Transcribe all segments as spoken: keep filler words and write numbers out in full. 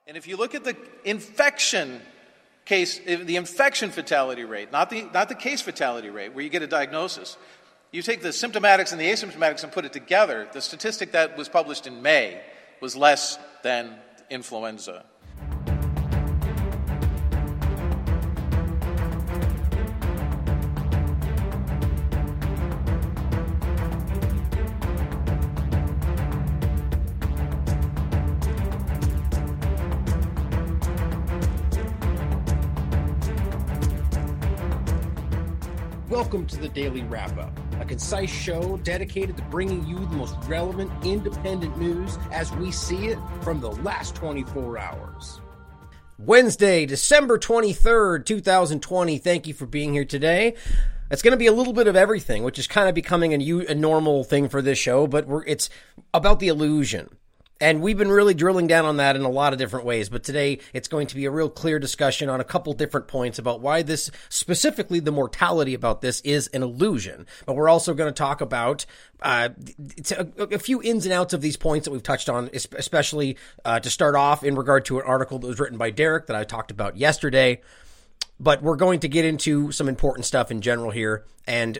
And if you look at the infection case, the infection fatality rate, not the not the case fatality rate, where you get a diagnosis, you take the symptomatics and the asymptomatics and put it together, the statistic that was published in May was less than influenza. Welcome to the Daily Wrap-Up, a concise show dedicated to bringing you the most relevant independent news as we see it from the last twenty-four hours. Wednesday, December twenty-third, twenty twenty. Thank you for being here today. It's going to be a little bit of everything, which is kind of becoming a, a normal thing for this show, but we're, it's about the illusion. And we've been really drilling down on that in a lot of different ways. But today, it's going to be a real clear discussion on a couple different points about why this, specifically the mortality about this, is an illusion. But we're also going to talk about uh, a, a few ins and outs of these points that we've touched on, especially uh, to start off in regard to an article that was written by Derek that I talked about yesterday. But we're going to get into some important stuff in general here. And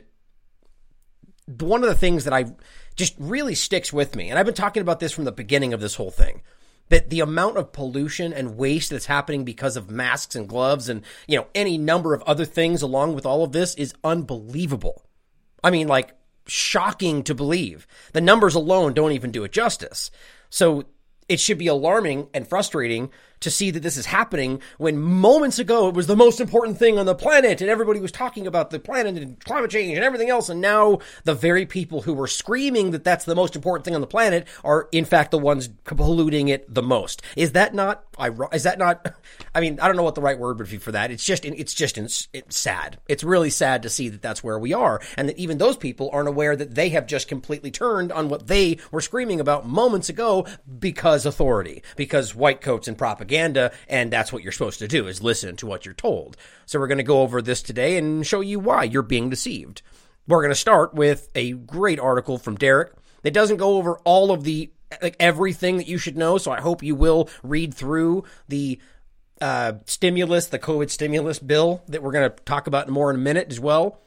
one of the things that I just really sticks with me, and I've been talking about this from the beginning of this whole thing, that the amount of pollution and waste that's happening because of masks and gloves and, you know, any number of other things along with all of this is unbelievable. I mean, like, shocking to believe. The numbers alone don't even do it justice. So it should be alarming and frustrating to see that this is happening when moments ago it was the most important thing on the planet and everybody was talking about the planet and climate change and everything else. And now the very people who were screaming that that's the most important thing on the planet are in fact the ones polluting it the most. Is that not, is that not, I mean, I don't know what the right word would be for that. It's just, it's just it's sad. It's really sad to see that that's where we are. And that even those people aren't aware that they have just completely turned on what they were screaming about moments ago because authority, because white coats and propaganda. And that's what you're supposed to do, is listen to what you're told. So we're going to go over this today and show you why you're being deceived. We're going to start with a great article from Derek that doesn't go over all of the, like, everything that you should know. So I hope you will read through the uh, stimulus, the COVID stimulus bill that we're going to talk about more in a minute as well.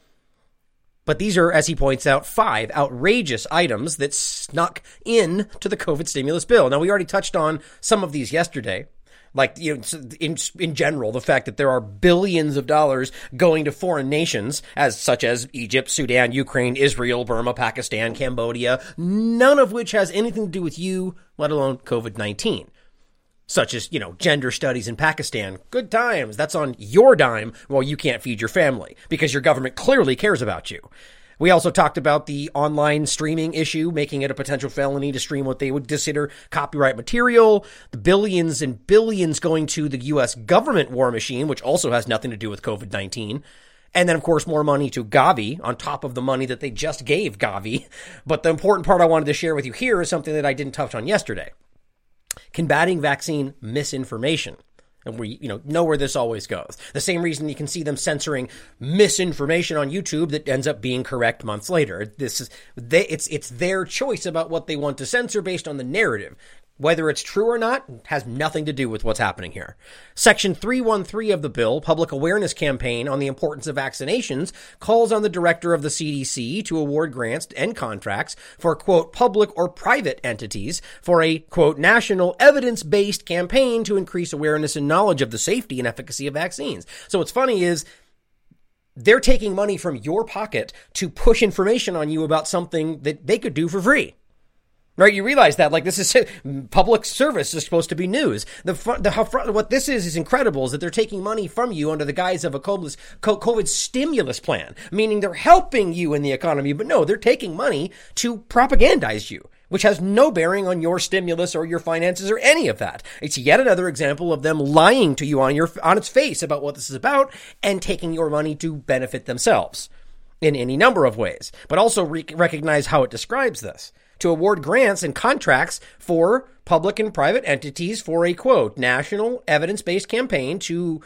But these are, as he points out, five outrageous items that snuck in to the COVID stimulus bill. Now, we already touched on some of these yesterday. Like, you know, in in general, the fact that there are billions of dollars going to foreign nations, as such as Egypt, Sudan, Ukraine, Israel, Burma, Pakistan, Cambodia, none of which has anything to do with you, let alone COVID nineteen. Such as, you know, gender studies in Pakistan. Good times. That's on your dime while you can't feed your family because your government clearly cares about you. We also talked about the online streaming issue, making it a potential felony to stream what they would consider copyright material, the billions and billions going to the U S government war machine, which also has nothing to do with COVID nineteen. And then, of course, more money to Gavi on top of the money that they just gave Gavi. But the important part I wanted to share with you here is something that I didn't touch on yesterday. Combating vaccine misinformation. And we, you know, know where this always goes. The same reason you can see them censoring misinformation on YouTube that ends up being correct months later. This is they, it's it's their choice about what they want to censor based on the narrative. Whether it's true or not has nothing to do with what's happening here. Section three thirteen of the bill, Public Awareness Campaign on the Importance of Vaccinations, calls on the director of the C D C to award grants and contracts for, quote, public or private entities for a, quote, national evidence-based campaign to increase awareness and knowledge of the safety and efficacy of vaccines. So what's funny is they're taking money from your pocket to push information on you about something that they could do for free. Right, you realize that, like, this is public service is supposed to be news. The, the how, what this is is incredible is that they're taking money from you under the guise of a COVID, COVID stimulus plan, meaning they're helping you in the economy. But no, they're taking money to propagandize you, which has no bearing on your stimulus or your finances or any of that. It's yet another example of them lying to you on your on its face about what this is about and taking your money to benefit themselves in any number of ways. But also re- recognize how it describes this. To award grants and contracts for public and private entities for a, quote, national evidence-based campaign to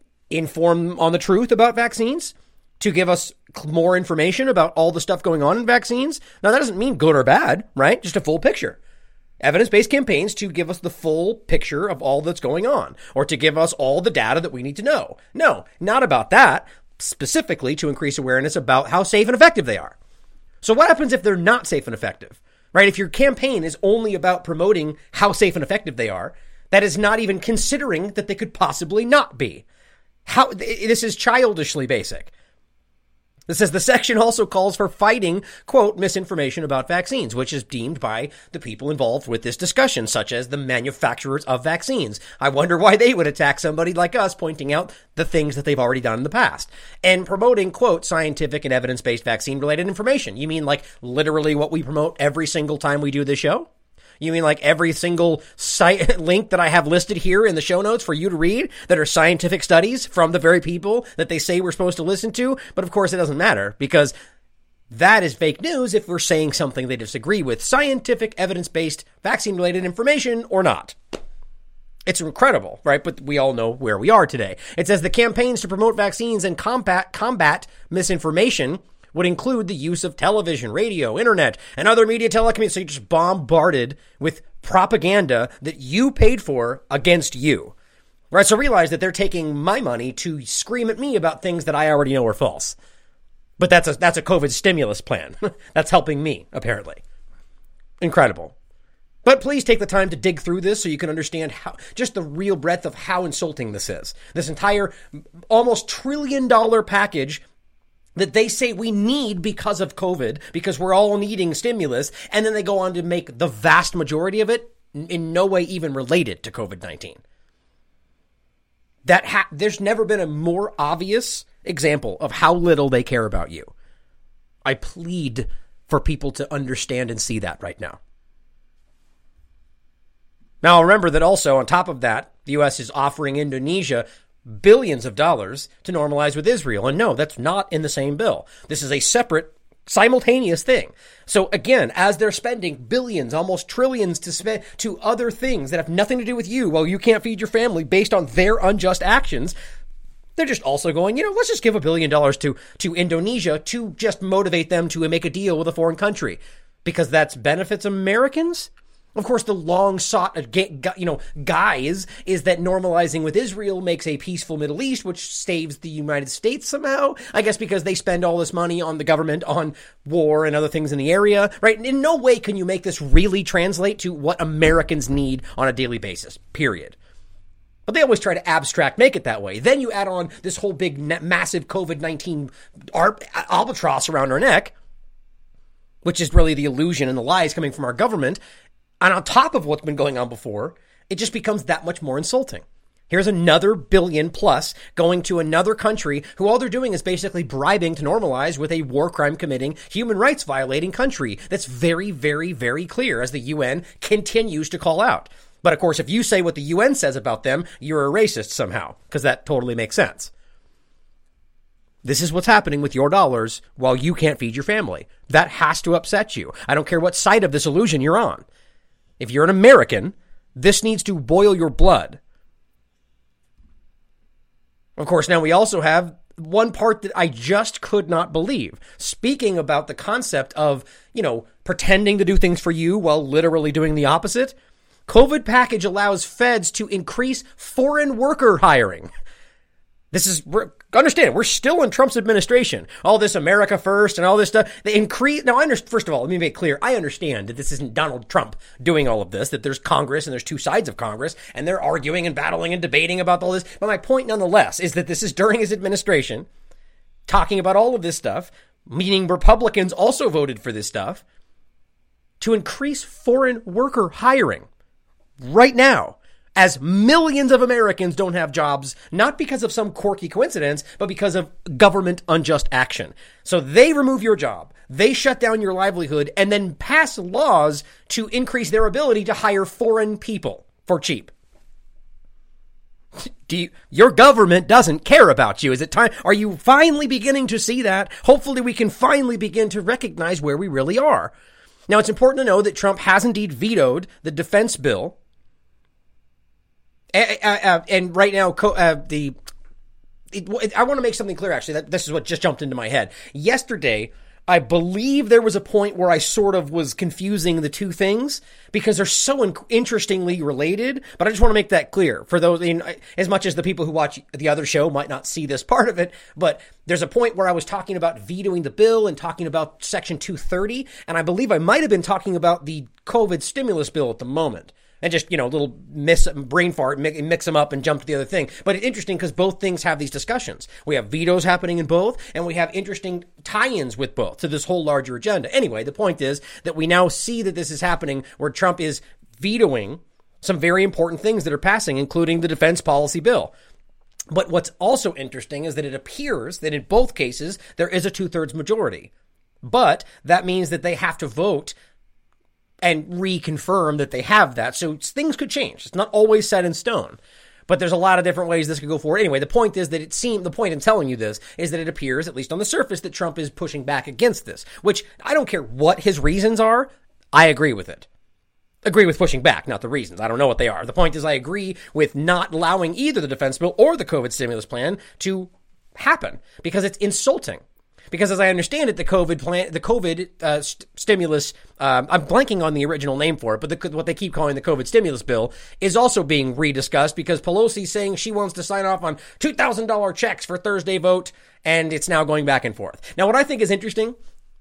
inform on the truth about vaccines, to give us more information about all the stuff going on in vaccines. Now, that doesn't mean good or bad, right? Just a full picture. evidence-based campaigns to give us the full picture of all that's going on, or to give us all the data that we need to know. No, not about that. Specifically to increase awareness about how safe and effective they are. So what happens if they're not safe and effective, right? If your campaign is only about promoting how safe and effective they are, that is not even considering that they could possibly not be. How, this is childishly basic. It says the section also calls for fighting, quote, misinformation about vaccines, which is deemed by the people involved with this discussion, such as the manufacturers of vaccines. I wonder why they would attack somebody like us, pointing out the things that they've already done in the past. And promoting, quote, scientific and evidence-based vaccine-related information. You mean like literally what we promote every single time we do this show? You mean like every single site link that I have listed here in the show notes for you to read that are scientific studies from the very people that they say we're supposed to listen to? But of course it doesn't matter, because that is fake news if we're saying something they disagree with scientific evidence-based vaccine-related information or not. It's incredible, right? But we all know where we are today. It says the campaigns to promote vaccines and combat combat misinformation would include the use of television, radio, internet, and other media telecommunications. So you're just bombarded with propaganda that you paid for against you. Right? So realize that they're taking my money to scream at me about things that I already know are false. But that's a, that's a COVID stimulus plan. That's helping me, apparently. Incredible. But please take the time to dig through this so you can understand how, just the real breadth of how insulting this is. This entire almost trillion dollar package that they say we need because of COVID, because we're all needing stimulus, and then they go on to make the vast majority of it in no way even related to COVID nineteen. That ha- there's never been a more obvious example of how little they care about you. I plead for people to understand and see that right now. Now, remember that also, on top of that, the U S is offering Indonesia billions of dollars to normalize with Israel. And no, that's not in the same bill. This is a separate, simultaneous thing. So again, as they're spending billions, almost trillions to spend to other things that have nothing to do with you, while you can't feed your family based on their unjust actions, they're just also going, you know, let's just give a billion dollars to, to Indonesia to just motivate them to make a deal with a foreign country, because that's benefits Americans. Of course, the long-sought, you know, guise is that normalizing with Israel makes a peaceful Middle East, which saves the United States somehow. I guess because they spend all this money on the government, on war and other things in the area, right? In no way can you make this really translate to what Americans need on a daily basis, period. But they always try to abstract, make it that way. Then you add on this whole big, massive COVID nineteen albatross around our neck, which is really the illusion and the lies coming from our government. And on top of what's been going on before, it just becomes that much more insulting. Here's another billion plus going to another country who all they're doing is basically bribing to normalize with a war crime committing, human rights violating country. That's very, very, very clear, as the U N continues to call out. But of course, if you say what the U N says about them, you're a racist somehow, because that totally makes sense. This is what's happening with your dollars while you can't feed your family. That has to upset you. I don't care what side of this illusion you're on. If you're an American, this needs to boil your blood. Of course, now we also have one part that I just could not believe. Speaking about the concept of, you know, pretending to do things for you while literally doing the opposite, COVID package allows feds to increase foreign worker hiring. This is, we're, understand, we're still in Trump's administration. All this America first and all this stuff. They increase, now I understand, first of all, let me make it clear, I understand that this isn't Donald Trump doing all of this, that there's Congress and there's two sides of Congress, and they're arguing and battling and debating about all this. But my point nonetheless is that this is during his administration, talking about all of this stuff, meaning Republicans also voted for this stuff, to increase foreign worker hiring right now. As millions of Americans don't have jobs, not because of some quirky coincidence, but because of government unjust action. So they remove your job, they shut down your livelihood, and then pass laws to increase their ability to hire foreign people for cheap. Do you, your government doesn't care about you. Is it time? Are you finally beginning to see that? Hopefully we can finally begin to recognize where we really are. Now, it's important to know that Trump has indeed vetoed the defense bill. Uh, uh, and right now, uh, the it, I want to make something clear, actually, that this is what just jumped into my head. Yesterday, I believe there was a point where I sort of was confusing the two things because they're so in- interestingly related. But I just want to make that clear for those, you know, as much as the people who watch the other show might not see this part of it. But there's a point where I was talking about vetoing the bill and talking about Section two thirty. And I believe I might have been talking about the COVID stimulus bill at the moment. And just, you know, a little miss, brain fart, mix them up and jump to the other thing. But it's interesting because both things have these discussions. We have vetoes happening in both, and we have interesting tie-ins with both to this whole larger agenda. Anyway, the point is that we now see that this is happening where Trump is vetoing some very important things that are passing, including the defense policy bill. But what's also interesting is that it appears that in both cases, there is a two-thirds majority. But that means that they have to vote and reconfirm that they have that. So things could change. It's not always set in stone. But there's a lot of different ways this could go forward. Anyway, the point is that it seemed, the point in telling you this is that it appears, at least on the surface, that Trump is pushing back against this, which I don't care what his reasons are. I agree with it. Agree with pushing back, not the reasons. I don't know what they are. The point is I agree with not allowing either the defense bill or the COVID stimulus plan to happen because it's insulting. Because as I understand it, the COVID plan, the COVID uh, st- stimulus, um, I'm blanking on the original name for it, but the, what they keep calling the COVID stimulus bill is also being rediscussed because Pelosi's saying she wants to sign off on two thousand dollars checks for Thursday vote, and it's now going back and forth. Now, what I think is interesting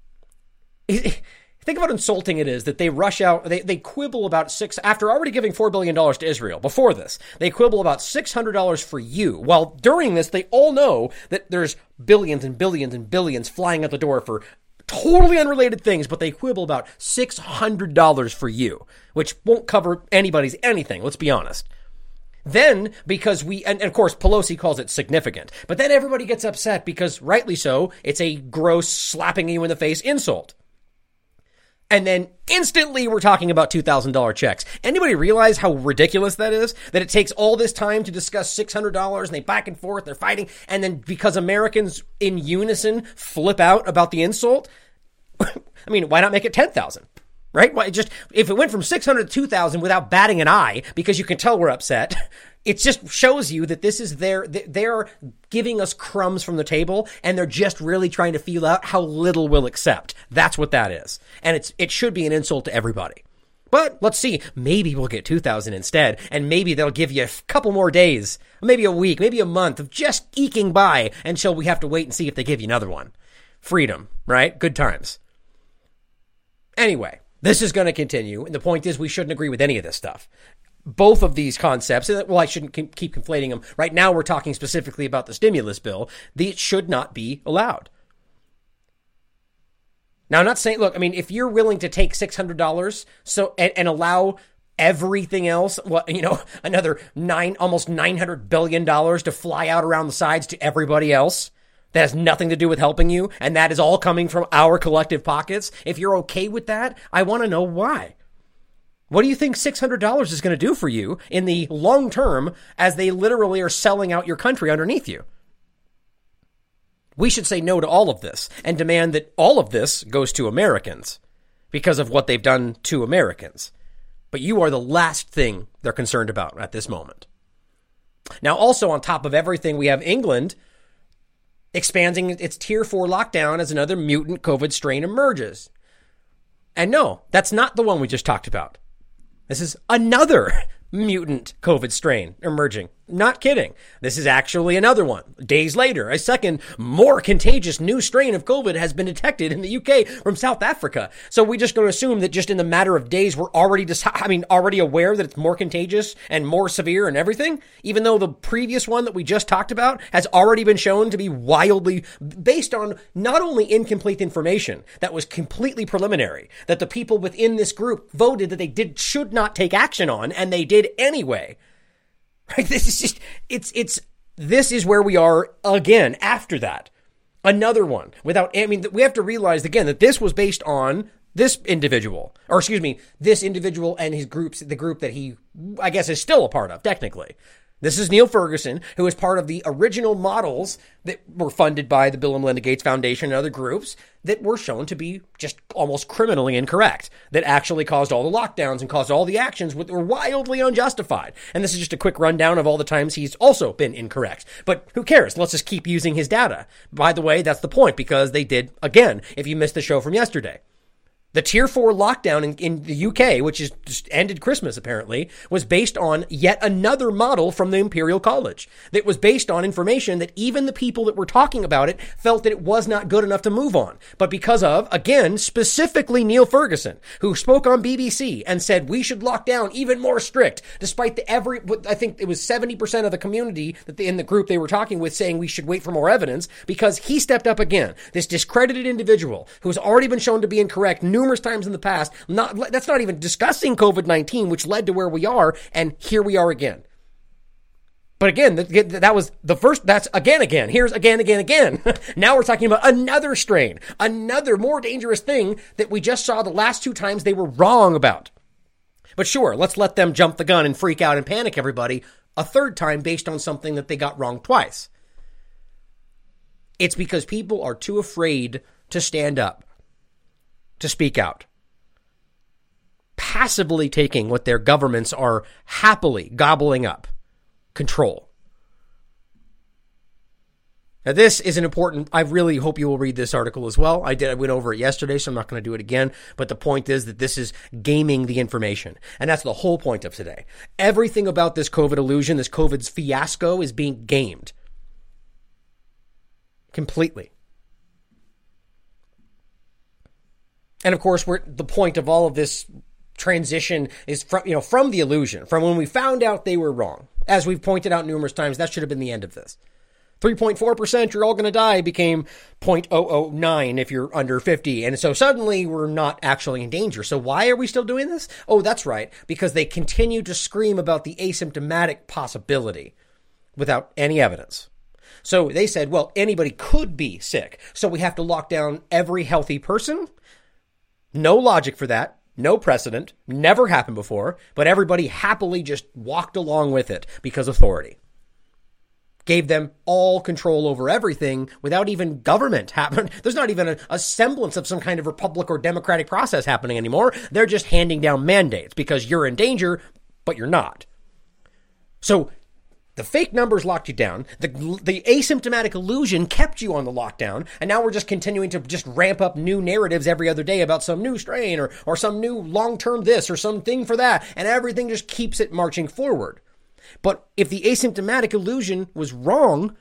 is, think about how insulting it is that they rush out, they, they quibble about six, after already giving four billion dollars to Israel before this, they quibble about six hundred dollars for you. While during this, they all know that there's billions and billions and billions flying out the door for totally unrelated things, but they quibble about six hundred dollars for you, which won't cover anybody's anything, let's be honest. Then, because we, and of course, Pelosi calls it significant, but then everybody gets upset because, rightly so, it's a gross slapping you in the face insult. And then instantly we're talking about two thousand dollars checks. Anybody realize how ridiculous that is? That it takes all this time to discuss six hundred dollars and they back and forth, they're fighting. And then because Americans in unison flip out about the insult, I mean, why not make it ten thousand? Right? Why just, if it went from six hundred to two thousand without batting an eye, because you can tell we're upset, it just shows you that this is their, they're giving us crumbs from the table and they're just really trying to feel out how little we'll accept. That's what that is. And it's, it should be an insult to everybody. But let's see, maybe we'll get two thousand instead, and maybe they'll give you a couple more days, maybe a week, maybe a month of just eking by until we have to wait and see if they give you another one. Freedom, right? Good times. Anyway. This is going to continue, and the point is we shouldn't agree with any of this stuff. Both of these concepts, well, I shouldn't keep conflating them. Right now we're talking specifically about the stimulus bill. These should not be allowed. Now, I'm not saying, look, I mean, if you're willing to take six hundred dollars so and, and allow everything else, well, you know, another nine, almost nine hundred billion dollars to fly out around the sides to everybody else, that has nothing to do with helping you, and that is all coming from our collective pockets. If you're okay with that, I want to know why. What do you think six hundred dollars is going to do for you in the long term as they literally are selling out your country underneath you? We should say no to all of this and demand that all of this goes to Americans because of what they've done to Americans. But you are the last thing they're concerned about at this moment. Now, also on top of everything, we have England expanding its tier four lockdown as another mutant COVID strain emerges. And no, that's not the one we just talked about. This is another mutant COVID strain emerging. Not kidding. This is actually another one. Days later, a second, more contagious new strain of COVID has been detected in the U K from South Africa. So we just going to assume that just in the matter of days, we're already, dis- I mean, already aware that it's more contagious and more severe and everything, even though the previous one that we just talked about has already been shown to be wildly based on not only incomplete information that was completely preliminary, that the people within this group voted that they did should not take action on, and they did anyway. Right? This is just, it's, it's, this is where we are again after that. Another one without, I mean, we have to realize again that this was based on this individual, or excuse me, this individual and his groups, the group that he, I guess, is still a part of, technically. This is Neil Ferguson, who is part of the original models that were funded by the Bill and Melinda Gates Foundation and other groups that were shown to be just almost criminally incorrect, that actually caused all the lockdowns and caused all the actions that were wildly unjustified. And this is just a quick rundown of all the times he's also been incorrect. But who cares? Let's just keep using his data. By the way, that's the point, because they did, again, if you missed the show from yesterday, the tier four lockdown in, in the U K, which is just ended Christmas apparently, was based on yet another model from the Imperial College that was based on information that even the people that were talking about it felt that it was not good enough to move on. But because of, again, specifically Neil Ferguson, who spoke on B B C and said we should lock down even more strict, despite the every, I think it was seventy percent of the community that they, in the group they were talking with saying we should wait for more evidence, because he stepped up again. This discredited individual who's already been shown to be incorrect numerous times in the past. Not, that's not even discussing COVID nineteen, which led to where we are, and here we are again. But again, that, that was the first, that's again, again. Here's again, again, again. Now we're talking about another strain, another more dangerous thing that we just saw the last two times they were wrong about. But sure, let's let them jump the gun and freak out and panic everybody a third time based on something that they got wrong twice. It's because people are too afraid to stand up, to speak out, passively taking what their governments are happily gobbling up, control. Now, this is an important, I really hope you will read this article as well. I did, I went over it yesterday, so I'm not going to do it again. But the point is that this is gaming the information. And that's the whole point of today. Everything about this COVID illusion, this COVID fiasco, is being gamed. Completely. And of course, we're, the point of all of this transition is from, you know, from the illusion, from when we found out they were wrong. As we've pointed out numerous times, that should have been the end of this. three point four percent, you're all going to die, became zero point zero zero nine if you're under fifty. And so suddenly we're not actually in danger. So why are we still doing this? Oh, that's right. Because they continue to scream about the asymptomatic possibility without any evidence. So they said, well, anybody could be sick, so we have to lock down every healthy person. No logic for that. No precedent. Never happened before. But everybody happily just walked along with it because authority gave them all control over everything without even government happening. There's not even a, a semblance of some kind of republic or democratic process happening anymore. They're just handing down mandates because you're in danger, but you're not. So the fake numbers locked you down. The, the asymptomatic illusion kept you on the lockdown. And now we're just continuing to just ramp up new narratives every other day about some new strain or, or some new long-term this or something for that. And everything just keeps it marching forward. But if the asymptomatic illusion was wrong,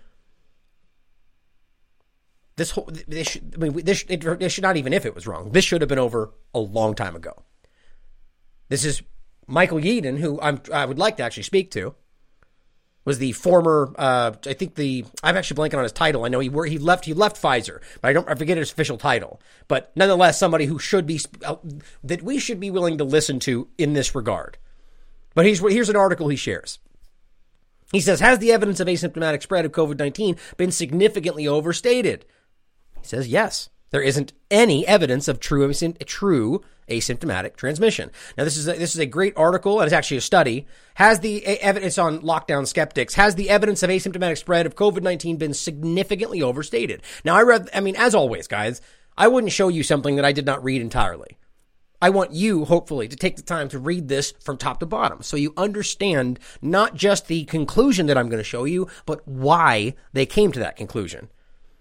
this whole, this should, I mean, this, it, it should not even if it was wrong. This should have been over a long time ago. This is Michael Yeadon, who I'm, I would like to actually speak to. Was the former, uh, I think the, I'm actually blanking on his title. I know he he left he left Pfizer, but I don't I forget his official title. But nonetheless, somebody who should be, uh, that we should be willing to listen to in this regard. But here's, here's an article he shares. He says, has the evidence of asymptomatic spread of COVID nineteen been significantly overstated? He says, yes. There isn't any evidence of true, true asymptomatic transmission. Now, this is a, this is a great article, and it's actually a study. Has the evidence on lockdown skeptics, has the evidence of asymptomatic spread of COVID nineteen been significantly overstated? Now, I read, I mean, as always, guys, I wouldn't show you something that I did not read entirely. I want you, hopefully, to take the time to read this from top to bottom so you understand not just the conclusion that I'm going to show you, but why they came to that conclusion.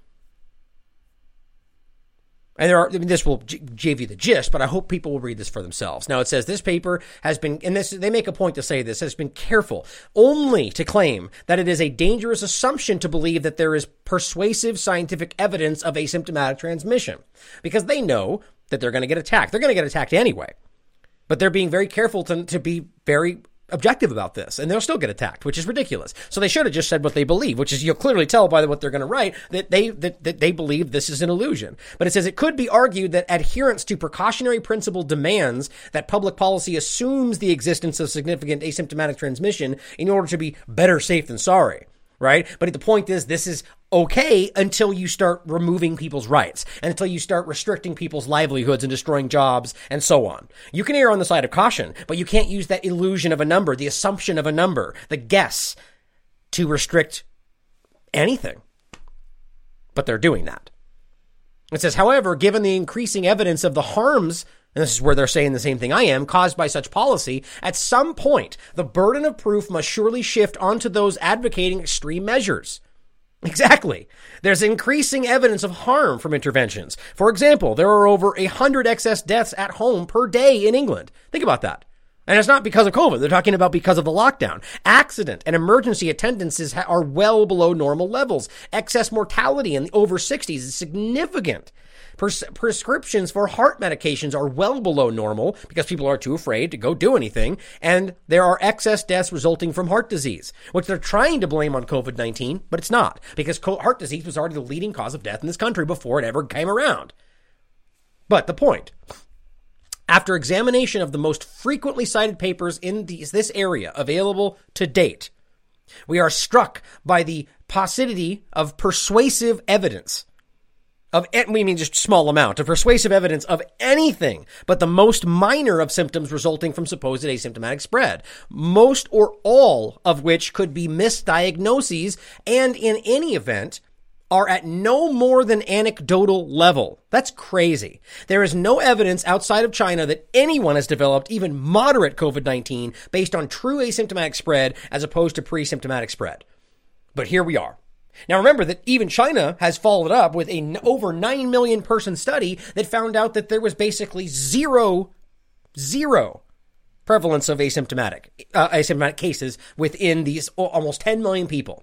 And there are, I mean, this will g- give you the gist, but I hope people will read this for themselves. Now, it says this paper has been, and this, they make a point to say this, has been careful only to claim that it is a dangerous assumption to believe that there is persuasive scientific evidence of asymptomatic transmission, because they know that they're going to get attacked. They're going to get attacked anyway, but they're being very careful to, to be very objective about this, and they'll still get attacked, which is ridiculous. So they should have just said what they believe, which is you'll clearly tell by what they're going to write that they that, that they believe this is an illusion. But it says it could be argued that adherence to precautionary principle demands that public policy assumes the existence of significant asymptomatic transmission in order to be better safe than sorry. Right? But the point is, this is okay until you start removing people's rights and until you start restricting people's livelihoods and destroying jobs and so on. You can err on the side of caution, but you can't use that illusion of a number, the assumption of a number, the guess, to restrict anything. But they're doing that. It says, however, given the increasing evidence of the harms, and this is where they're saying the same thing I am, caused by such policy, at some point, the burden of proof must surely shift onto those advocating extreme measures. Exactly. There's increasing evidence of harm from interventions. For example, there are over one hundred excess deaths at home per day in England. Think about that. And it's not because of COVID. They're talking about because of the lockdown. Accident and emergency attendances ha- are well below normal levels. Excess mortality in the over sixties is significant. Pres- prescriptions for heart medications are well below normal because people are too afraid to go do anything. And there are excess deaths resulting from heart disease, which they're trying to blame on COVID nineteen, but it's not, because co- heart disease was already the leading cause of death in this country before it ever came around. But the point, after examination of the most frequently cited papers in these, this area available to date, we are struck by the paucity of persuasive evidence of, we mean just small amount of persuasive evidence of anything but the most minor of symptoms resulting from supposed asymptomatic spread, most or all of which could be misdiagnoses and in any event are at no more than anecdotal level. That's crazy. There is no evidence outside of China that anyone has developed even moderate COVID nineteen based on true asymptomatic spread as opposed to pre-symptomatic spread. But here we are. Now remember that even China has followed up with a n- over nine million person study that found out that there was basically zero, zero prevalence of asymptomatic, uh, asymptomatic cases within these almost ten million people.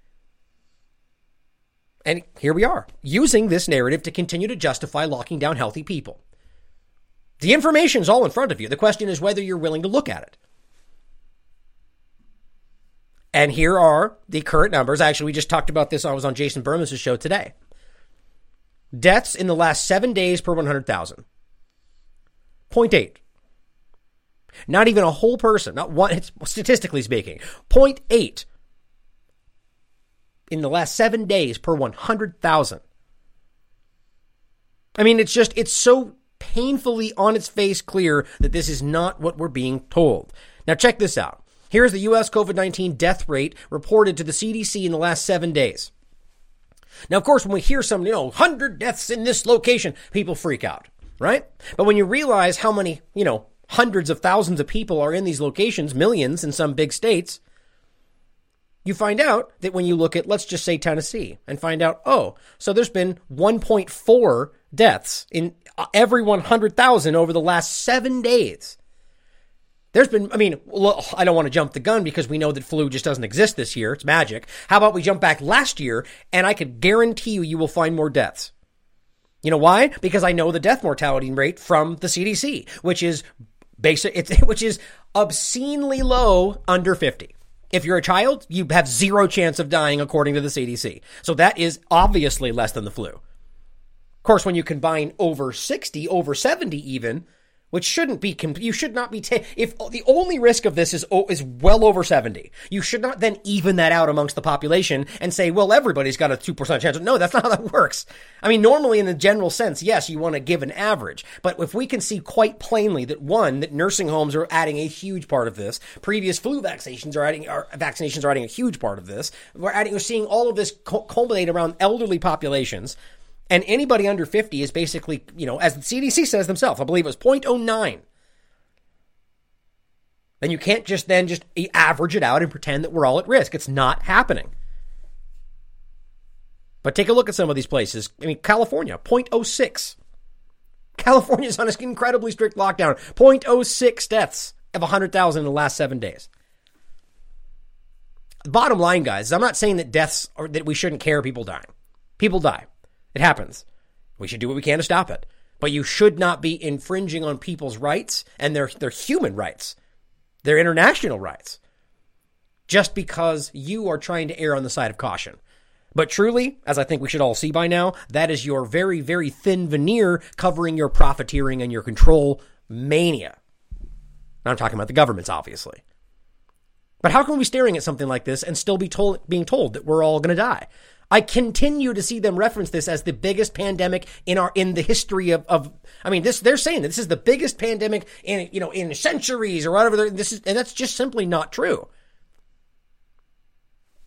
And here we are, using this narrative to continue to justify locking down healthy people. The information's all in front of you. The question is whether you're willing to look at it. And here are the current numbers. Actually, we just talked about this. I was on Jason Bermas' show today. Deaths in the last seven days per one hundred thousand. zero point eight. Not even a whole person. Not one, it's, statistically speaking. zero point eight. In the last seven days per one hundred thousand. I mean, it's just, it's so painfully on its face clear that this is not what we're being told. Now, check this out. Here's the U S COVID nineteen death rate reported to the C D C in the last seven days. Now, of course, when we hear some, you know, one hundred deaths in this location, people freak out, right? But when you realize how many, you know, hundreds of thousands of people are in these locations, millions in some big states, you find out that when you look at, let's just say Tennessee, and find out, oh, so there's been one point four deaths in every one hundred thousand over the last seven days. There's been, I mean, I don't want to jump the gun because we know that flu just doesn't exist this year. It's magic. How about we jump back last year and I could guarantee you, you will find more deaths. You know why? Because I know the death mortality rate from the C D C, which is basic, it's, which is obscenely low under fifty. If you're a child, you have zero chance of dying according to the C D C. So that is obviously less than the flu. Of course, when you combine over sixty, over seventy even, which shouldn't be, you should not be, ta- if the only risk of this is is well over seventy, you should not then even that out amongst the population and say, well, everybody's got a two percent chance. No, that's not how that works. I mean, normally in the general sense, yes, you want to give an average. But if we can see quite plainly that one, that nursing homes are adding a huge part of this, previous flu vaccinations are adding, are, vaccinations are adding a huge part of this, we're adding, we're seeing all of this culminate around elderly populations. And anybody under fifty is basically, you know, as the C D C says themselves, I believe it was zero point zero nine. Then you can't just then just average it out and pretend that we're all at risk. It's not happening. But take a look at some of these places. I mean, California, zero point zero six. California's on an incredibly strict lockdown. zero point zero six deaths of one hundred thousand in the last seven days. The bottom line, guys, I'm not saying that deaths are, that we shouldn't care people dying. People die. It happens. We should do what we can to stop it. But you should not be infringing on people's rights and their, their human rights, their international rights, just because you are trying to err on the side of caution. But truly, as I think we should all see by now, that is your very, very thin veneer covering your profiteering and your control mania. I'm talking about the governments, obviously. But how can we be staring at something like this and still be told, being told that we're all going to die? I continue to see them reference this as the biggest pandemic in our in the history of, of I mean, this they're saying that this is the biggest pandemic in, you know, in centuries or whatever. This is, and that's just simply not true.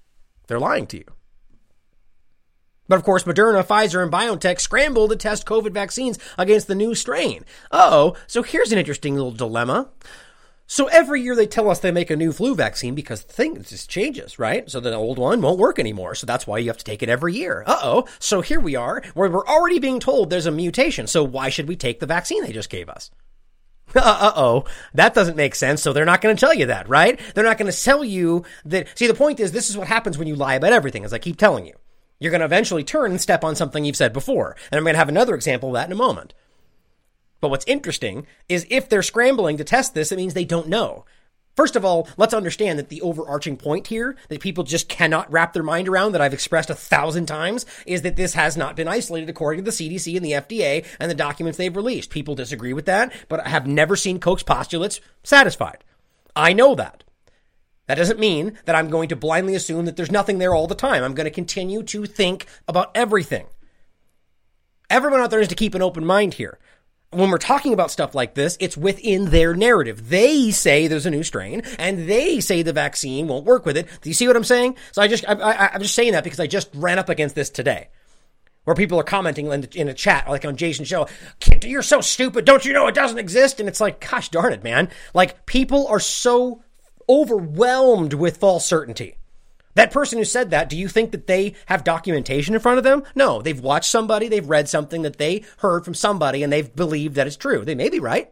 They're lying to you. But of course, Moderna, Pfizer, and BioNTech scramble to test COVID vaccines against the new strain. Uh-oh, so here's an interesting little dilemma. So every year they tell us they make a new flu vaccine because the thing just changes, right? So the old one won't work anymore. So that's why you have to take it every year. Uh-oh, so here we are, where we're already being told there's a mutation. So why should we take the vaccine they just gave us? Uh-oh, that doesn't make sense. So they're not going to tell you that, right? They're not going to tell you that. See, the point is, this is what happens when you lie about everything, as I keep telling you. You're going to eventually turn and step on something you've said before. And I'm going to have another example of that in a moment. But what's interesting is if they're scrambling to test this, it means they don't know. First of all, let's understand that the overarching point here that people just cannot wrap their mind around, that I've expressed a thousand times, is that this has not been isolated according to the C D C and the F D A and the documents they've released. People disagree with that, but I have never seen Koch's postulates satisfied. I know that. That doesn't mean that I'm going to blindly assume that there's nothing there all the time. I'm going to continue to think about everything. Everyone out there needs to keep an open mind here. When we're talking about stuff like this, it's within their narrative. They say there's a new strain, and they say the vaccine won't work with it. Do you see what I'm saying? So I just, I, I, I'm just saying that because I just ran up against this today, where people are commenting in, in a chat, like on Jason's show, "You're so stupid. Don't you know it doesn't exist?" And it's like, gosh darn it, man. Like, people are so overwhelmed with false certainty. That person who said that, do you think that they have documentation in front of them? No, they've watched somebody, they've read something that they heard from somebody, and they've believed that it's true. They may be right.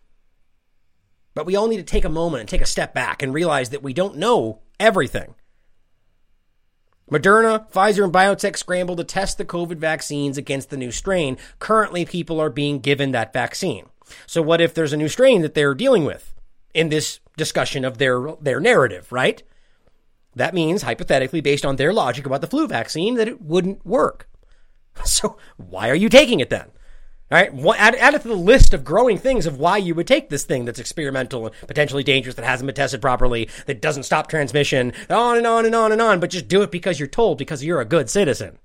But we all need to take a moment and take a step back and realize that we don't know everything. Moderna, Pfizer, and BioNTech scramble to test the COVID vaccines against the new strain. Currently, people are being given that vaccine. So what if there's a new strain that they're dealing with in this discussion of their their narrative, right? That means, hypothetically, based on their logic about the flu vaccine, that it wouldn't work. So why are you taking it then? All right, add, add it to the list of growing things of why you would take this thing that's experimental and potentially dangerous, that hasn't been tested properly, that doesn't stop transmission, on and on and on and on, but just do it because you're told, because you're a good citizen.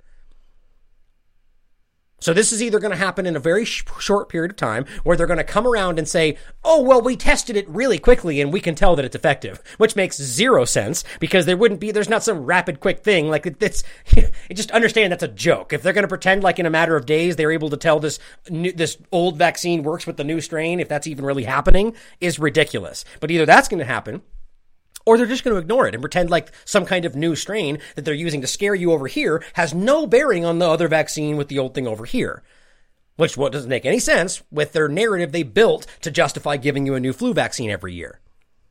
So this is either going to happen in a very sh- short period of time, where they're going to come around and say, oh, well, we tested it really quickly and we can tell that it's effective, which makes zero sense, because there wouldn't be, there's not some rapid, quick thing. Like, it's, you just understand that's a joke. If they're going to pretend like in a matter of days they're able to tell this new, this old vaccine works with the new strain, if that's even really happening, is ridiculous. But either that's going to happen, or they're just going to ignore it and pretend like some kind of new strain that they're using to scare you over here has no bearing on the other vaccine with the old thing over here. Which what doesn't make any sense with their narrative they built to justify giving you a new flu vaccine every year.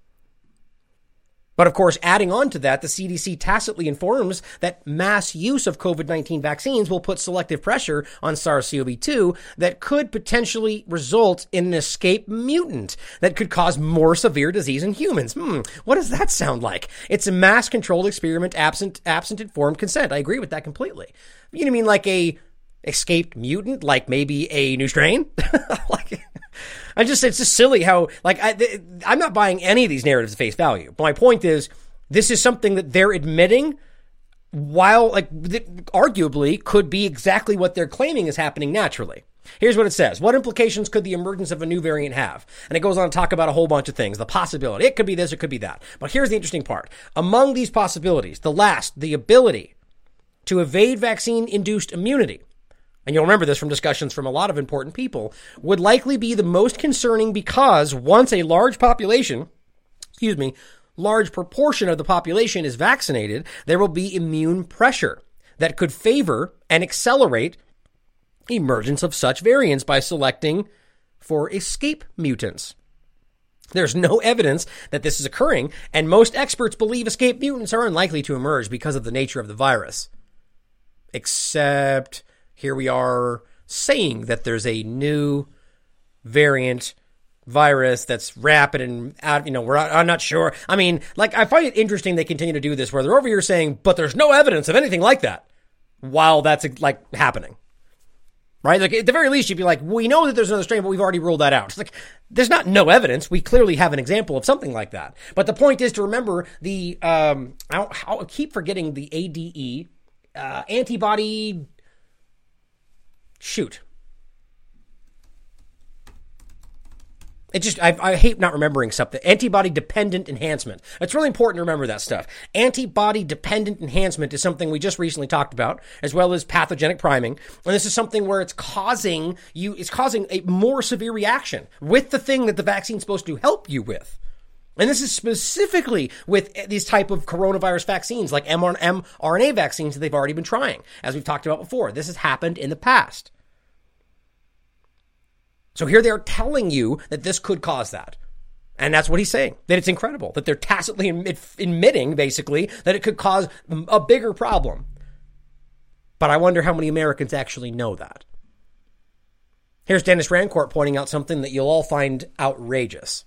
But of course, adding on to that, the C D C tacitly informs that mass use of COVID nineteen vaccines will put selective pressure on SARS-C o V two that could potentially result in an escape mutant that could cause more severe disease in humans. Hmm, what does that sound like? It's a mass-controlled experiment absent absent informed consent. I agree with that completely. You mean like a escaped mutant, like maybe a new strain? Like, I just, it's just silly how, like, I, th- I'm not buying any of these narratives at face value. But my point is, this is something that they're admitting, while, like, th- arguably could be exactly what they're claiming is happening naturally. Here's what it says. What implications could the emergence of a new variant have? And it goes on to talk about a whole bunch of things. The possibility. It could be this, it could be that. But here's the interesting part. Among these possibilities, the last, the ability to evade vaccine-induced immunity, and you'll remember this from discussions from a lot of important people, would likely be the most concerning, because once a large population, excuse me, large proportion of the population is vaccinated, there will be immune pressure that could favor and accelerate emergence of such variants by selecting for escape mutants. There's no evidence that this is occurring, and most experts believe escape mutants are unlikely to emerge because of the nature of the virus. Except here we are saying that there's a new variant virus that's rapid and out, you know, we're I'm not sure. I mean, like, I find it interesting they continue to do this where they're over here saying, but there's no evidence of anything like that, while that's like happening. Right? Like, at the very least, you'd be like, we know that there's another strain, but we've already ruled that out. It's like, there's not no evidence. We clearly have an example of something like that. But the point is to remember the, um, I, I keep forgetting the A D E, uh, antibody, shoot. It just, I, I hate not remembering something. Antibody-dependent enhancement. It's really important to remember that stuff. Antibody-dependent enhancement is something we just recently talked about, as well as pathogenic priming. And this is something where it's causing you, it's causing a more severe reaction with the thing that the vaccine's supposed to help you with. And this is specifically with these type of coronavirus vaccines, like mRNA vaccines that they've already been trying, as we've talked about before. This has happened in the past. So here they are telling you that this could cause that. And that's what he's saying, that it's incredible, that they're tacitly admitting, basically, that it could cause a bigger problem. But I wonder how many Americans actually know that. Here's Dennis Rancourt pointing out something that you'll all find outrageous.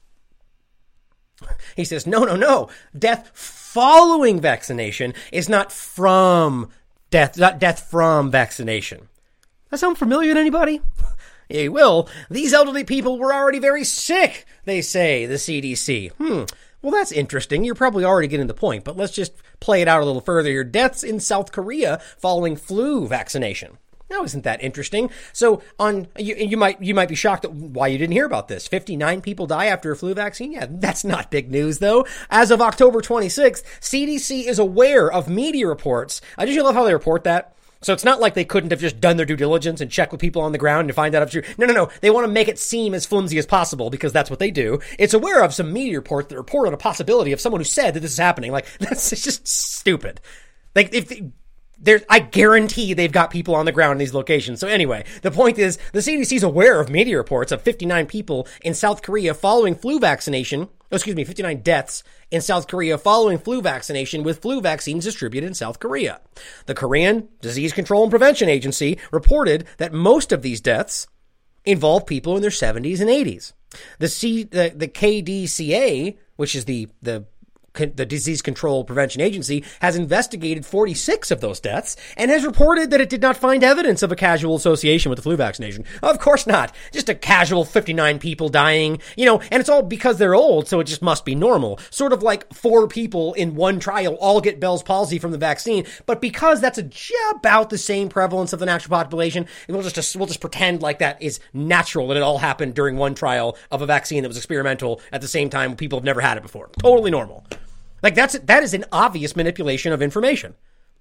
He says, no, no, no. Death following vaccination is not from death, not death from vaccination. That sound familiar to anybody? Ye will. These elderly people were already very sick, they say, the C D C. Hmm. Well, that's interesting. You're probably already getting the point, but let's just play it out a little further here. Deaths in South Korea following flu vaccination. Now, isn't that interesting? So, on you, you might you might be shocked at why you didn't hear about this. fifty-nine people die after a flu vaccine. Yeah, that's not big news, though. As of October twenty-sixth, C D C is aware of media reports. I just love how they report that. So it's not like they couldn't have just done their due diligence and checked with people on the ground to find out if it's true. No, no, no. They want to make it seem as flimsy as possible because that's what they do. It's aware of some media reports that report on a possibility of someone who said that this is happening. Like, that's just stupid. Like, if there's, I guarantee they've got people on the ground in these locations. So anyway, the point is the C D C is aware of media reports of fifty-nine people in South Korea following flu vaccination. Oh, excuse me, fifty-nine deaths in South Korea following flu vaccination with flu vaccines distributed in South Korea. The Korean Disease Control and Prevention Agency reported that most of these deaths involve people in their seventies and eighties. The C, the, the K D C A, which is the, the the Disease Control Prevention Agency, has investigated forty-six of those deaths and has reported that it did not find evidence of a causal association with the flu vaccination. Of course not. Just a casual fifty-nine people dying, you know, and it's all because they're old, so it just must be normal. Sort of like four people in one trial all get Bell's palsy from the vaccine, but because that's a, about the same prevalence of the natural population, we'll just, we'll just pretend like that is natural, that it all happened during one trial of a vaccine that was experimental at the same time people have never had it before. Totally normal. Like, that's, that is an obvious manipulation of information.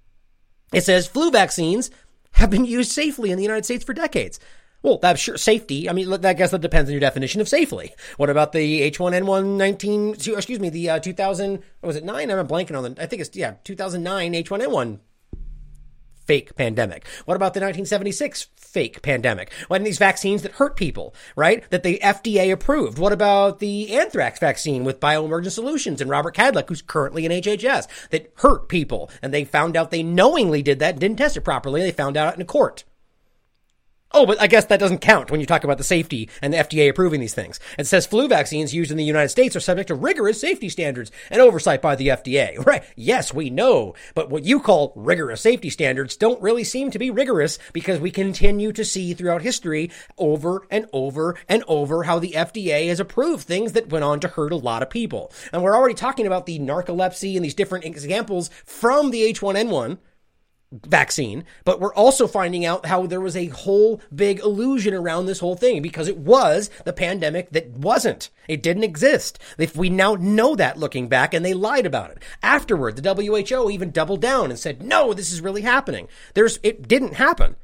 It says flu vaccines have been used safely in the United States for decades. Well, that's sure safety. I mean, I guess that depends on your definition of safely. What about the H one N one nineteen, excuse me, the uh, two thousand, what was it, nine? I'm blanking on the, I think it's, yeah, two thousand nine H one N one fake pandemic. What about the nineteen seventy-six fake pandemic? What are these vaccines that hurt people, right? That the F D A approved? What about the anthrax vaccine with Bioemergent Solutions and Robert Cadlick, who's currently in H H S, that hurt people? And they found out they knowingly did that and didn't test it properly. They found out in a court. Oh, but I guess that doesn't count when you talk about the safety and the F D A approving these things. It says flu vaccines used in the United States are subject to rigorous safety standards and oversight by the F D A. Right? Yes, we know. But what you call rigorous safety standards don't really seem to be rigorous because we continue to see throughout history over and over and over how the F D A has approved things that went on to hurt a lot of people. And we're already talking about the narcolepsy and these different examples from the H one N one vaccine, but we're also finding out how there was a whole big illusion around this whole thing because it was the pandemic that wasn't. It didn't exist. If we now know that looking back, and they lied about it. Afterward, the W H O even doubled down and said, no, this is really happening. There's, it didn't happen.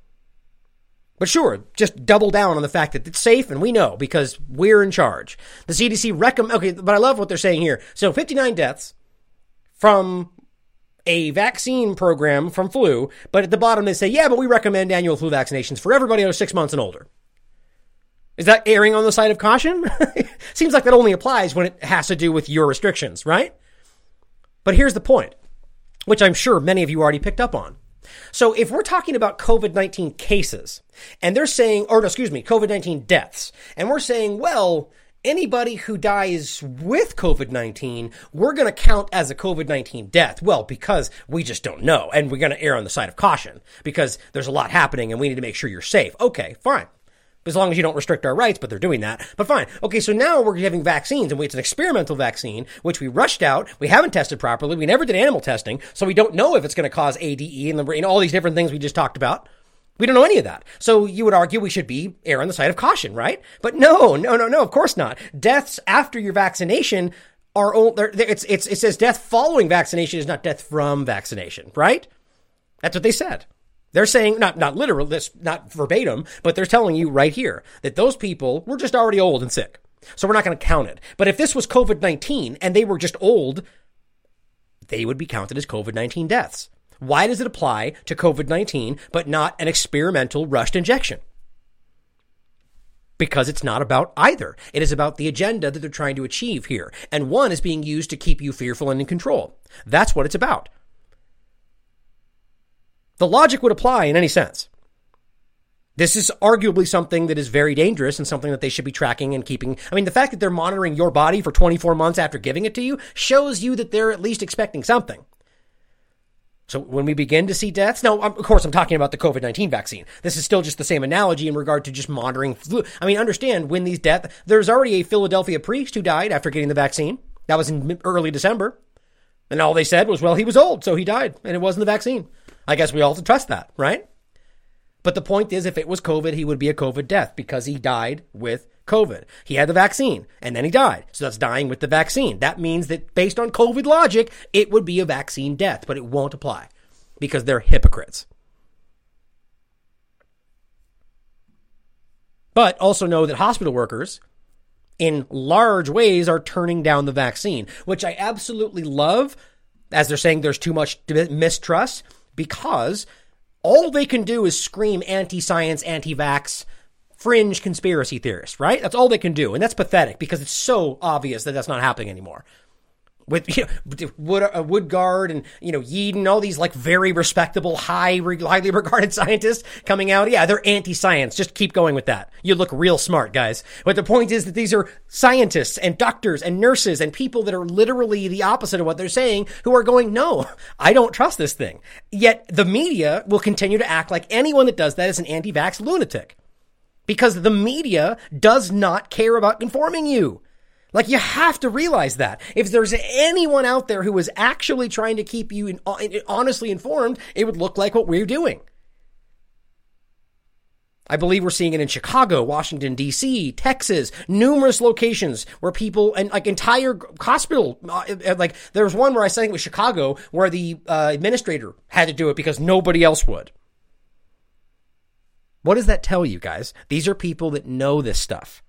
But sure, just double down on the fact that it's safe and we know because we're in charge. The C D C recommend, okay, but I love what they're saying here. So fifty-nine deaths from a vaccine program from flu, but at the bottom they say, yeah, but we recommend annual flu vaccinations for everybody over six months and older. Is that erring on the side of caution? Seems like that only applies when it has to do with your restrictions, right? But here's the point, which I'm sure many of you already picked up on. So if we're talking about COVID nineteen cases, and they're saying, or excuse me, COVID nineteen deaths, and we're saying, well, anybody who dies with COVID nineteen, we're going to count as a COVID nineteen death. Well, because we just don't know. And we're going to err on the side of caution because there's a lot happening and we need to make sure you're safe. Okay, fine. As long as you don't restrict our rights, but they're doing that. But fine. Okay, so now we're having vaccines and it's an experimental vaccine, which we rushed out. We haven't tested properly. We never did animal testing. So we don't know if it's going to cause A D E and, the, and all these different things we just talked about. We don't know any of that. So you would argue we should be err on the side of caution, right? But no, no, no, no, of course not. Deaths after your vaccination are, it's, it's, it says death following vaccination is not death from vaccination, right? That's what they said. They're saying, not, not literal, this, not verbatim, but they're telling you right here that those people were just already old and sick. So we're not going to count it. But if this was COVID nineteen and they were just old, they would be counted as COVID nineteen deaths. Why does it apply to COVID nineteen, but not an experimental rushed injection? Because it's not about either. It is about the agenda that they're trying to achieve here. And one is being used to keep you fearful and in control. That's what it's about. The logic would apply in any sense. This is arguably something that is very dangerous and something that they should be tracking and keeping. I mean, the fact that they're monitoring your body for twenty-four months after giving it to you shows you that they're at least expecting something. So when we begin to see deaths, now, of course, I'm talking about the COVID nineteen vaccine. This is still just the same analogy in regard to just monitoring flu. I mean, understand when these deaths, there's already a Philadelphia priest who died after getting the vaccine. That was in early December. And all they said was, well, he was old, so he died, and it wasn't the vaccine. I guess we all have to trust that, right? But the point is, if it was COVID, he would be a COVID death because he died with COVID. He had the vaccine and then he died. So that's dying with the vaccine. That means that based on COVID logic, it would be a vaccine death, but it won't apply because they're hypocrites. But also know that hospital workers in large ways are turning down the vaccine, which I absolutely love, as they're saying there's too much mistrust, because all they can do is scream anti-science, anti-vax, fringe conspiracy theorists, right? That's all they can do. And that's pathetic because it's so obvious that that's not happening anymore. With, you know, Wood, uh, Woodgard and, you know, Yeadon, all these like very respectable, high, highly regarded scientists coming out. Yeah, they're anti-science. Just keep going with that. You look real smart, guys. But the point is that these are scientists and doctors and nurses and people that are literally the opposite of what they're saying who are going, no, I don't trust this thing. Yet the media will continue to act like anyone that does that is an anti-vax lunatic because the media does not care about informing you. Like, you have to realize that. If there's anyone out there who is actually trying to keep you in, in, honestly informed, it would look like what we're doing. I believe we're seeing it in Chicago, Washington, D C, Texas, numerous locations where people, and like entire hospital, uh, like there was one where I think it was Chicago, where the uh, administrator had to do it because nobody else would. What does that tell you, guys? These are people that know this stuff.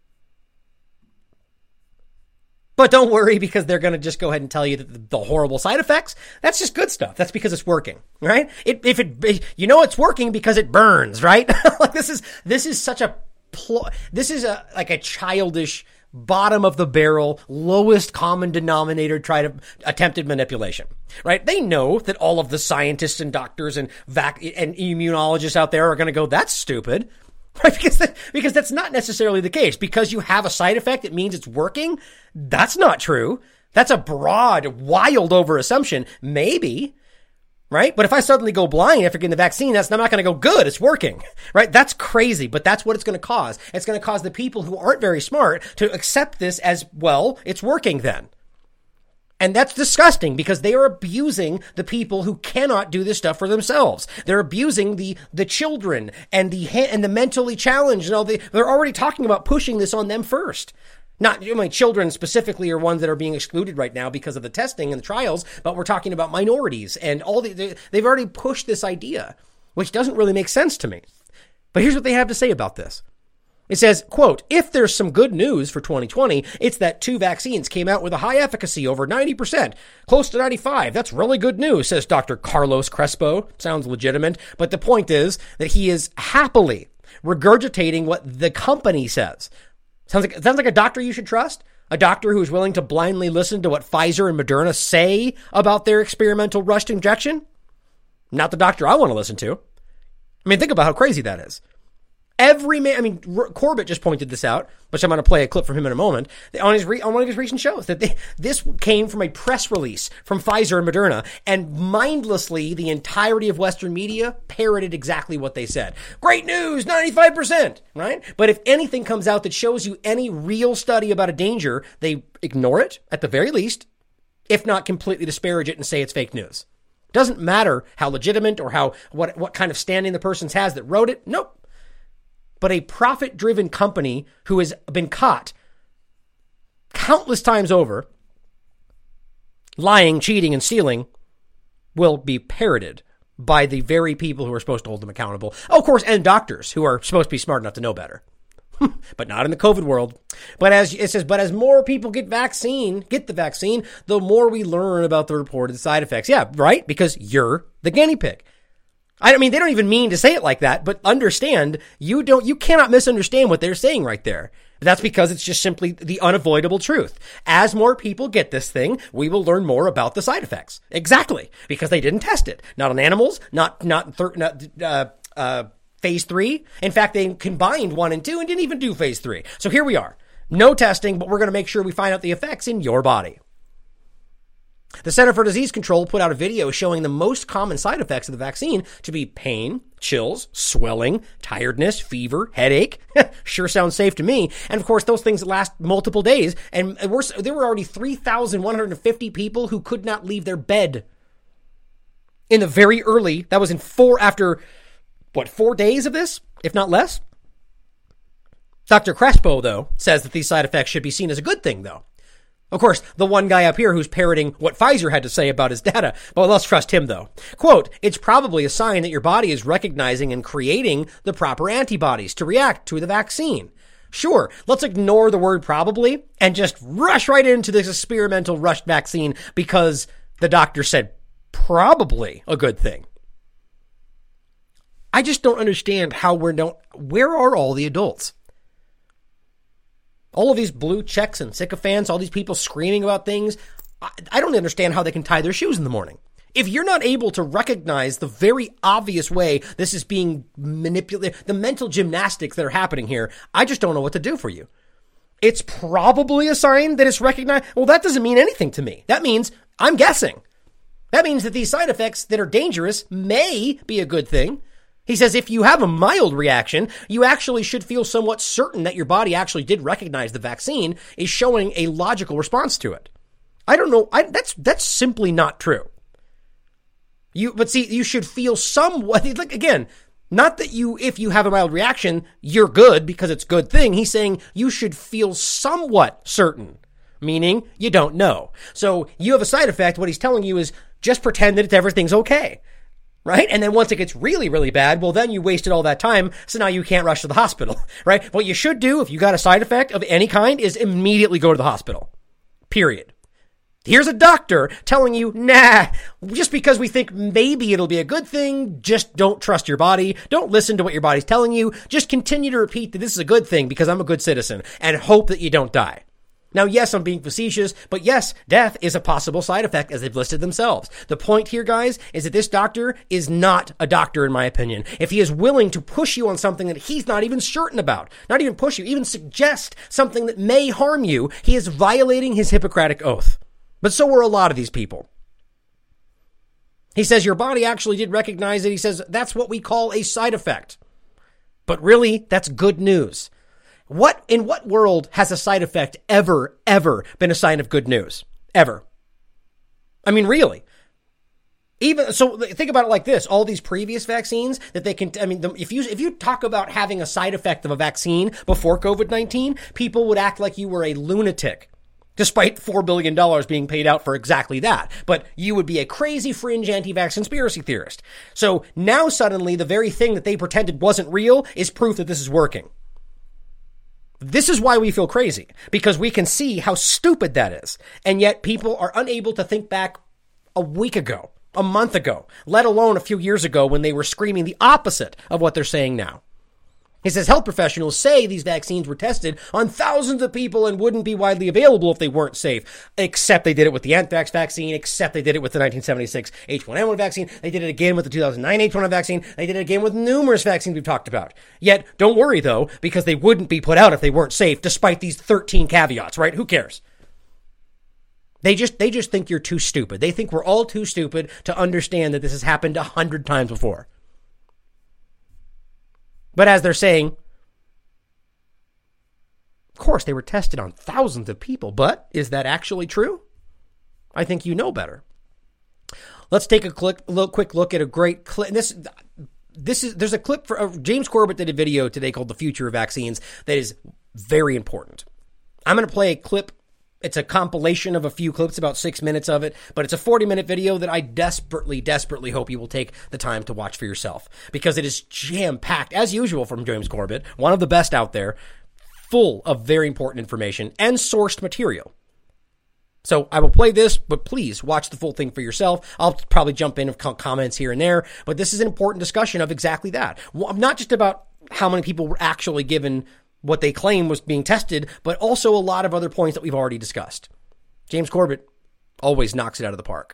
But don't worry, because they're going to just go ahead and tell you that the, the horrible side effects, that's just good stuff. That's because it's working, right? It, if it, you know, it's working because it burns, right? Like this is, this is such a, pl- this is a, like a childish, bottom of the barrel, lowest common denominator try to attempted manipulation, right? They know that all of the scientists and doctors and vac and immunologists out there are going to go, that's stupid. Right? Because, that, because that's not necessarily the case. Because you have a side effect, it means it's working. That's not true. That's a broad, wild over assumption. Maybe. Right? But if I suddenly go blind after getting the vaccine, that's I'm not going to go, good, it's working. Right? That's crazy, but that's what it's going to cause. It's going to cause the people who aren't very smart to accept this as, well, it's working then. And that's disgusting because they are abusing the people who cannot do this stuff for themselves. They're abusing the, the children and the, and the mentally challenged and all the, they're already talking about pushing this on them first. Not, I mean, children specifically are ones that are being excluded right now because of the testing and the trials, but we're talking about minorities and all the, they, they've already pushed this idea, which doesn't really make sense to me. But here's what they have to say about this. It says, quote, if there's some good news for twenty twenty, it's that two vaccines came out with a high efficacy over ninety percent, close to ninety-five. That's really good news, says Doctor Carlos Crespo. Sounds legitimate. But the point is that he is happily regurgitating what the company says. Sounds like, sounds like a doctor you should trust. A doctor who's willing to blindly listen to what Pfizer and Moderna say about their experimental rushed injection. Not the doctor I want to listen to. I mean, think about how crazy that is. Every man, I mean, R- Corbett just pointed this out, which I'm going to play a clip from him in a moment, on his re- on one of his recent shows, that they, this came from a press release from Pfizer and Moderna, and mindlessly, the entirety of Western media parroted exactly what they said. Great news, ninety-five percent, right? But if anything comes out that shows you any real study about a danger, they ignore it, at the very least, if not completely disparage it and say it's fake news. Doesn't matter how legitimate or how what what kind of standing the person has that wrote it. Nope. But a profit-driven company who has been caught countless times over lying, cheating, and stealing will be parroted by the very people who are supposed to hold them accountable. Oh, of course, and doctors who are supposed to be smart enough to know better. But not in the COVID world. But as it says, but as more people get vaccine, get the vaccine, the more we learn about the reported side effects. Yeah, right? Because you're the guinea pig. I mean, they don't even mean to say it like that, but understand, you don't, you cannot misunderstand what they're saying right there. That's because it's just simply the unavoidable truth. As more people get this thing, we will learn more about the side effects. Exactly. Because they didn't test it. Not on animals, not, not, thir- not uh, uh, phase three. In fact, they combined one and two and didn't even do phase three. So here we are. No testing, but we're going to make sure we find out the effects in your body. The Center for Disease Control put out a video showing the most common side effects of the vaccine to be pain, chills, swelling, tiredness, fever, headache. Sure sounds safe to me. And of course, those things last multiple days. And we're, there were already three thousand one hundred fifty people who could not leave their bed in the very early, that was in four, after, what, four days of this, if not less? Doctor Crespo, though, says that these side effects should be seen as a good thing, though. Of course, the one guy up here who's parroting what Pfizer had to say about his data. Well, let's trust him, though. Quote, it's probably a sign that your body is recognizing and creating the proper antibodies to react to the vaccine. Sure, let's ignore the word probably and just rush right into this experimental rushed vaccine because the doctor said probably a good thing. I just don't understand how we're don't, where are all the adults? All of these blue checks and sycophants, all these people screaming about things, I, I don't understand how they can tie their shoes in the morning. If you're not able to recognize the very obvious way this is being manipulated, the mental gymnastics that are happening here, I just don't know what to do for you. It's probably a sign that it's recognized. Well, that doesn't mean anything to me. That means I'm guessing. That means that these side effects that are dangerous may be a good thing. He says if you have a mild reaction, you actually should feel somewhat certain that your body actually did recognize the vaccine is showing a logical response to it. I don't know. I, that's that's simply not true. You, but see, you should feel somewhat, like, again, not that you, if you have a mild reaction, you're good because it's a good thing. He's saying you should feel somewhat certain, meaning you don't know. So you have a side effect. What he's telling you is just pretend that it's, everything's okay. Right? And then once it gets really, really bad, well, then you wasted all that time. So now you can't rush to the hospital, right? What you should do if you got a side effect of any kind is immediately go to the hospital. Period. Here's a doctor telling you, nah, just because we think maybe it'll be a good thing, just don't trust your body. Don't listen to what your body's telling you. Just continue to repeat that this is a good thing because I'm a good citizen and hope that you don't die. Now, yes, I'm being facetious, but yes, death is a possible side effect as they've listed themselves. The point here, guys, is that this doctor is not a doctor, in my opinion. If he is willing to push you on something that he's not even certain about, not even push you, even suggest something that may harm you, he is violating his Hippocratic oath. But so were a lot of these people. He says your body actually did recognize it. He says that's what we call a side effect. But really, that's good news. What, in what world has a side effect ever, ever been a sign of good news? Ever. I mean, really. Even, so think about it like this. All these previous vaccines that they can, I mean, the, if you, if you talk about having a side effect of a vaccine before COVID nineteen, people would act like you were a lunatic, despite four billion dollars being paid out for exactly that. But you would be a crazy fringe anti-vax conspiracy theorist. So now suddenly the very thing that they pretended wasn't real is proof that this is working. This is why we feel crazy, because we can see how stupid that is. And yet people are unable to think back a week ago, a month ago, let alone a few years ago when they were screaming the opposite of what they're saying now. He says health professionals say these vaccines were tested on thousands of people and wouldn't be widely available if they weren't safe, except they did it with the anthrax vaccine, except they did it with the nineteen seventy-six H one N one vaccine. They did it again with the two thousand nine H one N one vaccine. They did it again with numerous vaccines we've talked about. Yet, don't worry though, because they wouldn't be put out if they weren't safe, despite these thirteen caveats, right? Who cares? They just, they just think you're too stupid. They think we're all too stupid to understand that this has happened a hundred times before. But as they're saying, of course, they were tested on thousands of people, but is that actually true? I think you know better. let's take a quick, a little quick look at a great clip. This, this is there's a clip for uh, James Corbett did a video today called "The Future of Vaccines" that is very important. I'm going to play a clip. It's a compilation of a few clips, about six minutes of it, but it's a forty minute video that I desperately, desperately hope you will take the time to watch for yourself, because it is jam packed as usual from James Corbett, one of the best out there, full of very important information and sourced material. So I will play this, but please watch the full thing for yourself. I'll probably jump in with comments here and there, but this is an important discussion of exactly that. Well, not just about how many people were actually given what they claim was being tested, but also a lot of other points that we've already discussed. James Corbett always knocks it out of the park.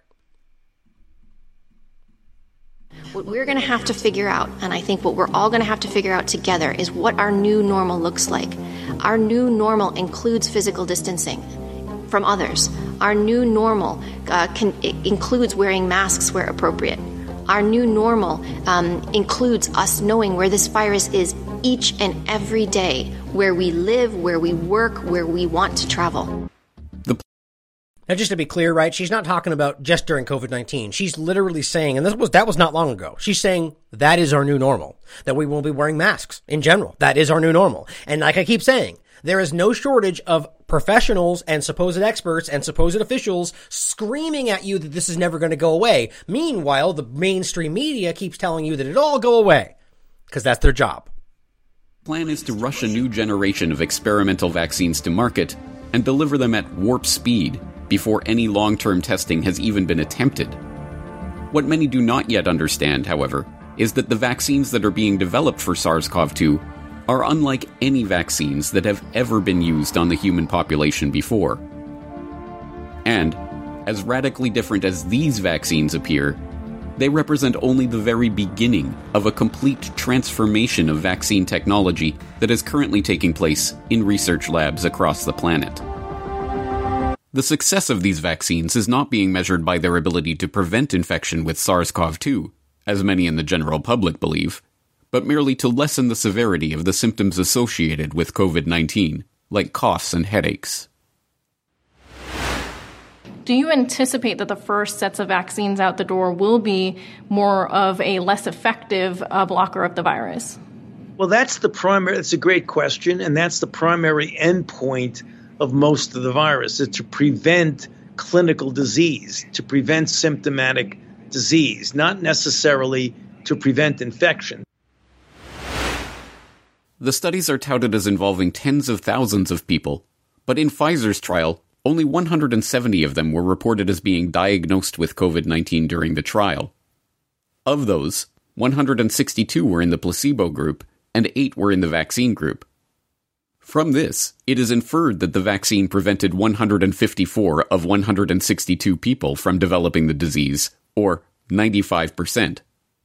What we're going to have to figure out, and I think what we're all going to have to figure out together, is what our new normal looks like. Our new normal includes physical distancing from others. Our new normal uh, can, includes wearing masks where appropriate. Our new normal um, includes us knowing where this virus is each and every day, where we live, where we work, where we want to travel. Now, just to be clear, right, she's not talking about just during COVID nineteen. She's literally saying, and this was that was not long ago, she's saying that is our new normal, that we will be wearing masks in general. That is our new normal. And like I keep saying, there is no shortage of professionals and supposed experts and supposed officials screaming at you that this is never going to go away. Meanwhile, the mainstream media keeps telling you that it'll all go away, because that's their job. Plan is to rush a new generation of experimental vaccines to market and deliver them at warp speed before any long-term testing has even been attempted. What many do not yet understand, however, is that the vaccines that are being developed for SARS-C o V two are unlike any vaccines that have ever been used on the human population before. And, as radically different as these vaccines appear, they represent only the very beginning of a complete transformation of vaccine technology that is currently taking place in research labs across the planet. The success of these vaccines is not being measured by their ability to prevent infection with SARS-C o V two, as many in the general public believe, but merely to lessen the severity of the symptoms associated with COVID nineteen, like coughs and headaches. Do you anticipate that the first sets of vaccines out the door will be more of a less effective uh, blocker of the virus? Well, that's the primary, that's a great question, and that's the primary endpoint of most of the virus, is to prevent clinical disease, to prevent symptomatic disease, not necessarily to prevent infection. The studies are touted as involving tens of thousands of people, but in Pfizer's trial, only one hundred seventy of them were reported as being diagnosed with COVID nineteen during the trial. Of those, one hundred sixty-two were in the placebo group, and eight were in the vaccine group. From this, it is inferred that the vaccine prevented one hundred fifty-four of one hundred sixty-two people from developing the disease, or ninety-five percent.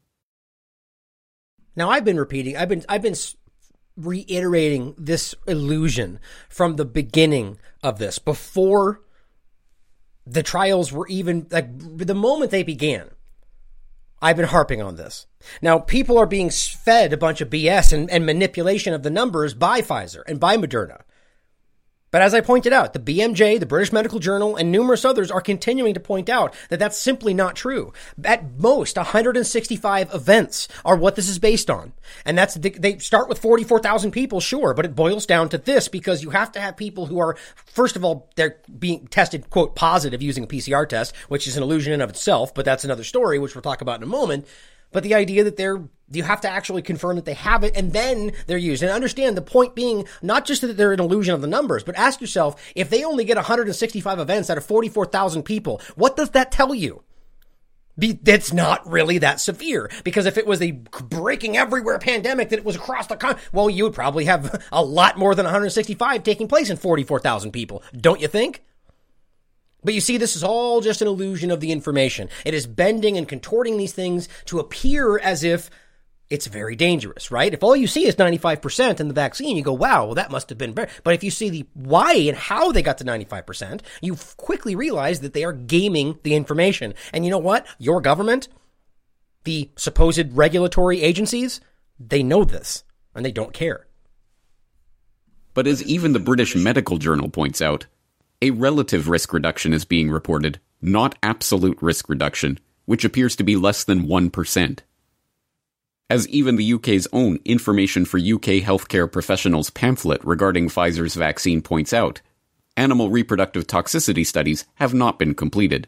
Now, I've been repeating, I've been, I've been reiterating this illusion from the beginning of this, before the trials were even, like, the moment they began. I've been harping on this. Now, people are being fed a bunch of B S and, and manipulation of the numbers by Pfizer and by Moderna. But as I pointed out, the B M J, the British Medical Journal, and numerous others are continuing to point out that that's simply not true. At most, one hundred sixty-five events are what this is based on. And that's, they start with forty-four thousand people, sure, but it boils down to this, because you have to have people who are, first of all, they're being tested, quote, positive using a P C R test, which is an illusion in of itself, but that's another story, which we'll talk about in a moment. But the idea that they're, you have to actually confirm that they have it, and then they're used. And understand the point being, not just that they're an illusion of the numbers, but ask yourself, if they only get one hundred sixty-five events out of forty-four thousand people, what does that tell you? Be, it's not really that severe. Because if it was a breaking everywhere pandemic that it was across the country, well, you would probably have a lot more than one hundred sixty-five taking place in forty-four thousand people. Don't you think? But you see, this is all just an illusion of the information. It is bending and contorting these things to appear as if it's very dangerous, right? If all you see is ninety-five percent in the vaccine, you go, wow, well, that must have been very... But if you see the why and how they got to ninety-five percent, you quickly realize that they are gaming the information. And you know what? Your government, the supposed regulatory agencies, they know this, and they don't care. But as even the British Medical Journal points out, a relative risk reduction is being reported, not absolute risk reduction, which appears to be less than one percent. As even the U K's own Information for U K Healthcare Professionals pamphlet regarding Pfizer's vaccine points out, animal reproductive toxicity studies have not been completed.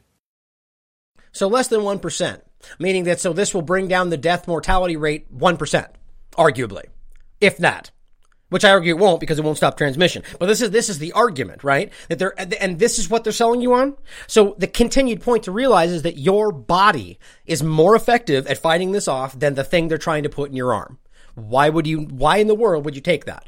So less than one percent, meaning that so this will bring down the death mortality rate one percent, arguably, if not. Which I argue it won't because it won't stop transmission. But this is this is the argument, right? That they're and this is what they're selling you on. So the continued point to realize is that your body is more effective at fighting this off than the thing they're trying to put in your arm. Why would you? Why in the world would you take that?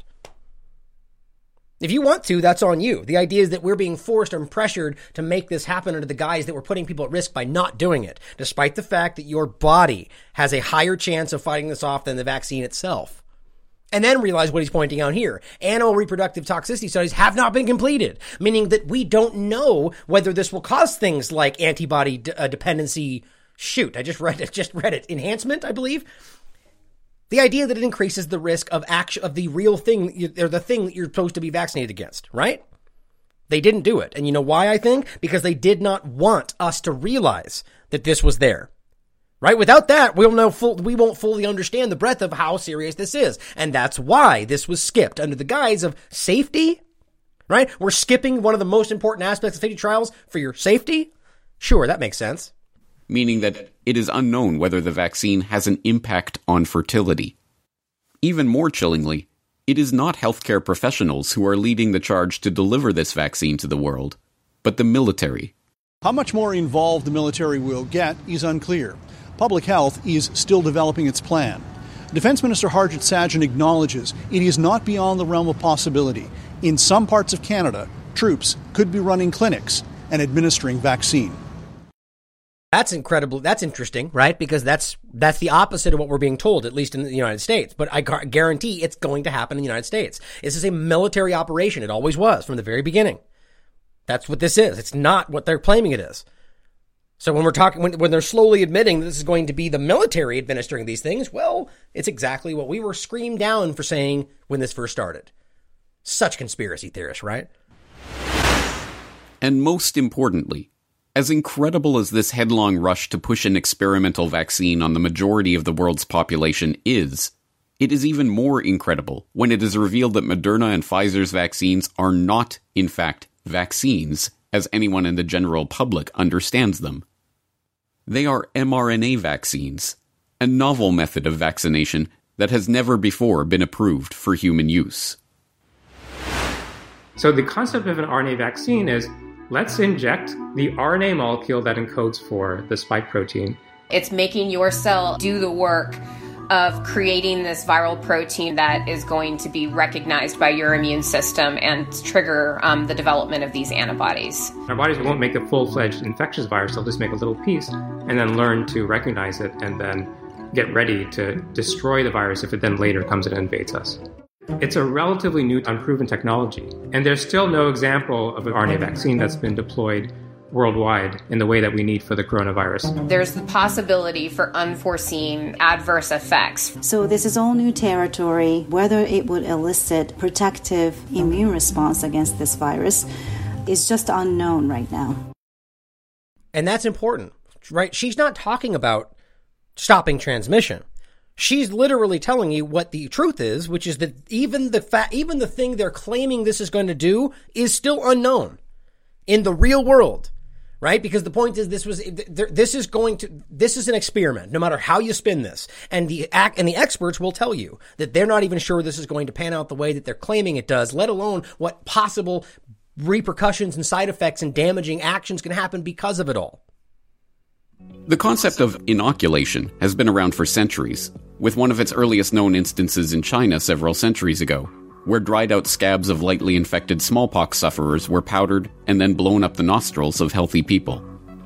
If you want to, that's on you. The idea is that we're being forced and pressured to make this happen under the guise that we're putting people at risk by not doing it, despite the fact that your body has a higher chance of fighting this off than the vaccine itself. And then realize what he's pointing out here. Animal reproductive toxicity studies have not been completed, meaning that we don't know whether this will cause things like antibody d- uh, dependency. Shoot, I just read it, just read it. Enhancement, I believe. The idea that it increases the risk of action of the real thing, or the thing that you're supposed to be vaccinated against, right? They didn't do it. And you know why, I think? Because they did not want us to realize that this was there. Right? Without that, we'll know full, we won't fully understand the breadth of how serious this is. And that's why this was skipped under the guise of safety. Right? We're skipping one of the most important aspects of safety trials for your safety. Sure, that makes sense. Meaning that it is unknown whether the vaccine has an impact on fertility. Even more chillingly, it is not healthcare professionals who are leading the charge to deliver this vaccine to the world, but the military. How much more involved the military will get is unclear. Public Health is still developing its plan. Defense Minister Harjit Sajjan acknowledges it is not beyond the realm of possibility. In some parts of Canada, troops could be running clinics and administering vaccine. That's incredible. That's interesting, right? Because that's that's the opposite of what we're being told, at least in the United States. But I guarantee it's going to happen in the United States. This is a military operation. It always was from the very beginning. That's what this is. It's not what they're claiming it is. So when we're talking, when, when they're slowly admitting that this is going to be the military administering these things, well, it's exactly what we were screamed down for saying when this first started. Such conspiracy theorists, right? And most importantly, as incredible as this headlong rush to push an experimental vaccine on the majority of the world's population is, it is even more incredible when it is revealed that Moderna and Pfizer's vaccines are not, in fact, vaccines, as anyone in the general public understands them. They are mRNA vaccines, a novel method of vaccination that has never before been approved for human use. So the concept of an R N A vaccine is, let's inject the R N A molecule that encodes for the spike protein. It's making your cell do the work of creating this viral protein that is going to be recognized by your immune system and trigger um, the development of these antibodies. Our bodies won't make a full-fledged infectious virus, they'll just make a little piece and then learn to recognize it and then get ready to destroy the virus if it then later comes and invades us. It's a relatively new, unproven technology, and there's still no example of an R N A vaccine that's been deployed worldwide in the way that we need for the coronavirus. There's the possibility for unforeseen adverse effects. So this is all new territory. Whether it would elicit protective immune response against this virus is just unknown right now. And that's important, right? She's not talking about stopping transmission. She's literally telling you what the truth is, which is that even the fa- even the thing they're claiming this is going to do is still unknown in the real world. Right? Because the point is, this was, this is going to, this is an experiment, no matter how you spin this. And the act, and the experts will tell you that they're not even sure this is going to pan out the way that they're claiming it does, let alone what possible repercussions and side effects and damaging actions can happen because of it all. The concept of inoculation has been around for centuries, with one of its earliest known instances in China several centuries ago, where dried-out scabs of lightly infected smallpox sufferers were powdered and then blown up the nostrils of healthy people.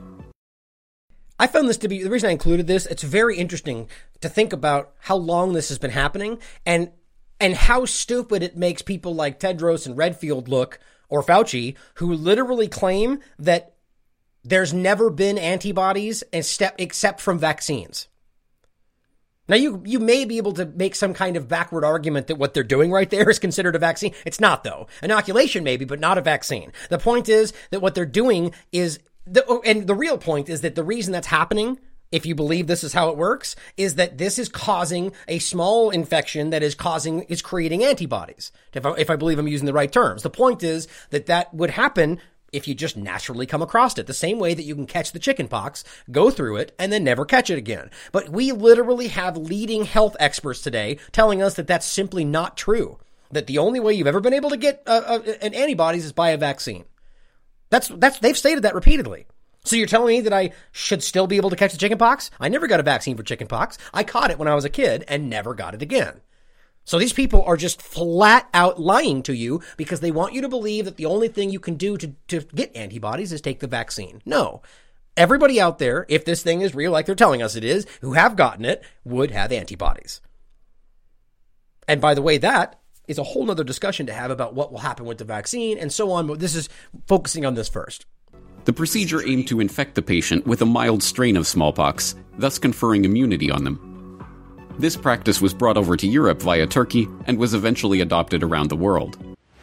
I found this to be, the reason I included this, it's very interesting to think about how long this has been happening and and how stupid it makes people like Tedros and Redfield look, or Fauci, who literally claim that there's never been antibodies except from vaccines. Now, you you may be able to make some kind of backward argument that what they're doing right there is considered a vaccine. It's not, though. Inoculation, maybe, but not a vaccine. The point is that what they're doing is, the, and the real point is that the reason that's happening if you believe this is how it works, is that this is causing a small infection that is causing, is creating antibodies. If I, if I believe I'm using the right terms. The point is that that would happen if you just naturally come across it. The same way that you can catch the chicken pox, go through it, and then never catch it again. But we literally have leading health experts today telling us that that's simply not true. That the only way you've ever been able to get uh, uh, an antibodies is by a vaccine. That's, that's, they've stated that repeatedly. So you're telling me that I should still be able to catch the chickenpox? I never got a vaccine for chickenpox. I caught it when I was a kid and never got it again. So these people are just flat out lying to you because they want you to believe that the only thing you can do to, to get antibodies is take the vaccine. No. Everybody out there, if this thing is real like they're telling us it is, who have gotten it, would have antibodies. And by the way, that is a whole nother discussion to have about what will happen with the vaccine and so on. But this is focusing on this first. The procedure aimed to infect the patient with a mild strain of smallpox, thus conferring immunity on them. This practice was brought over to Europe via Turkey and was eventually adopted around the world.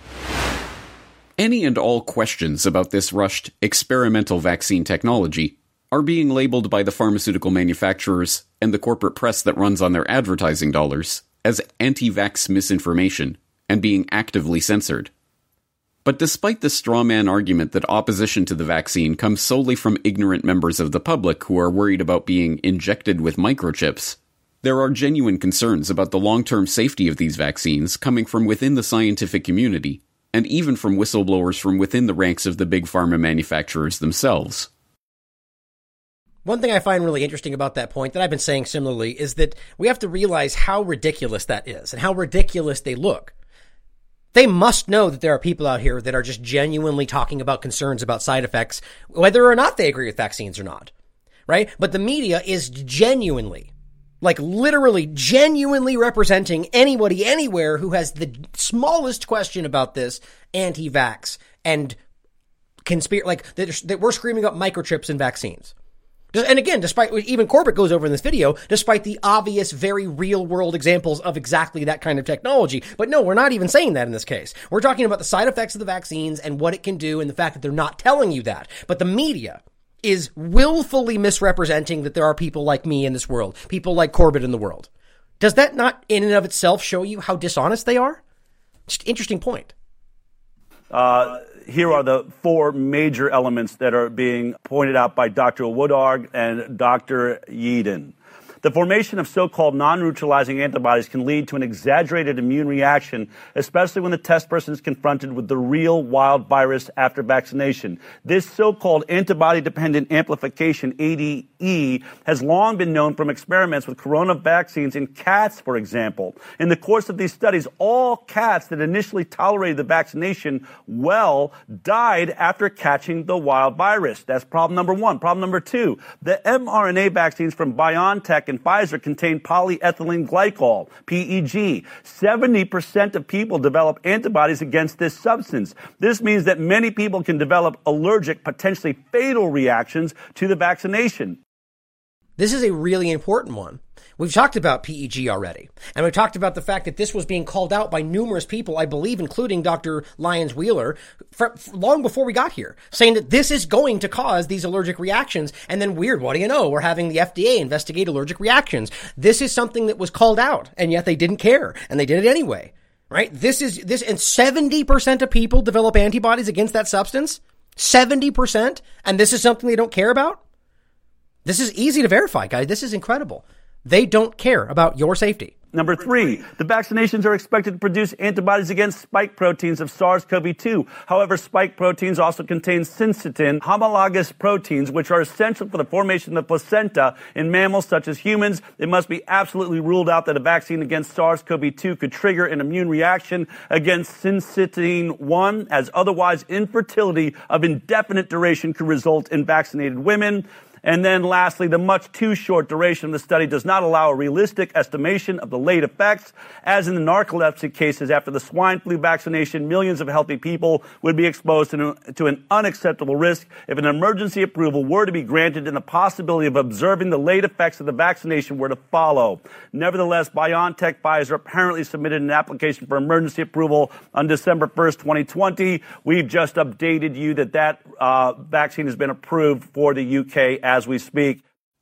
Any and all questions about this rushed experimental vaccine technology are being labeled by the pharmaceutical manufacturers and the corporate press that runs on their advertising dollars as anti-vax misinformation and being actively censored. But despite the strawman argument that opposition to the vaccine comes solely from ignorant members of the public who are worried about being injected with microchips, there are genuine concerns about the long-term safety of these vaccines coming from within the scientific community, and even from whistleblowers from within the ranks of the big pharma manufacturers themselves. One thing I find really interesting about that point that I've been saying similarly is that we have to realize how ridiculous that is and how ridiculous they look. They must know that there are people out here that are just genuinely talking about concerns about side effects, whether or not they agree with vaccines or not, right? But the media is genuinely, like literally genuinely representing anybody anywhere who has the smallest question about this anti-vax and conspiracy, like that, that we're screaming up microchips and vaccines. And again, despite, even Corbett goes over in this video, despite the obvious, very real world examples of exactly that kind of technology. But no, we're not even saying that in this case. We're talking about the side effects of the vaccines and what it can do and the fact that they're not telling you that. But the media is willfully misrepresenting that there are people like me in this world, people like Corbett in the world. Does that not in and of itself show you how dishonest they are? Just an interesting point. Uh, here are the four major elements that are being pointed out by Doctor Woodard and Doctor Yeadon. The formation of so-called non-neutralizing antibodies can lead to an exaggerated immune reaction, especially when the test person is confronted with the real wild virus after vaccination. This so-called antibody-dependent amplification, A D E, has long been known from experiments with corona vaccines in cats, for example. In the course of these studies, all cats that initially tolerated the vaccination well died after catching the wild virus. That's problem number one. Problem number two, the mRNA vaccines from BioNTech and Pfizer contain polyethylene glycol, P E G. seventy percent of people develop antibodies against this substance. This means that many people can develop allergic, potentially fatal reactions to the vaccination. This is a really important one. We've talked about P E G already, and we've talked about the fact that this was being called out by numerous people, I believe, including Doctor Lyons-Wheeler, for, for long before we got here, saying that this is going to cause these allergic reactions. And then weird, what do you know? We're having the F D A investigate allergic reactions. This is something that was called out, and yet they didn't care, and they did it anyway, right? This is this, and seventy percent of people develop antibodies against that substance. seventy percent, and this is something they don't care about. This is easy to verify, guys. This is incredible. They don't care about your safety. Number three, the vaccinations are expected to produce antibodies against spike proteins of SARS-C o V two. However, spike proteins also contain syncytin, homologous proteins, which are essential for the formation of the placenta in mammals such as humans. It must be absolutely ruled out that a vaccine against SARS-C o V two could trigger an immune reaction against syncytin one, as otherwise infertility of indefinite duration could result in vaccinated women. And then lastly, the much too short duration of the study does not allow a realistic estimation of the late effects. As in the narcolepsy cases after the swine flu vaccination, millions of healthy people would be exposed to, to an unacceptable risk if an emergency approval were to be granted and the possibility of observing the late effects of the vaccination were to follow. Nevertheless, BioNTech Pfizer apparently submitted an application for emergency approval on December first, twenty twenty. We've just updated you that that uh, vaccine has been approved for the U K as we speak.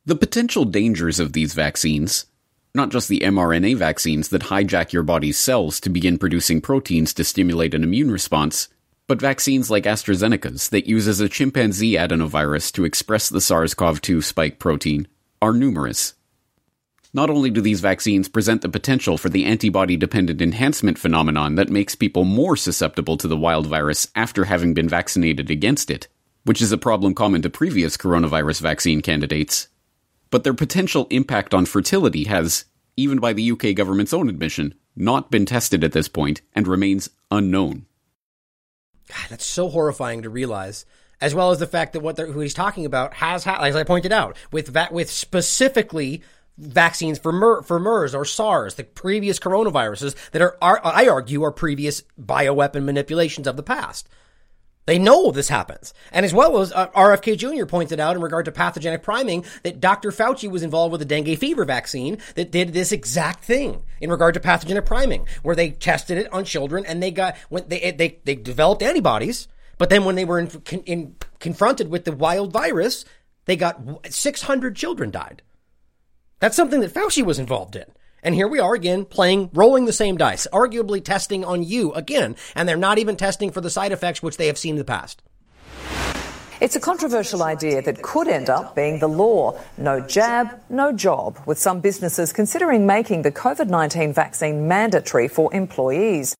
The potential dangers of these vaccines, not just the mRNA vaccines that hijack your body's cells to begin producing proteins to stimulate an immune response, but vaccines like AstraZeneca's that uses a chimpanzee adenovirus to express the SARS-C o V two spike protein, are numerous. Not only do these vaccines present the potential for the antibody-dependent enhancement phenomenon that makes people more susceptible to the wild virus after having been vaccinated against it, which is a problem common to previous coronavirus vaccine candidates, but their potential impact on fertility has, even by the U K government's own admission, not been tested at this point and remains unknown. God, that's so horrifying to realize, as well as the fact that what who he's talking about has, ha- as I pointed out, with va- with specifically vaccines for Mer- for MERS or SARS, the previous coronaviruses that are, are, I argue, are previous bioweapon manipulations of the past. They know this happens. And as well as uh, R F K Junior pointed out in regard to pathogenic priming that Doctor Fauci was involved with a dengue fever vaccine that did this exact thing in regard to pathogenic priming, where they tested it on children and they got, when they, they, they developed antibodies, but then when they were in, in, confronted with the wild virus, they got six hundred children died. That's something that Fauci was involved in. And here we are again playing, rolling the same dice, arguably testing on you again. And they're not even testing for the side effects which they have seen in the past. It's a controversial idea that could end up being the law. No jab, no job, with some businesses considering making the COVID nineteen vaccine mandatory for employees.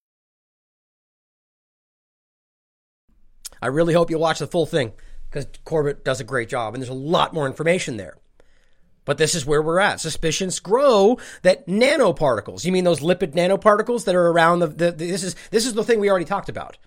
I really hope you'll watch the full thing because Corbett does a great job and there's a lot more information there. But this is where we're at. Suspicions grow that nanoparticles, you mean those lipid nanoparticles that are around the, the, the this is, this is the thing we already talked about.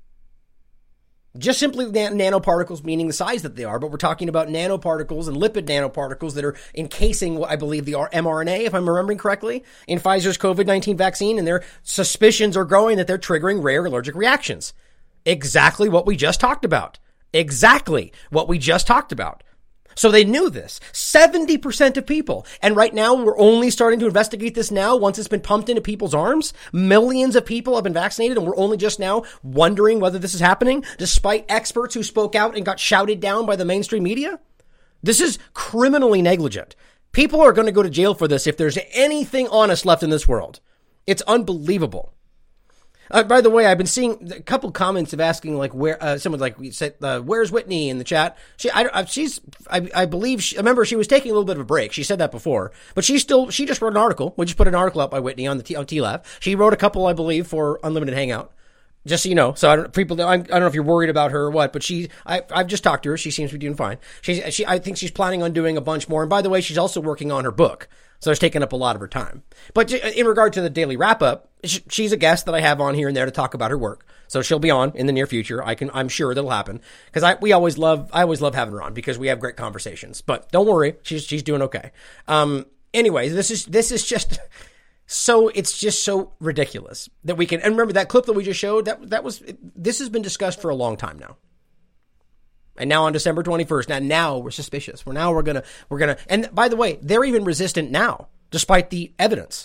Just simply nan- nanoparticles, meaning the size that they are, but we're talking about nanoparticles and lipid nanoparticles that are encasing, I believe, the mRNA, if I'm remembering correctly, in Pfizer's COVID nineteen vaccine, and their suspicions are growing that they're triggering rare allergic reactions. Exactly what we just talked about. Exactly what we just talked about. So they knew this. seventy percent of people. And right now, we're only starting to investigate this now once it's been pumped into people's arms. Millions of people have been vaccinated, and we're only just now wondering whether this is happening, despite experts who spoke out and got shouted down by the mainstream media. This is criminally negligent. People are going to go to jail for this if there's anything honest left in this world. It's unbelievable. Uh, by the way, I've been seeing a couple comments of asking, like, where, uh, someone like said, uh, where's Whitney in the chat? She, I, I she's, I, I believe, she, I remember she was taking a little bit of a break. She said that before, but she still, she just wrote an article. We just put an article up by Whitney on the T, on T L A V. She wrote a couple, I believe, for Unlimited Hangout. Just so you know. So I don't, people, I don't know if you're worried about her or what, but she, I, I've just talked to her. She seems to be doing fine. She's, she, I think she's planning on doing a bunch more. And by the way, she's also working on her book. So it's taken up a lot of her time. But in regard to the daily wrap up, she's a guest that I have on here and there to talk about her work. So she'll be on in the near future. I can, I'm sure that'll happen because I, we always love, I always love having her on because we have great conversations, but don't worry. She's, she's doing okay. Um, anyway, this is, this is just so, it's just so ridiculous that we can, and remember that clip that we just showed, that, that was, this has been discussed for a long time now. And now on December twenty-first, now, now we're suspicious. We're now we're going to, we're going to, and by the way, they're even resistant now, despite the evidence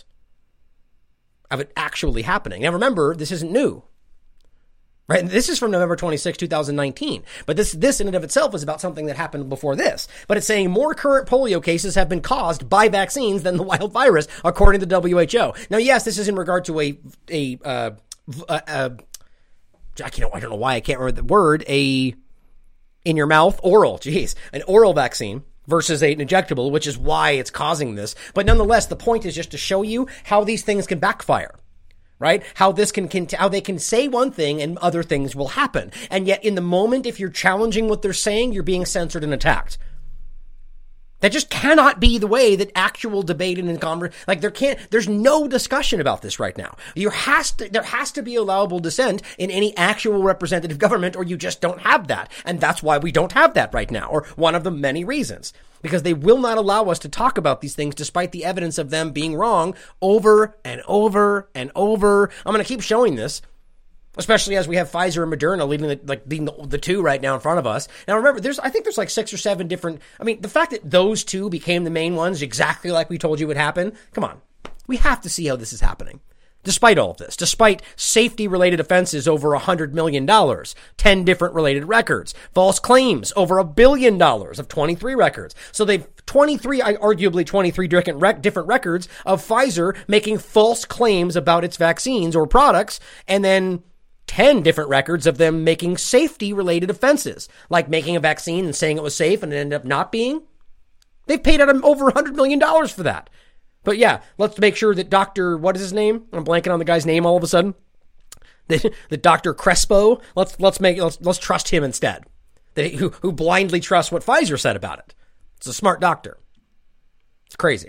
of it actually happening. Now remember, this isn't new, right? This is from November twenty-sixth, twenty nineteen. But this, this in and of itself is about something that happened before this. But it's saying more current polio cases have been caused by vaccines than the wild virus, according to the W H O. Now, yes, this is in regard to a, a, uh, uh, uh I can't, I don't know why I can't remember the word, a, in your mouth, oral, geez, an oral vaccine versus an injectable, which is why it's causing this. But nonetheless, the point is just to show you how these things can backfire, right? How this can, can, how they can say one thing and other things will happen. And yet in the moment, if you're challenging what they're saying, you're being censored and attacked. That just cannot be the way that actual debate and conversation, like there can't, there's no discussion about this right now. You has to, there has to be allowable dissent in any actual representative government, or you just don't have that. And that's why we don't have that right now, or one of the many reasons, because they will not allow us to talk about these things despite the evidence of them being wrong over and over and over. I'm going to keep showing this. Especially as we have Pfizer and Moderna leading the, like leading the, the two right now in front of us. Now remember, there's I think there's like six or seven different. I mean, the fact that those two became the main ones, exactly like we told you would happen. Come on, we have to see how this is happening. Despite all of this, despite safety-related offenses over one hundred million dollars, ten different related records, false claims over a billion dollars of twenty-three records. So they've twenty-three, arguably twenty-three different, rec- different records of Pfizer making false claims about its vaccines or products, and then ten different records of them making safety-related offenses, like making a vaccine and saying it was safe and it ended up not being. They've paid out over one hundred million dollars for that. But yeah, let's make sure that Doctor, what is his name? I'm blanking on the guy's name all of a sudden. The, the Doctor Crespo. Let's let's make let's let's trust him instead. That he, who who blindly trusts what Pfizer said about it. It's a smart doctor. It's crazy.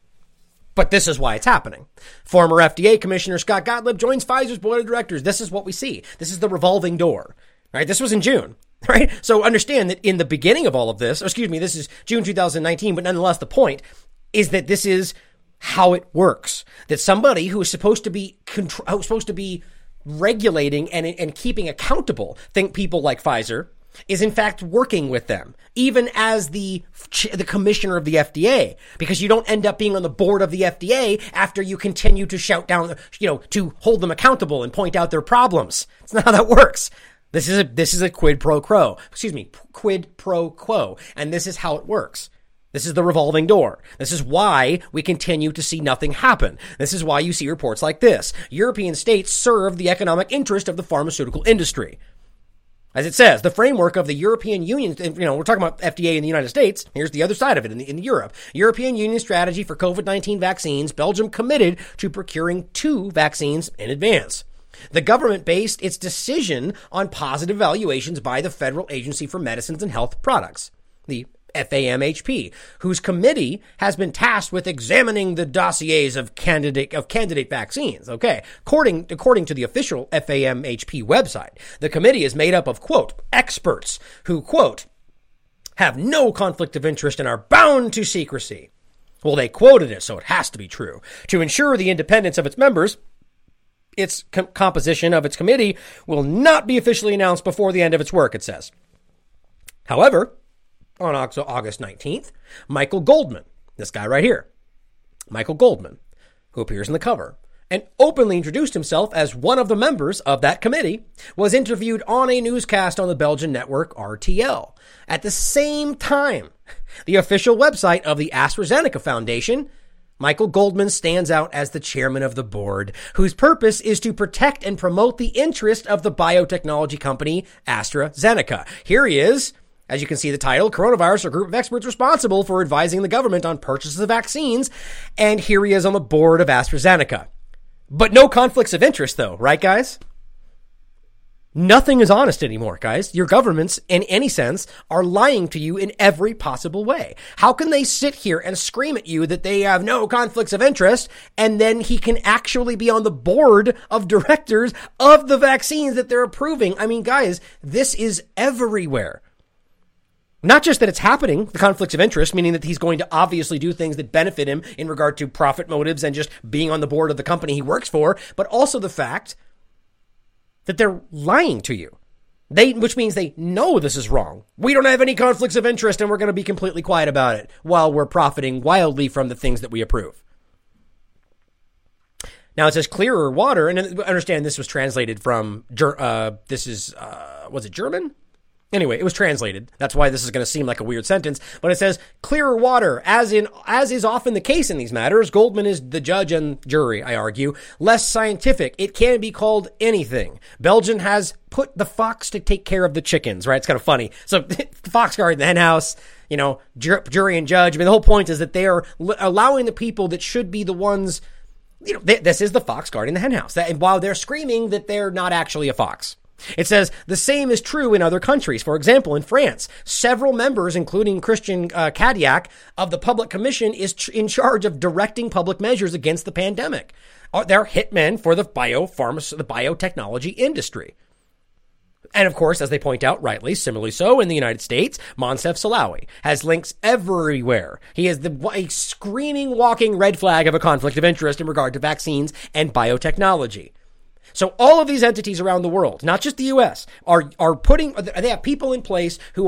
But this is why it's happening. Former F D A Commissioner Scott Gottlieb joins Pfizer's board of directors. This is what we see. This is the revolving door. Right? This was in June. Right? So understand that in the beginning of all of this, or excuse me, this is June two thousand nineteen, but nonetheless, the point is that this is how it works. That somebody who is supposed to be contr- supposed to be regulating and and keeping accountable, think people like Pfizer, is in fact working with them, even as the the commissioner of the F D A, because you don't end up being on the board of the F D A after you continue to shout down, you know, to hold them accountable and point out their problems. It's not how that works. This is a this is a quid pro quo. Excuse me, quid pro quo, and this is how it works. This is the revolving door. This is why we continue to see nothing happen. This is why you see reports like this. European states serve the economic interest of the pharmaceutical industry. As it says, the framework of the European Union, you know, we're talking about F D A in the United States. Here's the other side of it in, the, in Europe. European Union strategy for COVID nineteen vaccines. Belgium committed to procuring two vaccines in advance. The government based its decision on positive evaluations by the Federal Agency for Medicines and Health Products, the F A M H P, whose committee has been tasked with examining the dossiers of candidate of candidate vaccines. Okay. According, according to the official F A M H P website, the committee is made up of, quote, experts who, quote, have no conflict of interest and are bound to secrecy. Well, they quoted it, so it has to be true. To ensure the independence of its members, its com- composition of its committee will not be officially announced before the end of its work, it says. However, on August nineteenth, Michael Goldman, this guy right here, Michael Goldman, who appears in the cover, and openly introduced himself as one of the members of that committee, was interviewed on a newscast on the Belgian network R T L. At the same time, the official website of the AstraZeneca Foundation, Michael Goldman stands out as the chairman of the board, whose purpose is to protect and promote the interest of the biotechnology company AstraZeneca. Here he is. As you can see the title, Coronavirus, a group of experts responsible for advising the government on purchases of vaccines. And here he is on the board of AstraZeneca. But no conflicts of interest, though, right, guys? Nothing is honest anymore, guys. Your governments, in any sense, are lying to you in every possible way. How can they sit here and scream at you that they have no conflicts of interest, and then he can actually be on the board of directors of the vaccines that they're approving? I mean, guys, this is everywhere. Not just that it's happening, the conflicts of interest, meaning that he's going to obviously do things that benefit him in regard to profit motives and just being on the board of the company he works for, but also the fact that they're lying to you. They, which means they know this is wrong. We don't have any conflicts of interest and we're going to be completely quiet about it while we're profiting wildly from the things that we approve. Now it says clearer water, and understand this was translated from, uh, this is, uh, was it German? Anyway, it was translated. That's why this is going to seem like a weird sentence. But it says, clearer water, as in, as is often the case in these matters. Goldman is the judge and jury, I argue. Less scientific. It can be called anything. Belgium has put the fox to take care of the chickens, right? It's kind of funny. So, the fox guard in the hen house, you know, jur- jury and judge. I mean, the whole point is that they are l- allowing the people that should be the ones, you know, they, this is the fox guarding the hen house. That, and while they're screaming that they're not actually a fox. It says the same is true in other countries. For example, in France, several members, including Christian uh, Cadillac of the Public Commission, is ch- in charge of directing public measures against the pandemic. Uh, they're hitmen for the biopharma- the biotechnology industry. And of course, as they point out rightly, similarly so in the United States, Moncef Slaoui has links everywhere. He is the a screaming, walking red flag of a conflict of interest in regard to vaccines and biotechnology. So all of these entities around the world, not just the U S, are are putting, they have people in place who are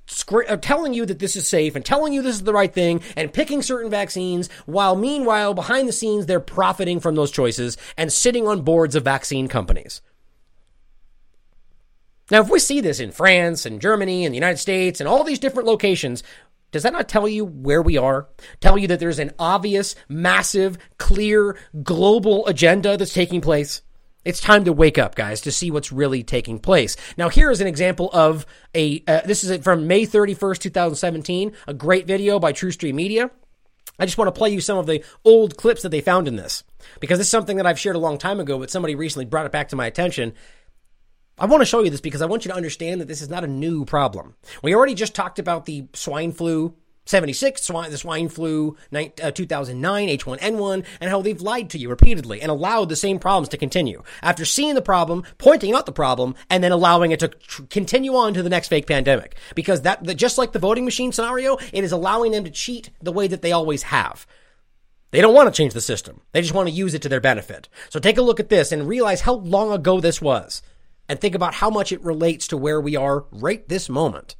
telling you that this is safe and telling you this is the right thing and picking certain vaccines, while meanwhile, behind the scenes, they're profiting from those choices and sitting on boards of vaccine companies. Now, if we see this in France and Germany and the United States and all these different locations, does that not tell you where we are? Tell you that there's an obvious, massive, clear, global agenda that's taking place? It's time to wake up, guys, to see what's really taking place. Now, here is an example of a, uh, this is from May thirty-first, twenty seventeen, a great video by TrueStream Media. I just want to play you some of the old clips that they found in this, because this is something that I've shared a long time ago, but somebody recently brought it back to my attention. I want to show you this because I want you to understand that this is not a new problem. We already just talked about the swine flu seventy-six, swine, the swine flu two thousand nine, H one N one, and how they've lied to you repeatedly and allowed the same problems to continue. After seeing the problem, pointing out the problem, and then allowing it to tr- continue on to the next fake pandemic. Because that, that, just like the voting machine scenario, it is allowing them to cheat the way that they always have. They don't want to change the system. They just want to use it to their benefit. So take a look at this and realize how long ago this was. And think about how much it relates to where we are right this moment.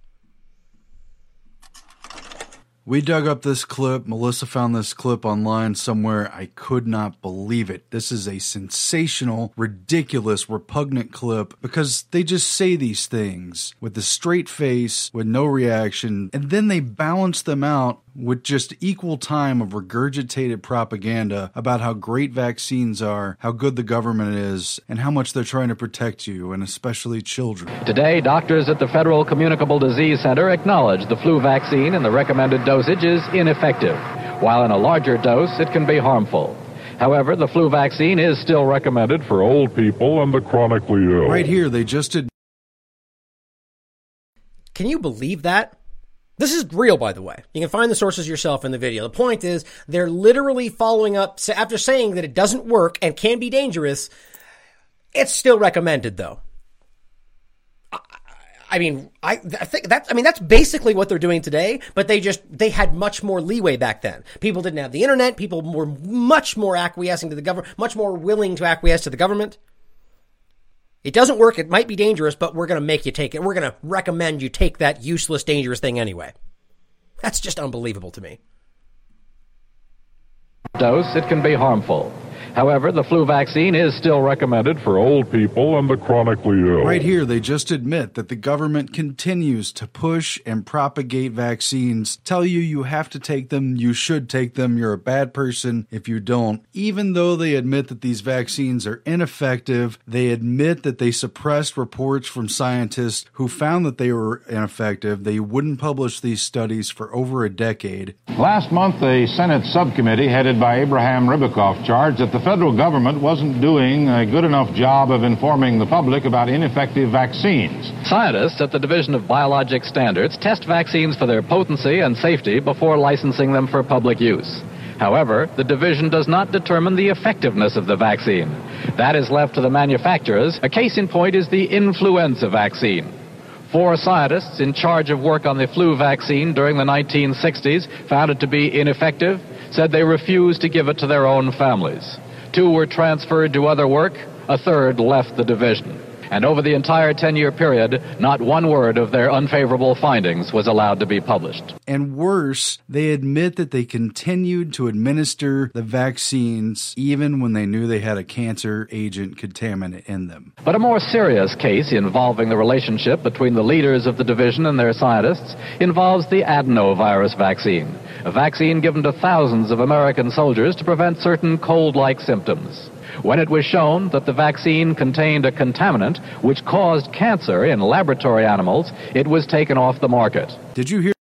We dug up this clip. Melissa found this clip online somewhere. I could not believe it. This is a sensational, ridiculous, repugnant clip because they just say these things with a straight face, with no reaction, and then they balance them out with just equal time of regurgitated propaganda about how great vaccines are, how good the government is, and how much they're trying to protect you, and especially children. Today, doctors at the Federal Communicable Disease Center acknowledge the flu vaccine and the recommended dosage is ineffective. While in a larger dose, it can be harmful. However, the flu vaccine is still recommended for old people and the chronically ill. Right here, they just did. Can you believe that? This is real, by the way. You can find the sources yourself in the video. The point is, they're literally following up, after saying that it doesn't work and can be dangerous, it's still recommended, though. I, I mean, I, I think that's, I mean, that's basically what they're doing today, but they just, they had much more leeway back then. People didn't have the internet. People were much more acquiescing to the government, much more willing to acquiesce to the government. It doesn't work. It might be dangerous, but we're going to make you take it. We're going to recommend you take that useless, dangerous thing anyway. That's just unbelievable to me. Dose, it can be harmful. However, the flu vaccine is still recommended for old people and the chronically ill. Right here, they just admit that the government continues to push and propagate vaccines, tell you you have to take them, you should take them, you're a bad person if you don't. Even though they admit that these vaccines are ineffective, they admit that they suppressed reports from scientists who found that they were ineffective. They wouldn't publish these studies for over a decade. Last month, a Senate subcommittee headed by Abraham Ribicoff charged that the federal government wasn't doing a good enough job of informing the public about ineffective vaccines. Scientists at the Division of Biologic Standards test vaccines for their potency and safety before licensing them for public use. However, the division does not determine the effectiveness of the vaccine. That is left to the manufacturers. A case in point is the influenza vaccine. Four scientists in charge of work on the flu vaccine during the nineteen sixties found it to be ineffective, said they refused to give it to their own families. Two were transferred to other work, a third left the division. And over the entire ten-year period, not one word of their unfavorable findings was allowed to be published. And worse, they admit that they continued to administer the vaccines even when they knew they had a cancer agent contaminant in them. But a more serious case involving the relationship between the leaders of the division and their scientists involves the adenovirus vaccine, a vaccine given to thousands of American soldiers to prevent certain cold-like symptoms. When it was shown that the vaccine contained a contaminant which caused cancer in laboratory animals, it was taken off the market. Did you hear?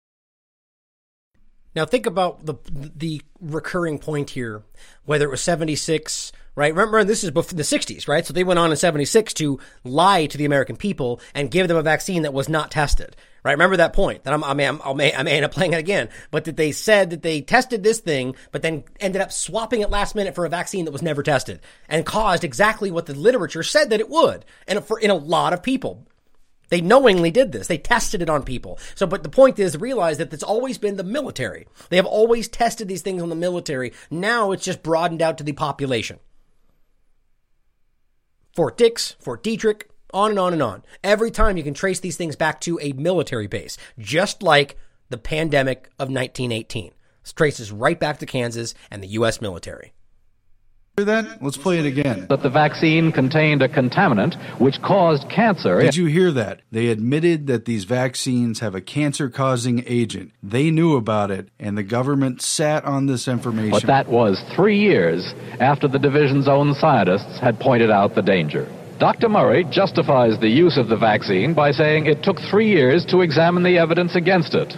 Now think about the the recurring point here, whether it was seventy-six, right? Remember, this is before the sixties, right? So they went on in seventy-six to lie to the American people and give them a vaccine that was not tested, right? Remember that point that I'm, I may, I may, I may end up playing it again, but that they said that they tested this thing, but then ended up swapping it last minute for a vaccine that was never tested and caused exactly what the literature said that it would. And for, in a lot of people, they knowingly did this. They tested it on people. So, but the point is, realize that it's always been the military. They have always tested these things on the military. Now it's just broadened out to the population. Fort Dix, Fort Detrick, On and on and on. Every time you can trace these things back to a military base, just like the pandemic of nineteen eighteen. This traces right back to Kansas and the U S military. Hear that? Let's play it again. That the vaccine contained a contaminant which caused cancer. Did you hear that? They admitted that these vaccines have a cancer-causing agent. They knew about it, and the government sat on this information. But that was three years after the division's own scientists had pointed out the danger. Doctor Murray justifies the use of the vaccine by saying it took three years to examine the evidence against it.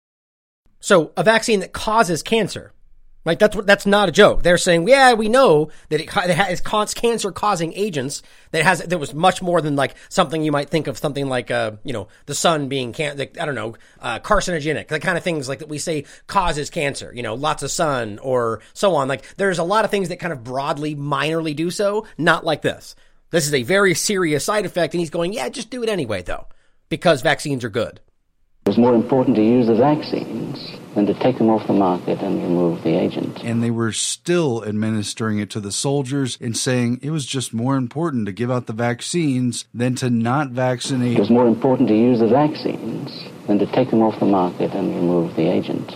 So, a vaccine that causes cancer. Like, that's that's not a joke. They're saying, yeah, we know that it, it has cancer-causing agents. That has there was much more than like something you might think of, something like, uh, you know, the sun being can like, I don't know, uh, carcinogenic, the kind of things like that we say causes cancer. You know, lots of sun or so on. Like, there's a lot of things that kind of broadly, minorly do so. Not like this. This is a very serious side effect, and he's going, yeah, just do it anyway, though, because vaccines are good. It was more important to use the vaccines than to take them off the market and remove the agent. And they were still administering it to the soldiers and saying it was just more important to give out the vaccines than to not vaccinate. It was more important to use the vaccines than to take them off the market and remove the agent.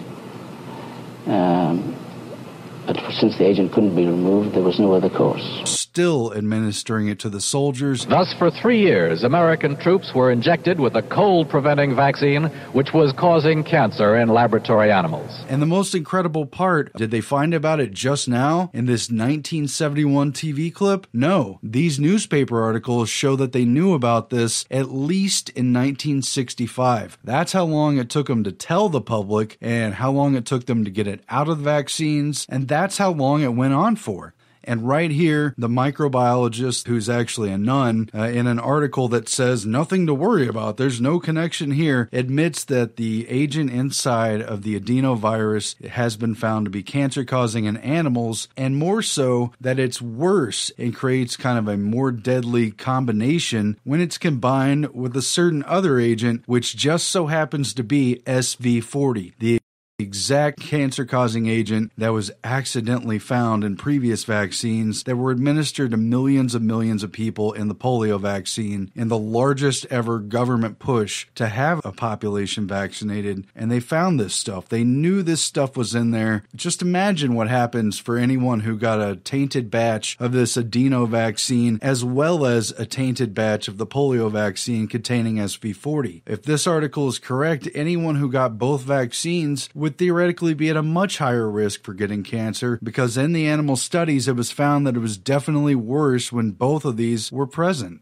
Um, but since the agent couldn't be removed, there was no other course. Still administering it to the soldiers. Thus, for three years, American troops were injected with a cold-preventing vaccine, which was causing cancer in laboratory animals. And the most incredible part, did they find about it just now in this nineteen seventy-one T V clip? No. These newspaper articles show that they knew about this at least in nineteen sixty-five. That's how long it took them to tell the public and how long it took them to get it out of the vaccines, and that's how long it went on for. And right here, the microbiologist, who's actually a nun, uh, in an article that says nothing to worry about, there's no connection here, admits that the agent inside of the adenovirus has been found to be cancer-causing in animals, and more so that it's worse and creates kind of a more deadly combination when it's combined with a certain other agent, which just so happens to be S V forty, the exact cancer-causing agent that was accidentally found in previous vaccines that were administered to millions and millions of people in the polio vaccine in the largest ever government push to have a population vaccinated. And they found this stuff. They knew this stuff was in there. Just imagine what happens for anyone who got a tainted batch of this adeno vaccine as well as a tainted batch of the polio vaccine containing S V forty. If this article is correct, anyone who got both vaccines would would theoretically be at a much higher risk for getting cancer, because in the animal studies it was found that it was definitely worse when both of these were present.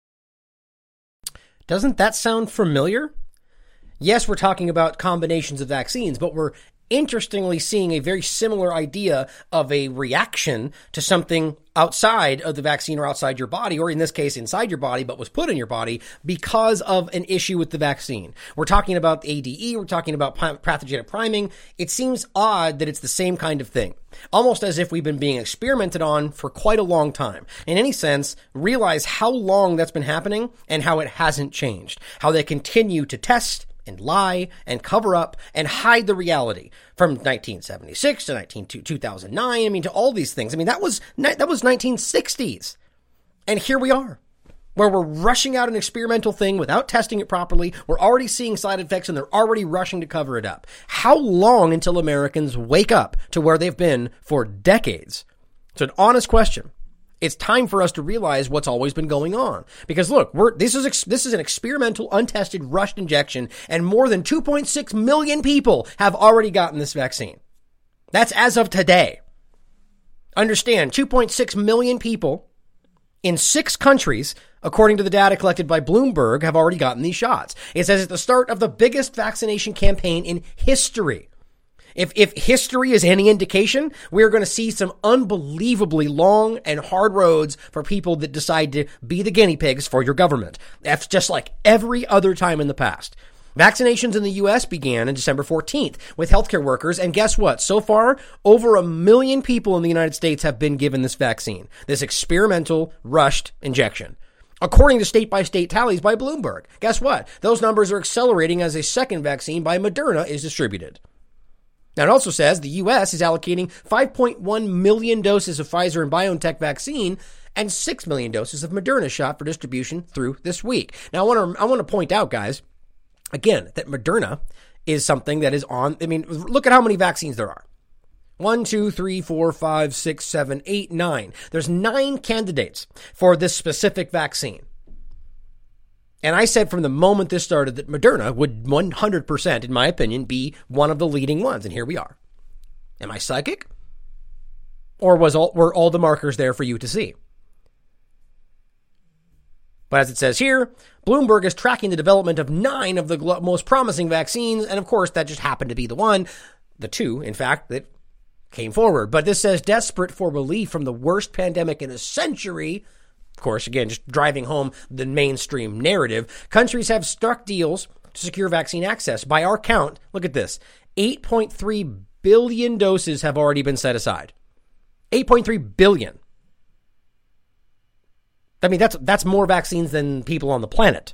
Doesn't that sound familiar? Yes, we're talking about combinations of vaccines, but we're interestingly seeing a very similar idea of a reaction to something outside of the vaccine or outside your body, or in this case inside your body, but was put in your body because of an issue with the vaccine. We're talking about A D E, we're talking about pathogenic priming. It seems odd that it's the same kind of thing, almost as if we've been being experimented on for quite a long time. In any sense, realize how long that's been happening and how it hasn't changed, how they continue to test and lie and cover up and hide the reality from nineteen seventy-six to nineteen, two thousand nine. I mean, to all these things. I mean, that was, that was nineteen sixties. And here we are, where we're rushing out an experimental thing without testing it properly. We're already seeing side effects and they're already rushing to cover it up. How long until Americans wake up to where they've been for decades? It's an honest question. It's time for us to realize what's always been going on. Because look, we're, this is ex, this is an experimental, untested, rushed injection, and more than two point six million people have already gotten this vaccine. That's as of today. Understand, two point six million people in six countries, according to the data collected by Bloomberg, have already gotten these shots. It says it's the start of the biggest vaccination campaign in history. If if history is any indication, we're going to see some unbelievably long and hard roads for people that decide to be the guinea pigs for your government. That's just like every other time in the past. Vaccinations in the U S began on December fourteenth with healthcare workers, and guess what? So far, over a million people in the United States have been given this vaccine, this experimental, rushed injection. According to state-by-state tallies by Bloomberg. Guess what? Those numbers are accelerating as a second vaccine by Moderna is distributed. Now, it also says the U S is allocating five point one million doses of Pfizer and BioNTech vaccine and six million doses of Moderna shot for distribution through this week. Now, I want to I want to point out, guys, again, that Moderna is something that is on, I mean, look at how many vaccines there are. One, two, three, four, five, six, seven, eight, nine. There's nine candidates for this specific vaccine. And I said from the moment this started that Moderna would one hundred percent, in my opinion, be one of the leading ones. And here we are. Am I psychic? Or was all, were all the markers there for you to see? But as it says here, Bloomberg is tracking the development of nine of the glo- most promising vaccines. And of course, that just happened to be the one, the two, in fact, that came forward. But this says, desperate for relief from the worst pandemic in a century. Of course, again, just driving home the mainstream narrative. Countries have struck deals to secure vaccine access. By our count, look at this. eight point three billion doses have already been set aside. eight point three billion. I mean, that's that's more vaccines than people on the planet.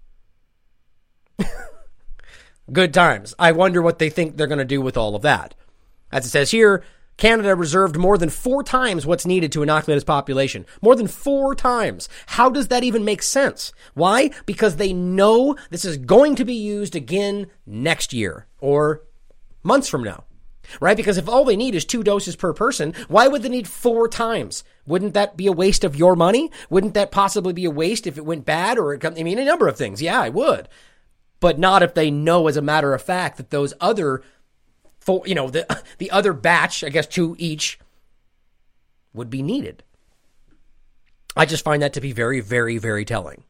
Good times. I wonder what they think they're going to do with all of that. As it says here, Canada reserved more than four times what's needed to inoculate its population. More than four times. How does that even make sense? Why? Because they know this is going to be used again next year or months from now. Right? Because if all they need is two doses per person, why would they need four times? Wouldn't that be a waste of your money? Wouldn't that possibly be a waste if it went bad or it, I mean, a number of things. Yeah, I would. But not if they know as a matter of fact that those other four, you know, the, the other batch, I guess two each, would be needed. I just find that to be very, very, very telling.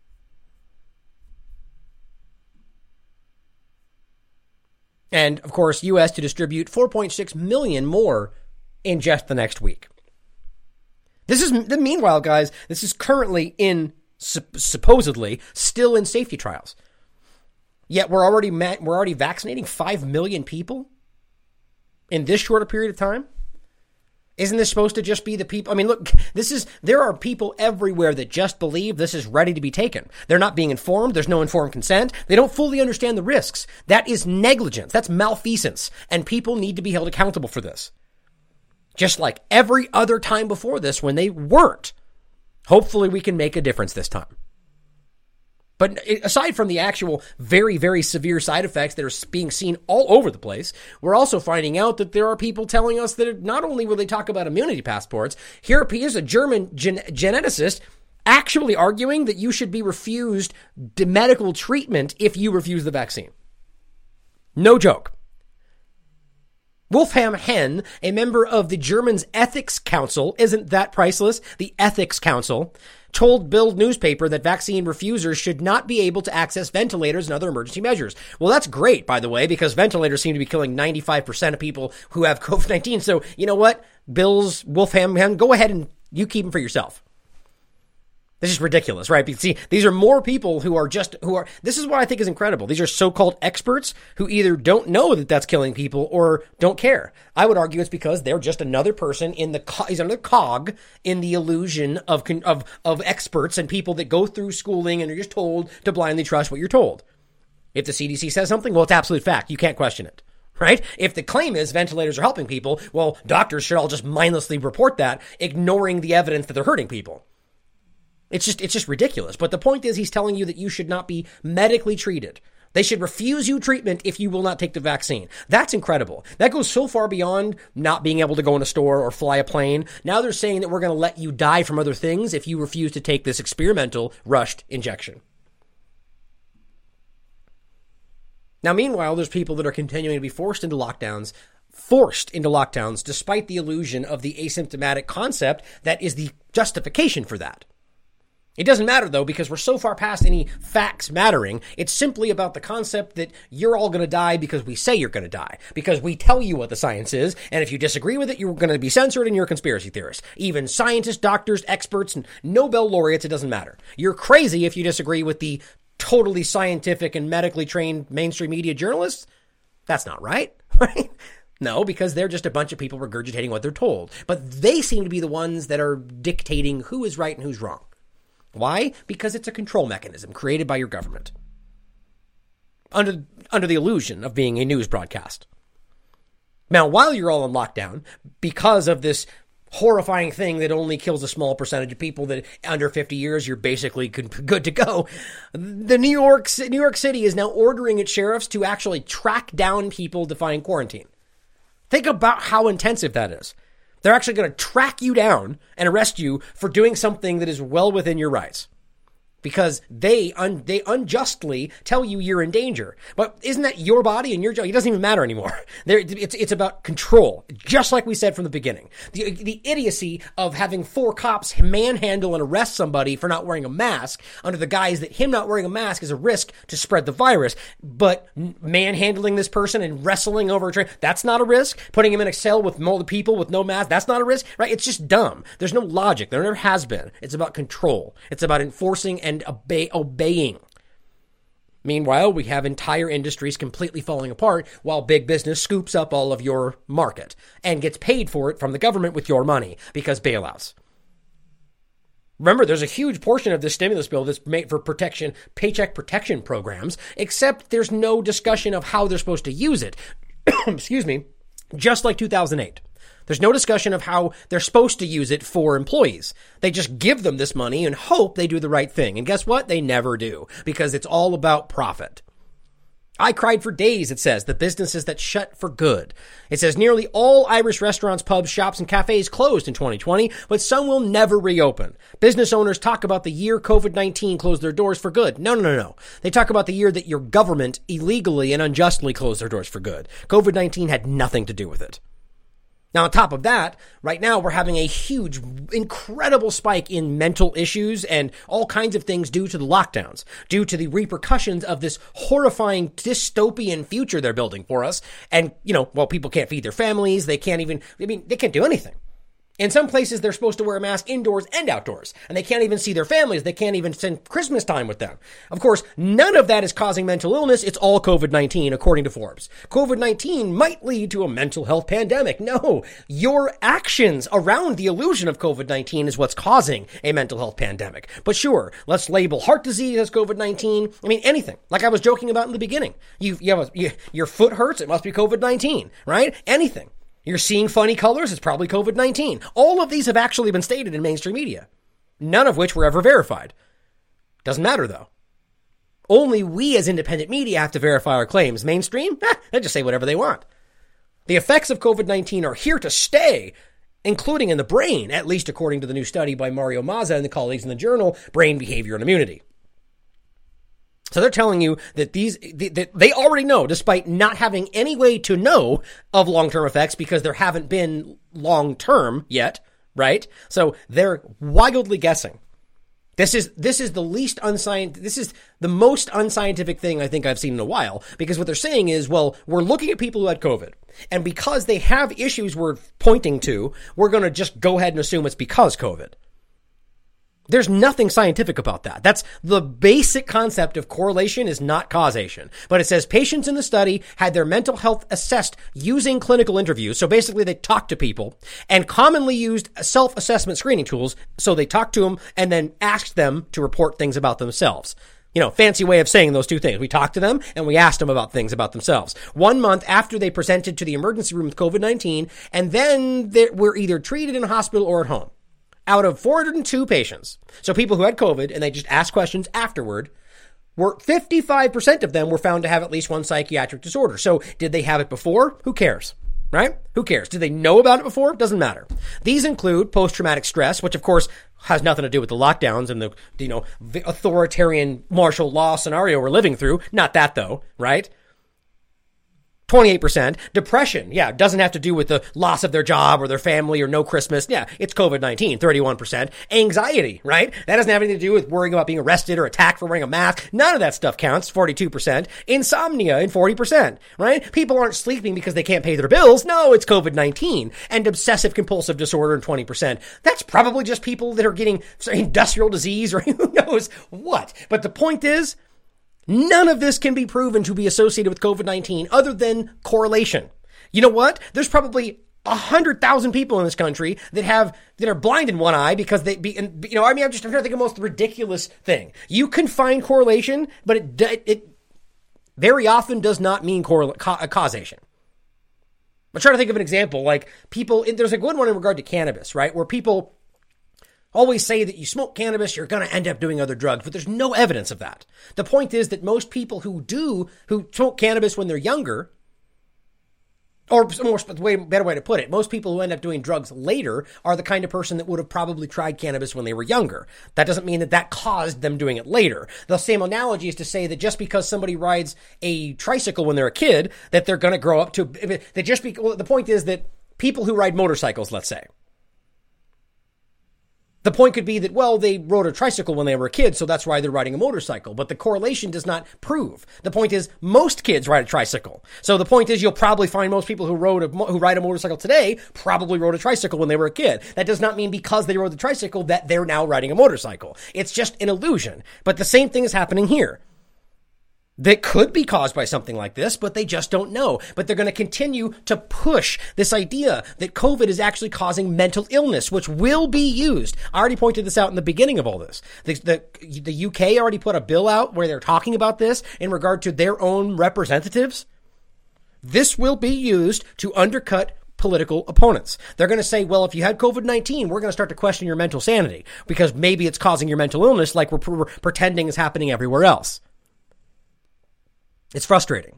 And, of course, U S to distribute four point six million more in just the next week. This is, meanwhile, guys, this is currently in, supposedly, still in safety trials. Yet we're already we're already vaccinating five million people in this short a period of time. Isn't this supposed to just be the people? I mean, look, this is, there are people everywhere that just believe this is ready to be taken. They're not being informed. There's no informed consent. They don't fully understand the risks. That is negligence. That's malfeasance. And people need to be held accountable for this. Just like every other time before this when they weren't. Hopefully we can make a difference this time. But aside from the actual very, very severe side effects that are being seen all over the place, we're also finding out that there are people telling us that not only will they talk about immunity passports, here is a German gen- geneticist actually arguing that you should be refused medical treatment if you refuse the vaccine. No joke. Wolfgang Henn, a member of the German's Ethics Council, isn't that priceless? The Ethics Council told Bild newspaper that vaccine refusers should not be able to access ventilators and other emergency measures. Well, that's great, by the way, because ventilators seem to be killing ninety-five percent of people who have COVID nineteen. So, you know what? Bill's Wolfgang, go ahead and you keep them for yourself. This is ridiculous, right? Because see, these are more people who are just, who are, this is what I think is incredible. These are so-called experts who either don't know that that's killing people or don't care. I would argue it's because they're just another person in the, he's another cog in the illusion of, of, of experts and people that go through schooling and are just told to blindly trust what you're told. If the C D C says something, well, it's absolute fact. You can't question it. Right? If the claim is ventilators are helping people, well, doctors should all just mindlessly report that, ignoring the evidence that they're hurting people. It's just, it's just ridiculous. But the point is, he's telling you that you should not be medically treated. They should refuse you treatment if you will not take the vaccine. That's incredible. That goes so far beyond not being able to go in a store or fly a plane. Now they're saying that we're going to let you die from other things if you refuse to take this experimental rushed injection. Now, meanwhile, there's people that are continuing to be forced into lockdowns, forced into lockdowns, despite the illusion of the asymptomatic concept that is the justification for that. It doesn't matter, though, because we're so far past any facts mattering. It's simply about the concept that you're all going to die because we say you're going to die, because we tell you what the science is, and if you disagree with it, you're going to be censored and you're a conspiracy theorist. Even scientists, doctors, experts, and Nobel laureates, it doesn't matter. You're crazy if you disagree with the totally scientific and medically trained mainstream media journalists. That's not right, right? No, because they're just a bunch of people regurgitating what they're told. But they seem to be the ones that are dictating who is right and who's wrong. Why? Because it's a control mechanism created by your government under under the illusion of being a news broadcast. Now, while you're all in lockdown, because of this horrifying thing that only kills a small percentage of people, that under fifty years, you're basically good to go. The New York, New York City is now ordering its sheriffs to actually track down people defying quarantine. Think about how intensive that is. They're actually going to track you down and arrest you for doing something that is well within your rights. Because they un- they unjustly tell you you're in danger. But isn't that your body and your job? It doesn't even matter anymore. There, it's it's about control, just like we said from the beginning. The, the idiocy of having four cops manhandle and arrest somebody for not wearing a mask under the guise that him not wearing a mask is a risk to spread the virus. But manhandling this person and wrestling over a train, that's not a risk. Putting him in a cell with multiple people with no mask, that's not a risk, right? It's just dumb. There's no logic. There never has been. It's about control. It's about enforcing and and obey, obeying. Meanwhile, we have entire industries completely falling apart while big business scoops up all of your market and gets paid for it from the government with your money because bailouts. Remember, there's a huge portion of this stimulus bill that's made for protection, paycheck protection programs, except there's no discussion of how they're supposed to use it. Excuse me. Just like two thousand eight. There's no discussion of how they're supposed to use it for employees. They just give them this money and hope they do the right thing. And guess what? They never do, because it's all about profit. I cried for days, it says, the businesses that shut for good. It says nearly all Irish restaurants, pubs, shops, and cafes closed in twenty twenty, but some will never reopen. Business owners talk about the year covid nineteen closed their doors for good. No, no, no, no. They talk about the year that your government illegally and unjustly closed their doors for good. covid nineteen had nothing to do with it. Now, on top of that, right now we're having a huge, incredible spike in mental issues and all kinds of things due to the lockdowns, due to the repercussions of this horrifying dystopian future they're building for us. And, you know, well, people can't feed their families. They can't even, I mean, they can't do anything. In some places, they're supposed to wear a mask indoors and outdoors, and they can't even see their families. They can't even spend Christmas time with them. Of course, none of that is causing mental illness. It's all covid nineteen, according to Forbes. covid nineteen might lead to a mental health pandemic. No, your actions around the illusion of covid nineteen is what's causing a mental health pandemic. But sure, let's label heart disease as covid nineteen. I mean, anything. Like I was joking about in the beginning. You, you have a, you, your foot hurts, it must be covid nineteen, right? Anything. You're seeing funny colors, it's probably covid nineteen. All of these have actually been stated in mainstream media, none of which were ever verified. Doesn't matter, though. Only we as independent media have to verify our claims. Mainstream? Eh, they just say whatever they want. The effects of covid nineteen are here to stay, including in the brain, at least according to the new study by Mario Mazza and the colleagues in the journal Brain Behavior and Immunity. So they're telling you that these, that they already know, despite not having any way to know of long-term effects because there haven't been long-term yet, right? So they're wildly guessing. This is, this is the least unscientific, this is the most unscientific thing I think I've seen in a while, because what they're saying is, well, we're looking at people who had COVID, and because they have issues we're pointing to, we're going to just go ahead and assume it's because COVID. There's nothing scientific about that. That's the basic concept of correlation is not causation. But it says patients in the study had their mental health assessed using clinical interviews. So basically they talked to people and commonly used self-assessment screening tools. So they talked to them and then asked them to report things about themselves. You know, fancy way of saying those two things. We talked to them and we asked them about things about themselves. One month after they presented to the emergency room with covid nineteen, and then they were either treated in a hospital or at home. Out of four hundred two patients, so people who had COVID and they just asked questions afterward, were fifty-five percent of them were found to have at least one psychiatric disorder. So did they have it before? Who cares? Right? Who cares? Did they know about it before? Doesn't matter. These include post-traumatic stress, which of course has nothing to do with the lockdowns and the, you know, the authoritarian martial law scenario we're living through. Not that though, right? twenty-eight percent. Depression, yeah, doesn't have to do with the loss of their job or their family or no Christmas. Yeah, it's covid nineteen, thirty-one percent. Anxiety, right? That doesn't have anything to do with worrying about being arrested or attacked for wearing a mask. None of that stuff counts, forty-two percent. Insomnia in forty percent, right? People aren't sleeping because they can't pay their bills. No, it's covid nineteen. And obsessive compulsive disorder in twenty percent. That's probably just people that are getting industrial disease or who knows what. But the point is, none of this can be proven to be associated with covid nineteen other than correlation. You know what? There's probably a hundred thousand people in this country that have, that are blind in one eye because they be, and, you know, I mean, I'm just I'm trying to think of the most ridiculous thing. You can find correlation, but it, it very often does not mean correl- ca- causation. I'm trying to think of an example, like people, there's a good one in regard to cannabis, right? Where people always say that you smoke cannabis, you're going to end up doing other drugs, but there's no evidence of that. The point is that most people who do, who smoke cannabis when they're younger, or more, way better way to put it, most people who end up doing drugs later are the kind of person that would have probably tried cannabis when they were younger. That doesn't mean that that caused them doing it later. The same analogy is to say that just because somebody rides a tricycle when they're a kid, that they're going to grow up to, that just be, well, the point is that people who ride motorcycles, let's say, the point could be that, well, they rode a tricycle when they were a kid, so that's why they're riding a motorcycle. But the correlation does not prove. The point is, most kids ride a tricycle. So the point is, you'll probably find most people who rode a, who ride a motorcycle today probably rode a tricycle when they were a kid. That does not mean because they rode the tricycle that they're now riding a motorcycle. It's just an illusion. But the same thing is happening here. That could be caused by something like this, but they just don't know. But they're going to continue to push this idea that COVID is actually causing mental illness, which will be used. I already pointed this out in the beginning of all this. The, the, the U K already put a bill out where they're talking about this in regard to their own representatives. This will be used to undercut political opponents. They're going to say, well, if you had COVID nineteen, we're going to start to question your mental sanity because maybe it's causing your mental illness like we're pre- pretending is happening everywhere else. It's frustrating.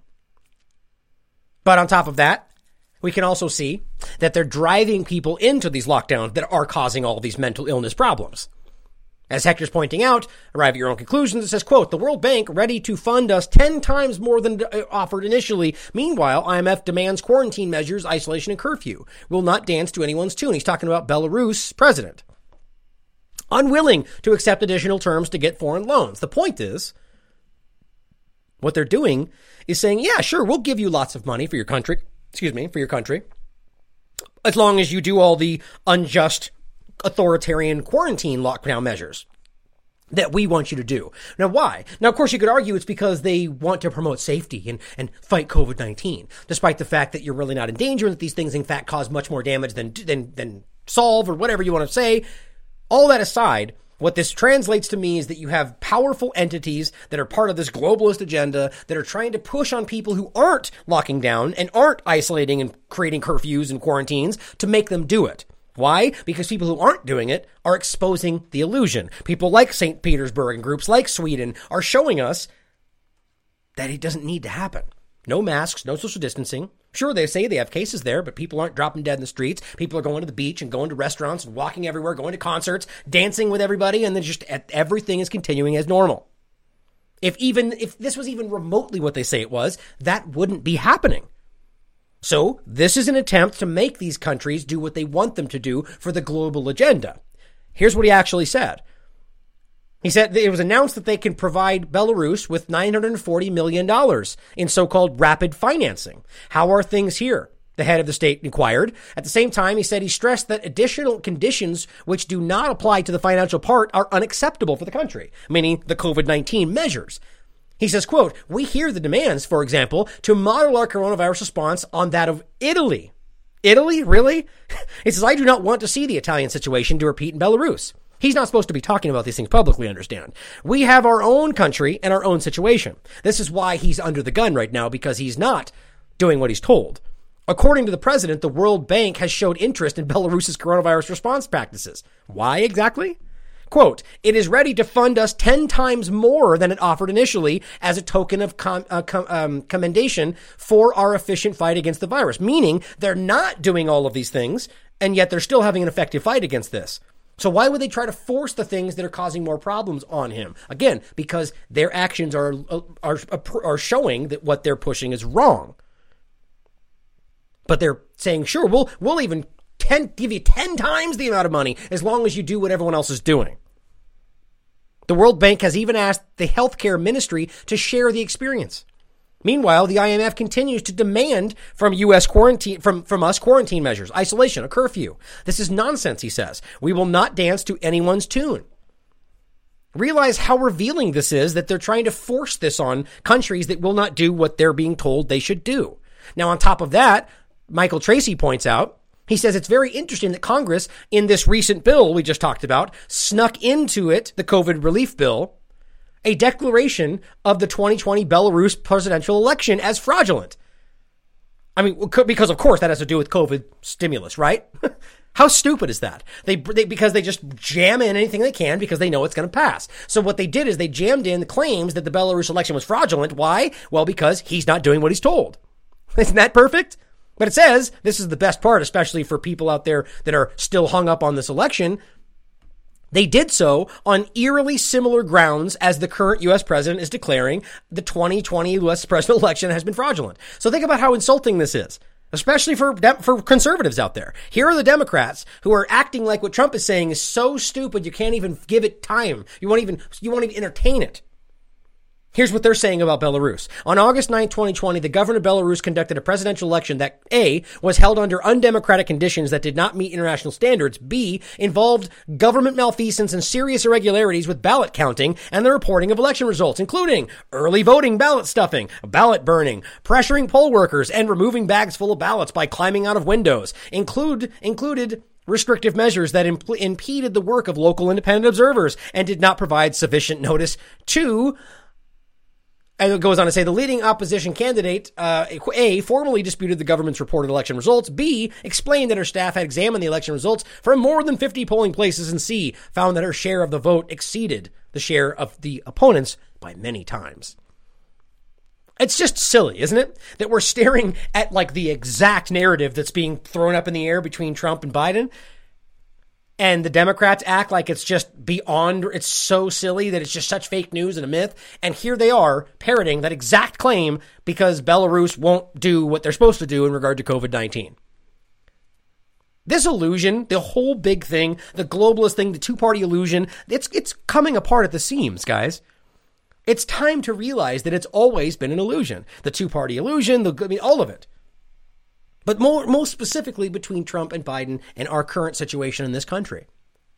But on top of that, we can also see that they're driving people into these lockdowns that are causing all these mental illness problems. As Hector's pointing out, arrive at your own conclusions. It says, quote, the World Bank ready to fund us ten times more than offered initially. Meanwhile, I M F demands quarantine measures, isolation, and curfew. Will not dance to anyone's tune. He's talking about Belarus president. Unwilling to accept additional terms to get foreign loans. The point is, what they're doing is saying, yeah, sure, we'll give you lots of money for your country, excuse me, for your country, as long as you do all the unjust authoritarian quarantine lockdown measures that we want you to do. Now, why? Now, of course, you could argue it's because they want to promote safety and, and fight COVID nineteen, despite the fact that you're really not in danger and that these things, in fact, cause much more damage than, than, than solve or whatever you want to say. All that aside, what this translates to me is that you have powerful entities that are part of this globalist agenda that are trying to push on people who aren't locking down and aren't isolating and creating curfews and quarantines to make them do it. Why? Because people who aren't doing it are exposing the illusion. People like Saint Petersburg and groups like Sweden are showing us that it doesn't need to happen. No masks, no social distancing. Sure, they say they have cases there, but people aren't dropping dead in the streets. People are going to the beach and going to restaurants and walking everywhere, going to concerts, dancing with everybody, and then just everything is continuing as normal. If even if this was even remotely what they say it was, that wouldn't be happening. So this is an attempt to make these countries do what they want them to do for the global agenda. Here's what he actually said. He said it was announced that they can provide Belarus with nine hundred forty million dollars in so-called rapid financing. How are things here? The head of the state inquired. At the same time, he said he stressed that additional conditions which do not apply to the financial part are unacceptable for the country, meaning the COVID nineteen measures. He says, quote, we hear the demands, for example, to model our coronavirus response on that of Italy. Italy? Really? He says, I do not want to see the Italian situation to repeat in Belarus. He's not supposed to be talking about these things publicly, understand. We have our own country and our own situation. This is why he's under the gun right now, because he's not doing what he's told. According to the president, the World Bank has showed interest in Belarus's coronavirus response practices. Why exactly? Quote, it is ready to fund us ten times more than it offered initially as a token of com- uh, com- um, commendation for our efficient fight against the virus. Meaning they're not doing all of these things, and yet they're still having an effective fight against this. So why would they try to force the things that are causing more problems on him? Again, because their actions are are are showing that what they're pushing is wrong. But they're saying, sure, we'll we'll even ten, give you ten times the amount of money as long as you do what everyone else is doing. The World Bank has even asked the healthcare ministry to share the experience. Meanwhile, the I M F continues to demand from U S quarantine, from, from us quarantine measures, isolation, a curfew. This is nonsense, he says. We will not dance to anyone's tune. Realize how revealing this is that they're trying to force this on countries that will not do what they're being told they should do. Now, on top of that, Michael Tracy points out, he says it's very interesting that Congress, in this recent bill we just talked about, snuck into it, the COVID relief bill, a declaration of the twenty twenty Belarus presidential election as fraudulent. I mean, because of course that has to do with COVID stimulus, right? How stupid is that? They, they, because they just jam in anything they can because they know it's going to pass. So what they did is they jammed in the claims that the Belarus election was fraudulent. Why? Well, because he's not doing what he's told. Isn't that perfect? But it says, this is the best part, especially for people out there that are still hung up on this election. They did so on eerily similar grounds as the current U S president is declaring the twenty twenty U S presidential election has been fraudulent. So think about how insulting this is. Especially for for conservatives out there. Here are the Democrats who are acting like what Trump is saying is so stupid you can't even give it time. You won't even you won't even entertain it. Here's what they're saying about Belarus. On August ninth, twenty twenty, the government of Belarus conducted a presidential election that A, was held under undemocratic conditions that did not meet international standards, B, involved government malfeasance and serious irregularities with ballot counting and the reporting of election results, including early voting ballot stuffing, ballot burning, pressuring poll workers, and removing bags full of ballots by climbing out of windows. Include, included restrictive measures that imp- impeded the work of local independent observers and did not provide sufficient notice to... And it goes on to say the leading opposition candidate, uh, A, formally disputed the government's reported election results. B, explained that her staff had examined the election results from more than fifty polling places. And C, found that her share of the vote exceeded the share of the opponents by many times. It's just silly, isn't it? That we're staring at like the exact narrative that's being thrown up in the air between Trump and Biden. And the Democrats act like it's just beyond, it's so silly that it's just such fake news and a myth. And here they are parroting that exact claim because Belarus won't do what they're supposed to do in regard to COVID nineteen. This illusion, the whole big thing, the globalist thing, the two-party illusion, it's it's coming apart at the seams, guys. It's time to realize that it's always been an illusion. The two-party illusion, the I mean, all of it. But more, most specifically between Trump and Biden and our current situation in this country.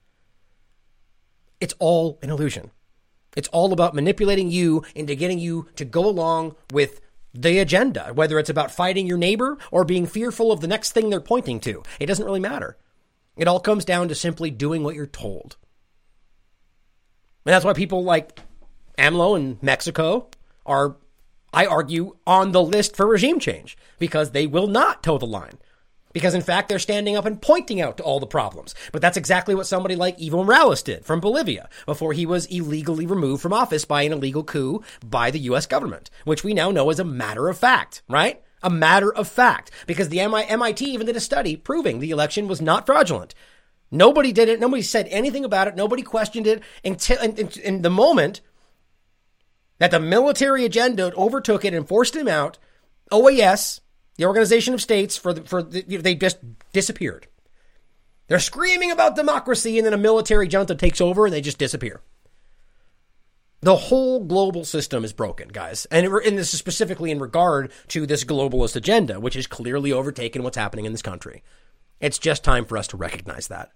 It's all an illusion. It's all about manipulating you into getting you to go along with the agenda, whether it's about fighting your neighbor or being fearful of the next thing they're pointing to. It doesn't really matter. It all comes down to simply doing what you're told. And that's why people like AMLO in Mexico are, I argue, on the list for regime change, because they will not toe the line. Because, in fact, they're standing up and pointing out to all the problems. But that's exactly what somebody like Evo Morales did from Bolivia before he was illegally removed from office by an illegal coup by the U S government, which we now know is a matter of fact, right? A matter of fact, because the M I T even did a study proving the election was not fraudulent. Nobody did it. Nobody said anything about it. Nobody questioned it until in, in, in the moment that the military agenda overtook it and forced him out. O A S, the Organization of States, for the, for the, they just disappeared. They're screaming about democracy, and then a military junta takes over, and they just disappear. The whole global system is broken, guys. And, it, and this is specifically in regard to this globalist agenda, which has clearly overtaken what's happening in this country. It's just time for us to recognize that.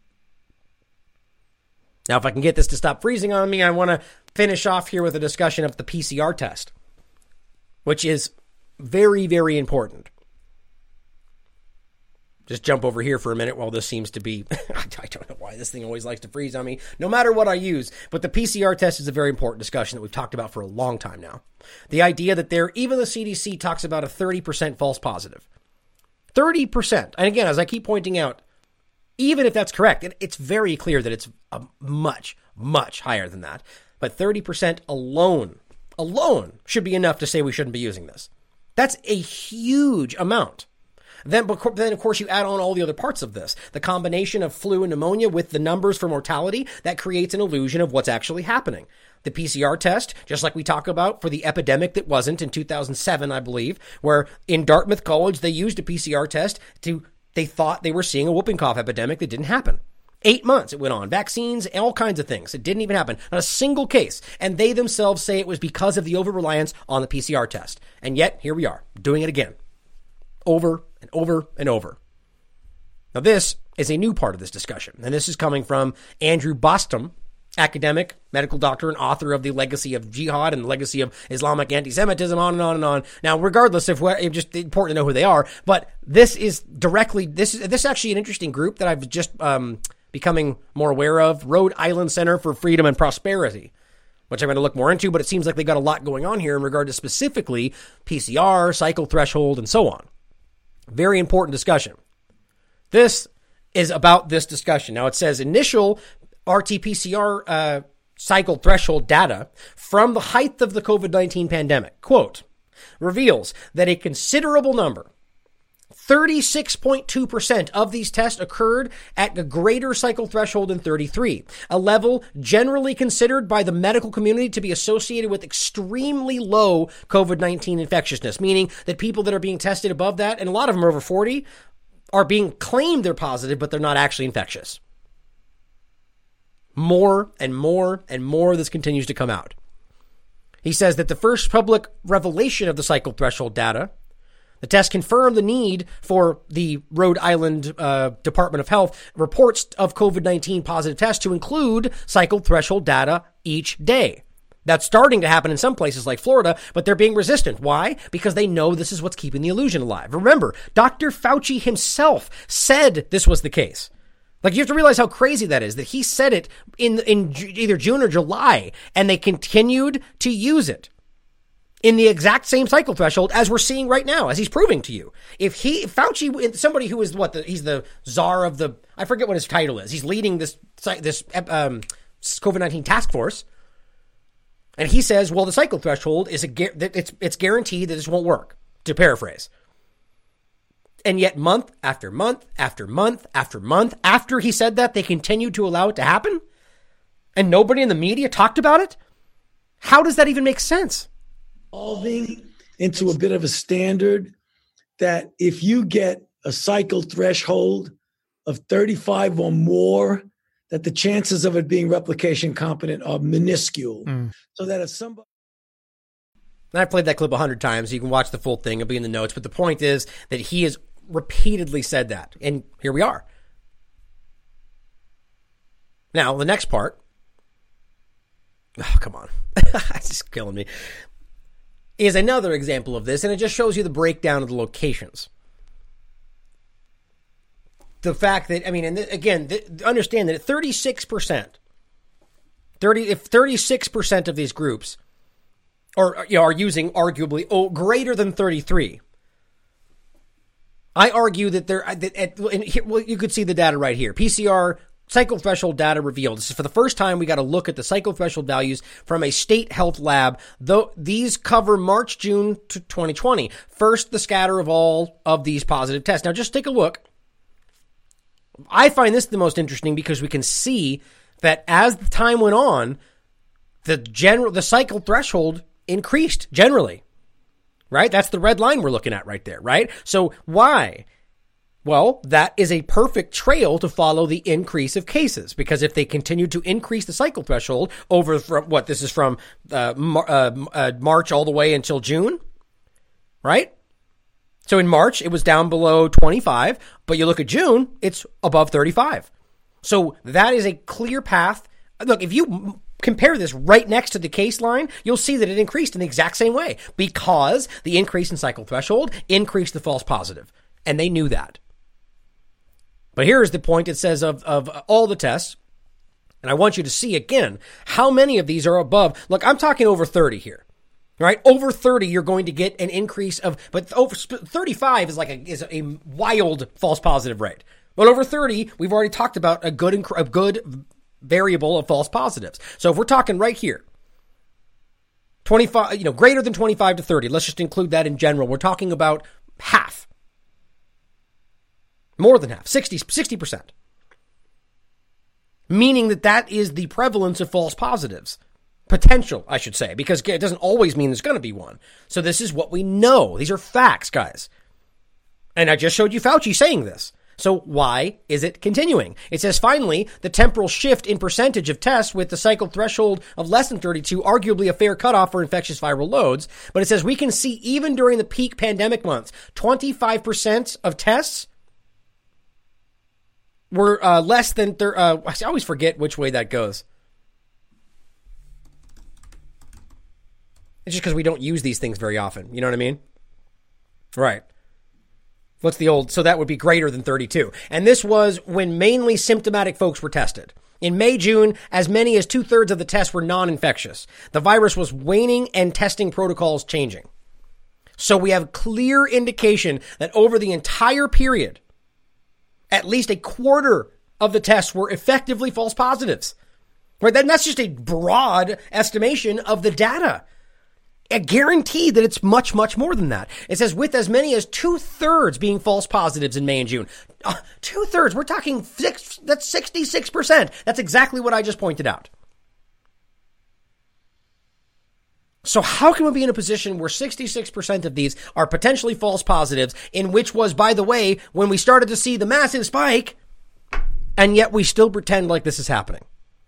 Now, if I can get this to stop freezing on me, I want to finish off here with a discussion of the P C R test, which is very, very important. Just jump over here for a minute while this seems to be, I don't know why this thing always likes to freeze on me, no matter what I use. But the P C R test is a very important discussion that we've talked about for a long time now. The idea that there, even the C D C talks about a thirty percent false positive. thirty percent. And again, as I keep pointing out, even if that's correct, it, it's very clear that it's a much, much higher than that. But thirty percent alone, alone should be enough to say we shouldn't be using this. That's a huge amount. Then, then, of course, you add on all the other parts of this. The combination of flu and pneumonia with the numbers for mortality, that creates an illusion of what's actually happening. The P C R test, just like we talk about for the epidemic that wasn't in two thousand seven, I believe, where in Dartmouth College, they used a P C R test to, they thought they were seeing a whooping cough epidemic that didn't happen. Eight months it went on. Vaccines, all kinds of things. It didn't even happen. Not a single case. And they themselves say it was because of the over-reliance on the P C R test. And yet, here we are, doing it again. Over and over and over. Now, this is a new part of this discussion. And this is coming from Andrew Bostom, academic, medical doctor, and author of The Legacy of Jihad and The Legacy of Islamic Anti-Semitism, on and on and on. Now, regardless of what, it's just important to know who they are. But this is directly, this is, this is actually an interesting group that I've just, um, becoming more aware of, Rhode Island Center for Freedom and Prosperity, which I'm going to look more into, but it seems like they got a lot going on here in regard to specifically P C R, cycle threshold, and so on. Very important discussion. This is about this discussion. Now, it says initial R T P C R uh, cycle threshold data from the height of the COVID nineteen pandemic, quote, reveals that a considerable number, thirty-six point two percent of these tests occurred at a greater cycle threshold than thirty-three, a level generally considered by the medical community to be associated with extremely low COVID nineteen infectiousness, meaning that people that are being tested above that, and a lot of them are over forty, are being claimed they're positive, but they're not actually infectious. More and more and more this continues to come out. He says that the first public revelation of the cycle threshold data, the test confirmed the need for the Rhode Island uh, Department of Health reports of COVID nineteen positive tests to include cycle threshold data each day. That's starting to happen in some places like Florida, but they're being resistant. Why? Because they know this is what's keeping the illusion alive. Remember, Doctor Fauci himself said this was the case. Like, you have to realize how crazy that is, that he said it in, in either June or July, and they continued to use it in the exact same cycle threshold as we're seeing right now, as he's proving to you. If he, Fauci, somebody who is what, the, he's the czar of the, I forget what his title is. He's leading this, this um, COVID nineteen task force. And he says, well, the cycle threshold is a, it's, it's guaranteed that this won't work, to paraphrase. And yet month after month after month after month after he said that, they continued to allow it to happen? And nobody in the media talked about it? How does that even make sense? Evolving into a bit of a standard that if you get a cycle threshold of thirty-five or more, that the chances of it being replication competent are minuscule. Mm. So that if somebody... And I've played that clip a hundred times. You can watch the full thing. It'll be in the notes. But the point is that he has repeatedly said that. And here we are. Now, the next part. Oh, come on. It's just killing me. Is another example of this. And it just shows you the breakdown of the locations. The fact that, I mean, and th- again, th- understand that at thirty-six percent, thirty, if thirty-six percent of these groups are, you know, are using arguably oh, greater than thirty-three, I argue that they're, that at, and here, well, you could see the data right here. P C R cycle threshold data revealed. This is for the first time we got to look at the cycle threshold values from a state health lab. Though these cover March, June to twenty twenty. First, the scatter of all of these positive tests. Now, just take a look. I find this the most interesting because we can see that as the time went on, the general, the cycle threshold increased generally, right? That's the red line we're looking at right there, right? So why? Well, that is a perfect trail to follow the increase of cases, because if they continue to increase the cycle threshold over from what this is from uh, Mar- uh, uh, March all the way until June, right? So in March, it was down below twenty-five, but you look at June, it's above thirty-five. So that is a clear path. Look, if you compare this right next to the case line, you'll see that it increased in the exact same way because the increase in cycle threshold increased the false positive, and they knew that. But here's the point. It says of, of all the tests, and I want you to see again how many of these are above. Look, I'm talking over thirty here. Right? Over thirty, you're going to get an increase of, but over thirty-five is like a, is a wild false positive rate. But over thirty, we've already talked about a good, a good variable of false positives. So if we're talking right here, twenty-five, you know, greater than twenty-five to thirty, let's just include that in general. We're talking about half. More than half, sixty, sixty percent. Meaning that that is the prevalence of false positives. Potential, I should say, because it doesn't always mean there's going to be one. So this is what we know. These are facts, guys. And I just showed you Fauci saying this. So why is it continuing? It says, finally, the temporal shift in percentage of tests with the cycle threshold of less than thirty-two, arguably a fair cutoff for infectious viral loads. But it says we can see even during the peak pandemic months, twenty-five percent of tests were uh, less than, thir- uh, I always forget which way that goes. It's just because we don't use these things very often. You know what I mean? Right. What's the old? So that would be greater than thirty-two. And this was when mainly symptomatic folks were tested. In May, June, as many as two thirds of the tests were non-infectious. The virus was waning and testing protocols changing. So we have clear indication that over the entire period, at least a quarter of the tests were effectively false positives. Right? Then that's just a broad estimation of the data. I guarantee that it's much, much more than that. It says with as many as two-thirds being false positives in May and June. Uh, two-thirds. We're talking six, that's sixty-six percent. That's exactly what I just pointed out. So how can we be in a position where sixty-six percent of these are potentially false positives, in which was, by the way, when we started to see the massive spike, and yet we still pretend like this is happening?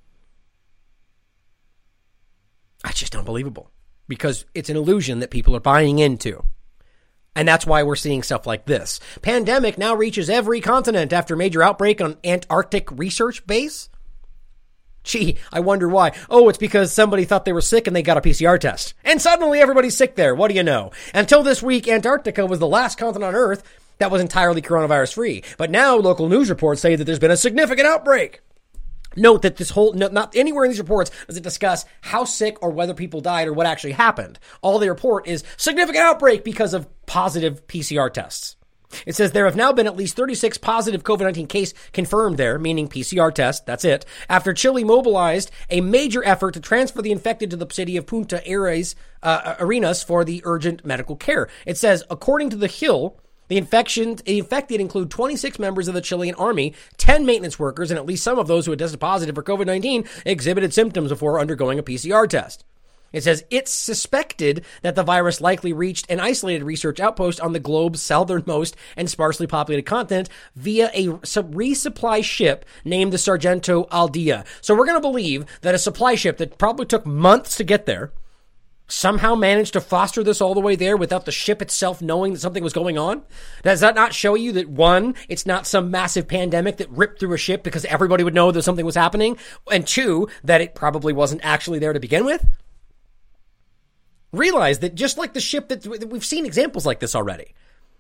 That's just unbelievable. Because it's an illusion that people are buying into. And that's why we're seeing stuff like this. Pandemic now reaches every continent after major outbreak on Antarctic research base. Gee, I wonder why. Oh, it's because somebody thought they were sick and they got a P C R test. And suddenly everybody's sick there. What do you know? Until this week, Antarctica was the last continent on Earth that was entirely coronavirus free. But now local news reports say that there's been a significant outbreak. Note that this whole, no, not anywhere in these reports does it discuss how sick or whether people died or what actually happened. All they report is significant outbreak because of positive P C R tests. It says there have now been at least thirty-six positive COVID nineteen cases confirmed there, meaning P C R test, that's it, after Chile mobilized a major effort to transfer the infected to the city of Punta Arenas, uh, Arenas for the urgent medical care. It says, according to The Hill, The infection, the infected include twenty-six members of the Chilean army, ten maintenance workers, and at least some of those who had tested positive for COVID nineteen exhibited symptoms before undergoing a P C R test. It says it's suspected that the virus likely reached an isolated research outpost on the globe's southernmost and sparsely populated continent via a resupply ship named the Sargento Aldea. So we're going to believe that a supply ship that probably took months to get there somehow managed to foster this all the way there without the ship itself knowing that something was going on? Does that not show you that, one, it's not some massive pandemic that ripped through a ship because everybody would know that something was happening, and two, that it probably wasn't actually there to begin with? Realize that just like the ship that we've seen examples like this already.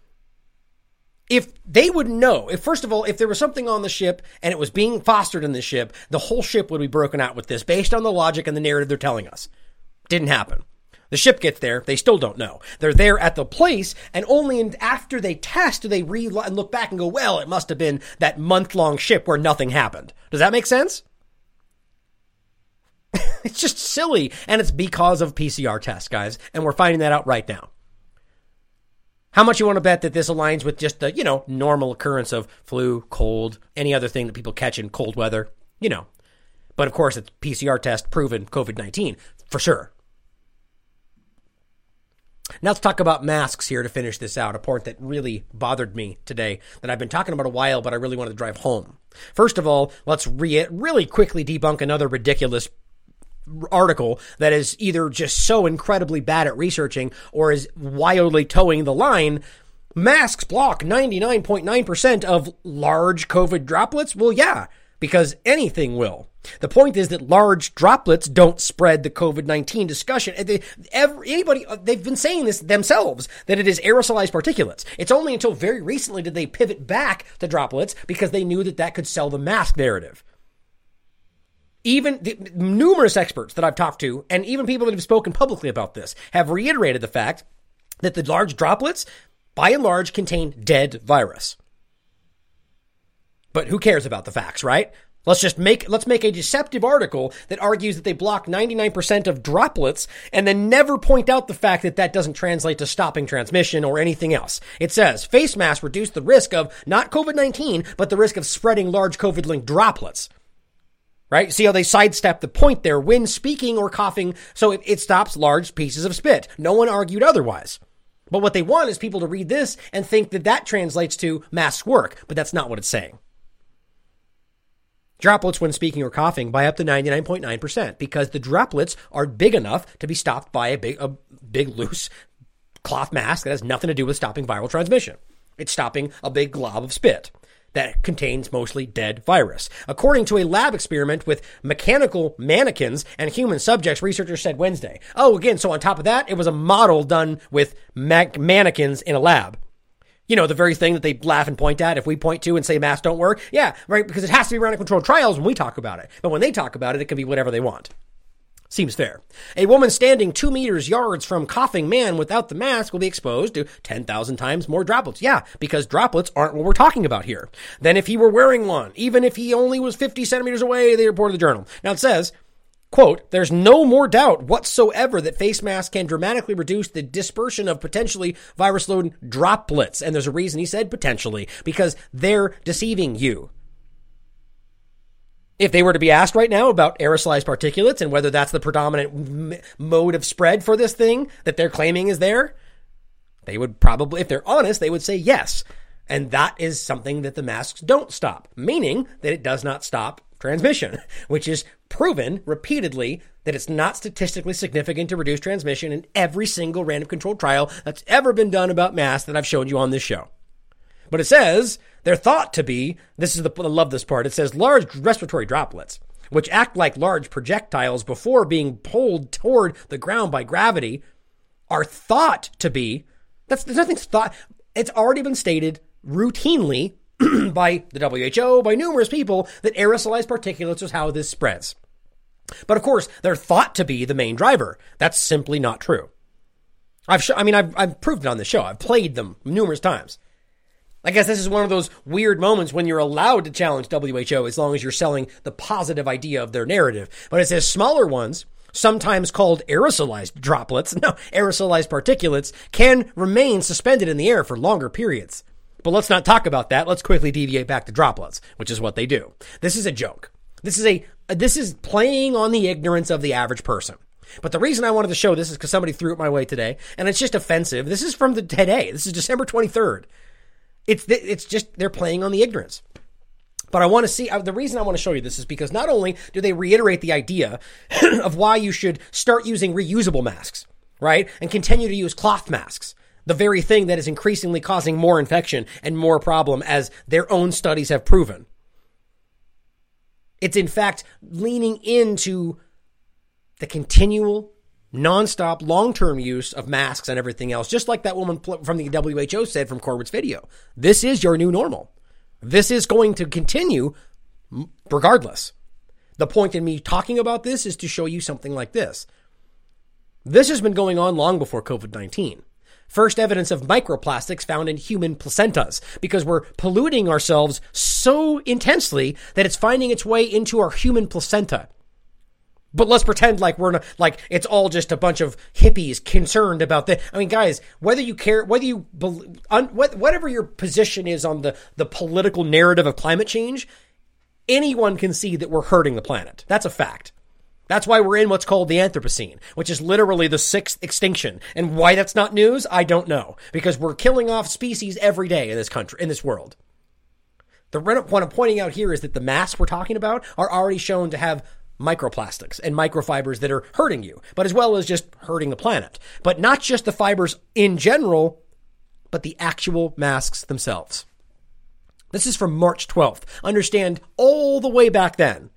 If they would know, if first of all, if there was something on the ship and it was being fostered in the ship, the whole ship would be broken out with this based on the logic and the narrative they're telling us. Didn't happen. The ship gets there. They still don't know. They're there at the place, and only in, after they test do they re- and look back and go, well, it must have been that month-long ship where nothing happened. Does that make sense? It's just silly, and it's because of P C R tests, guys, and we're finding that out right now. How much you want to bet that this aligns with just the, you know, normal occurrence of flu, cold, any other thing that people catch in cold weather? You know. But, of course, it's P C R test proven COVID nineteen, for sure. Now let's talk about masks here to finish this out, a point that really bothered me today that I've been talking about a while, but I really wanted to drive home. First of all, let's re- really quickly debunk another ridiculous article that is either just so incredibly bad at researching or is wildly towing the line. Masks block ninety-nine point nine percent of large COVID droplets? Well, yeah, because anything will. The point is that large droplets don't spread the COVID nineteen discussion. They, every, anybody, they've been saying this themselves, that it is aerosolized particulates. It's only until very recently did they pivot back to droplets because they knew that that could sell the mask narrative. Even the numerous experts that I've talked to, and even people that have spoken publicly about this, have reiterated the fact that the large droplets, by and large, contain dead virus. But who cares about the facts, right? Let's just make, let's make a deceptive article that argues that they block ninety-nine percent of droplets and then never point out the fact that that doesn't translate to stopping transmission or anything else. It says face masks reduce the risk of not COVID nineteen, but the risk of spreading large COVID-linked droplets. Right? See how they sidestep the point there when speaking or coughing, so it, it stops large pieces of spit. No one argued otherwise. But what they want is people to read this and think that that translates to masks work, but that's not what it's saying. Droplets when speaking or coughing by up to ninety-nine point nine percent because the droplets are big enough to be stopped by a big, a big loose cloth mask that has nothing to do with stopping viral transmission. It's stopping a big glob of spit that contains mostly dead virus. According to a lab experiment with mechanical mannequins and human subjects, researchers said Wednesday. Oh, again, so on top of that, it was a model done with ma- mannequins in a lab. You know, the very thing that they laugh and point at if we point to and say masks don't work. Yeah, right, because it has to be randomized controlled trials when we talk about it. But when they talk about it, it can be whatever they want. Seems fair. A woman standing two meters yards from coughing man without the mask will be exposed to ten thousand times more droplets. Yeah, because droplets aren't what we're talking about here. Than if he were wearing one. Even if he only was fifty centimeters away, they reported the Journal. Now it says, quote, there's no more doubt whatsoever that face masks can dramatically reduce the dispersion of potentially virus-load droplets. And there's a reason he said potentially, because they're deceiving you. If they were to be asked right now about aerosolized particulates and whether that's the predominant m- mode of spread for this thing that they're claiming is there, they would probably, if they're honest, they would say yes. And that is something that the masks don't stop, meaning that it does not stop transmission, which is proven repeatedly that it's not statistically significant to reduce transmission in every single random controlled trial that's ever been done about masks that I've shown you on this show. But it says they're thought to be, this is the, I love this part, it says large respiratory droplets, which act like large projectiles before being pulled toward the ground by gravity, are thought to be, that's, there's nothing thought, it's already been stated routinely by the W H O, by numerous people, that aerosolized particulates is how this spreads. But of course, they're thought to be the main driver. That's simply not true. I've, sh- I mean, I've, I've proved it on the show. I've played them numerous times. I guess this is one of those weird moments when you're allowed to challenge W H O as long as you're selling the positive idea of their narrative. But it says smaller ones, sometimes called aerosolized droplets, no, aerosolized particulates, can remain suspended in the air for longer periods. But let's not talk about that. Let's quickly deviate back to droplets, which is what they do. This is a joke. This is a, this is playing on the ignorance of the average person. But the reason I wanted to show this is because somebody threw it my way today, and it's just offensive. This is from the today. This is December twenty-third. It's it's just, they're playing on the ignorance. But I want to see, the reason I want to show you this is because not only do they reiterate the idea of why you should start using reusable masks, right? And continue to use cloth masks, the very thing that is increasingly causing more infection and more problem, as their own studies have proven. It's in fact leaning into the continual, nonstop, long-term use of masks and everything else, just like that woman from the W H O said from Corbett's video. This is your new normal. This is going to continue regardless. The point in me talking about this is to show you something like this. This has been going on long before covid nineteen. First evidence of microplastics found in human placentas, because we're polluting ourselves so intensely that it's finding its way into our human placenta. But let's pretend like we're not, like it's all just a bunch of hippies concerned about that. I mean, guys, whether you care, whether you, un, whatever your position is on the, the political narrative of climate change, anyone can see that we're hurting the planet. That's a fact. That's why we're in what's called the Anthropocene, which is literally the sixth extinction. And why that's not news, I don't know. Because we're killing off species every day in this country, in this world. The what I'm pointing out here is that the masks we're talking about are already shown to have microplastics and microfibers that are hurting you, but as well as just hurting the planet. But not just the fibers in general, but the actual masks themselves. This is from March twelfth. Understand, all the way back then,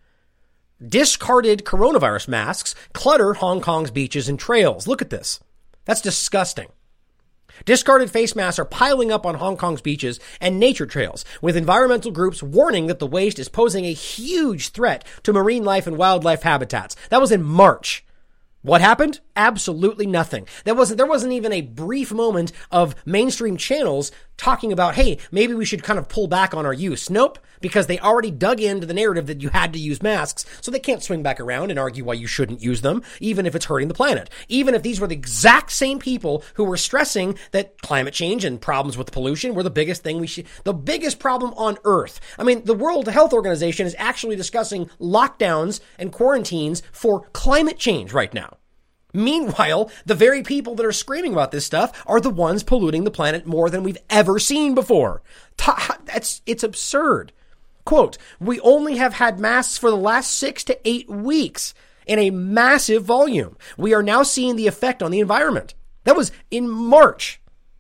discarded coronavirus masks clutter Hong Kong's beaches and trails. Look at this. That's disgusting. Discarded face masks are piling up on Hong Kong's beaches and nature trails, with environmental groups warning that the waste is posing a huge threat to marine life and wildlife habitats. That was in March. What happened? Absolutely nothing. There wasn't, there wasn't even a brief moment of mainstream channels talking about, hey, maybe we should kind of pull back on our use. Nope, because they already dug into the narrative that you had to use masks, so they can't swing back around and argue why you shouldn't use them, even if it's hurting the planet. Even if these were the exact same people who were stressing that climate change and problems with pollution were the biggest thing we should, the biggest problem on Earth. I mean, the World Health Organization is actually discussing lockdowns and quarantines for climate change right now. Meanwhile, the very people that are screaming about this stuff are the ones polluting the planet more than we've ever seen before. That's, it's absurd. Quote, we only have had masks for the last six to eight weeks in a massive volume. We are now seeing the effect on the environment. That was in March.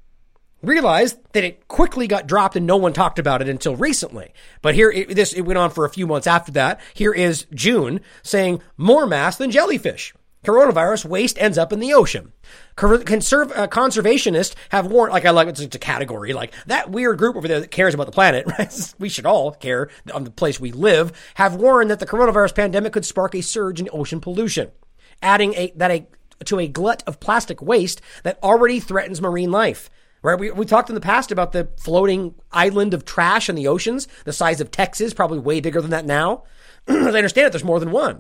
Realized that it quickly got dropped and no one talked about it until recently. But here, it, this, it went on for a few months after that. Here is June saying more masks than jellyfish. Coronavirus waste ends up in the ocean. Conserv- uh, conservationists have warned, like I like it's a category, like that weird group over there that cares about the planet, right? We should all care on the place we live, have warned that the coronavirus pandemic could spark a surge in ocean pollution. adding a that a to a glut of plastic waste that already threatens marine life. Right? We, we talked in the past about the floating island of trash in the oceans, the size of Texas, probably way bigger than that now. As I understand it, there's more than one.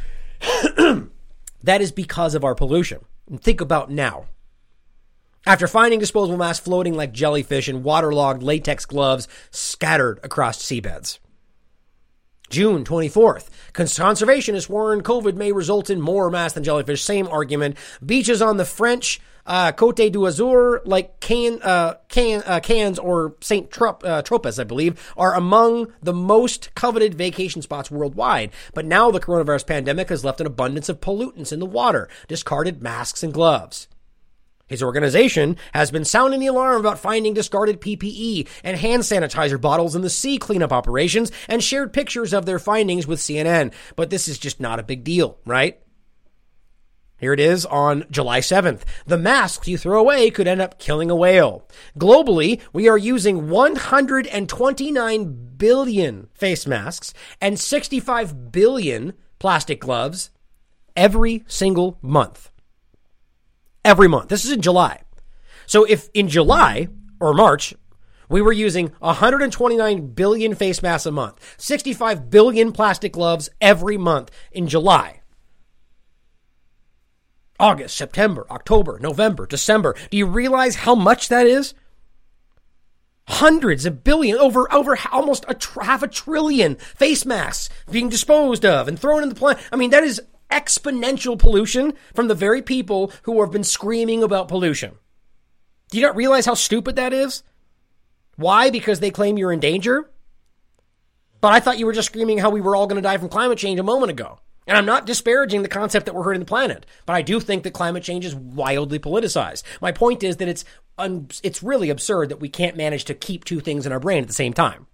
That is because of our pollution. And think about now. After finding disposable masks floating like jellyfish in waterlogged latex gloves scattered across seabeds. June twenty-fourth, conservationists warn COVID may result in more masks than jellyfish. Same argument. Beaches on the French uh, Côte d'Azur, like Cannes, uh, Cannes, uh, Cannes or Saint Trop, uh, Tropez, I believe, are among the most coveted vacation spots worldwide. But now the coronavirus pandemic has left an abundance of pollutants in the water, discarded masks and gloves. His organization has been sounding the alarm about finding discarded P P E and hand sanitizer bottles in the sea cleanup operations and shared pictures of their findings with C N N. But this is just not a big deal, right? Here it is on July seventh. The masks you throw away could end up killing a whale. Globally, we are using one hundred twenty-nine billion face masks and sixty-five billion plastic gloves every single month. Every month. This is in July. So if in July or March, we were using one hundred twenty-nine billion face masks a month, sixty-five billion plastic gloves every month in July. August, September, October, November, December. Do you realize how much that is? Hundreds of billion, over over almost a tr- half a trillion face masks being disposed of and thrown in the planet. I mean, that is exponential pollution from the very people who have been screaming about pollution. Do you not realize how stupid that is? Why? Because they claim you're in danger? But I thought you were just screaming how we were all going to die from climate change a moment ago. And I'm not disparaging the concept that we're hurting the planet, but I do think that climate change is wildly politicized. My point is that it's un- it's really absurd that we can't manage to keep two things in our brain at the same time.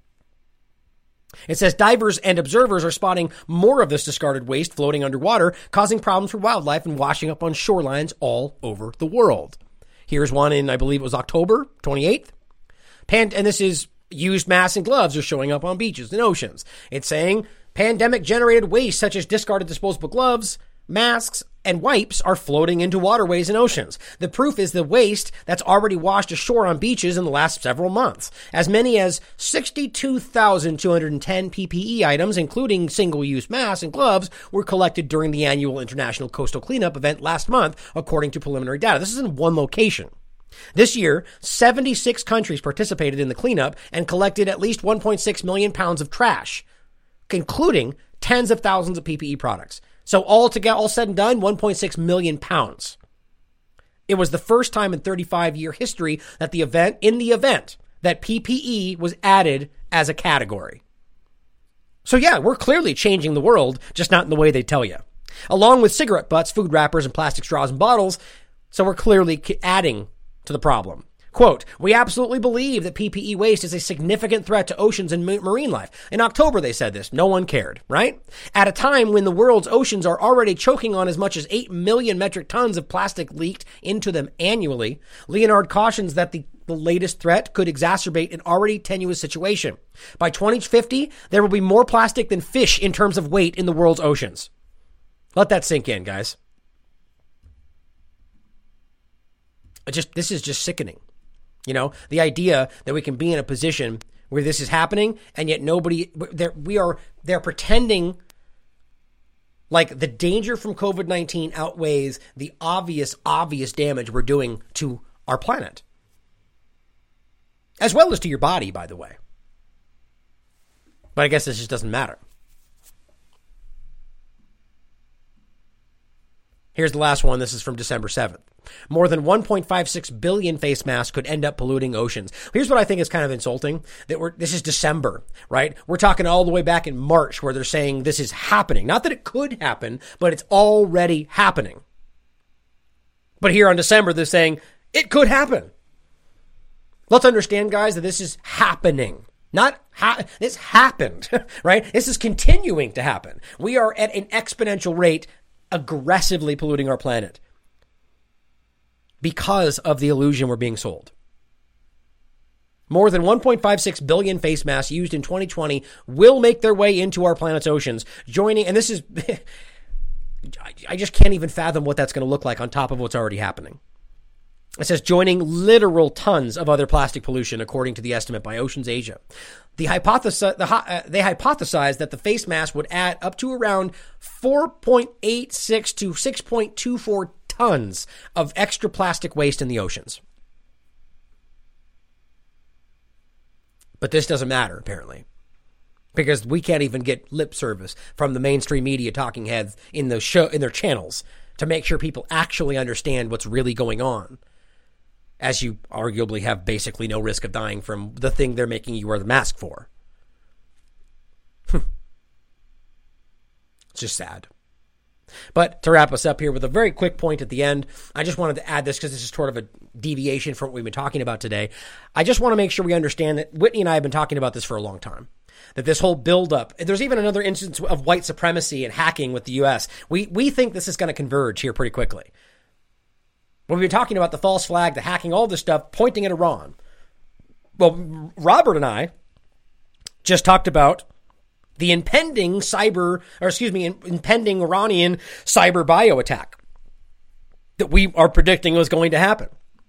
It says divers and observers are spotting more of this discarded waste floating underwater, causing problems for wildlife and washing up on shorelines all over the world. Here's one in, I believe it was October twenty-eighth. Pan- and this is used masks and gloves are showing up on beaches and oceans. It's saying pandemic-generated waste such as discarded disposable gloves, masks, and wipes are floating into waterways and oceans. The proof is the waste that's already washed ashore on beaches in the last several months. As many as sixty-two thousand two hundred ten P P E items, including single-use masks and gloves, were collected during the annual International Coastal Cleanup event last month, according to preliminary data. This is in one location. This year, seventy-six countries participated in the cleanup and collected at least one point six million pounds of trash, including tens of thousands of P P E products. So all together, all said and done, one point six million pounds. It was the first time in thirty-five year history that the event, in the event, that P P E was added as a category. So yeah, we're clearly changing the world, just not in the way they tell you. Along with cigarette butts, food wrappers, and plastic straws and bottles, so we're clearly adding to the problem. Quote, we absolutely believe that P P E waste is a significant threat to oceans and marine life. In October, they said this. No one cared, right? At a time when the world's oceans are already choking on as much as eight million metric tons of plastic leaked into them annually, Leonard cautions that the, the latest threat could exacerbate an already tenuous situation. By twenty fifty, there will be more plastic than fish in terms of weight in the world's oceans. Let that sink in, guys. It just, this is just sickening. You know, the idea that we can be in a position where this is happening and yet nobody, we are, they're pretending like the danger from COVID nineteen outweighs the obvious, obvious damage we're doing to our planet. As well as to your body, by the way. But I guess this just doesn't matter. Here's the last one. This is from December seventh. More than one point five six billion face masks could end up polluting oceans. Here's what I think is kind of insulting. That we're, this is December, right? We're talking all the way back in March where they're saying this is happening. Not that it could happen, but it's already happening. But here on December, they're saying it could happen. Let's understand, guys, that this is happening. Not ha- this happened, right? This is continuing to happen. We are at an exponential rate aggressively polluting our planet because of the illusion we're being sold. More than one point five six billion face masks used in twenty twenty will make their way into our planet's oceans, joining, and this is, I just can't even fathom what that's going to look like on top of what's already happening. It says joining literal tons of other plastic pollution, according to the estimate by Oceans Asia. The hypothesi- the, uh, they hypothesized that the face mask would add up to around four point eight six to six point two four tons of extra plastic waste in the oceans. But this doesn't matter, apparently, because we can't even get lip service from the mainstream media talking heads in the show, in their channels, to make sure people actually understand what's really going on, as you arguably have basically no risk of dying from the thing they're making you wear the mask for. It's just sad. But to wrap us up here with a very quick point at the end, I just wanted to add this because this is sort of a deviation from what we've been talking about today. I just want to make sure we understand that Whitney and I have been talking about this for a long time. That this whole buildup, there's even another instance of white supremacy and hacking with the U S. We we think this is going to converge here pretty quickly. When we've been talking about the false flag, the hacking, all this stuff, pointing at Iran. Well, Robert and I just talked about the impending cyber, or excuse me, impending Iranian cyber bio attack that we are predicting was going to happen.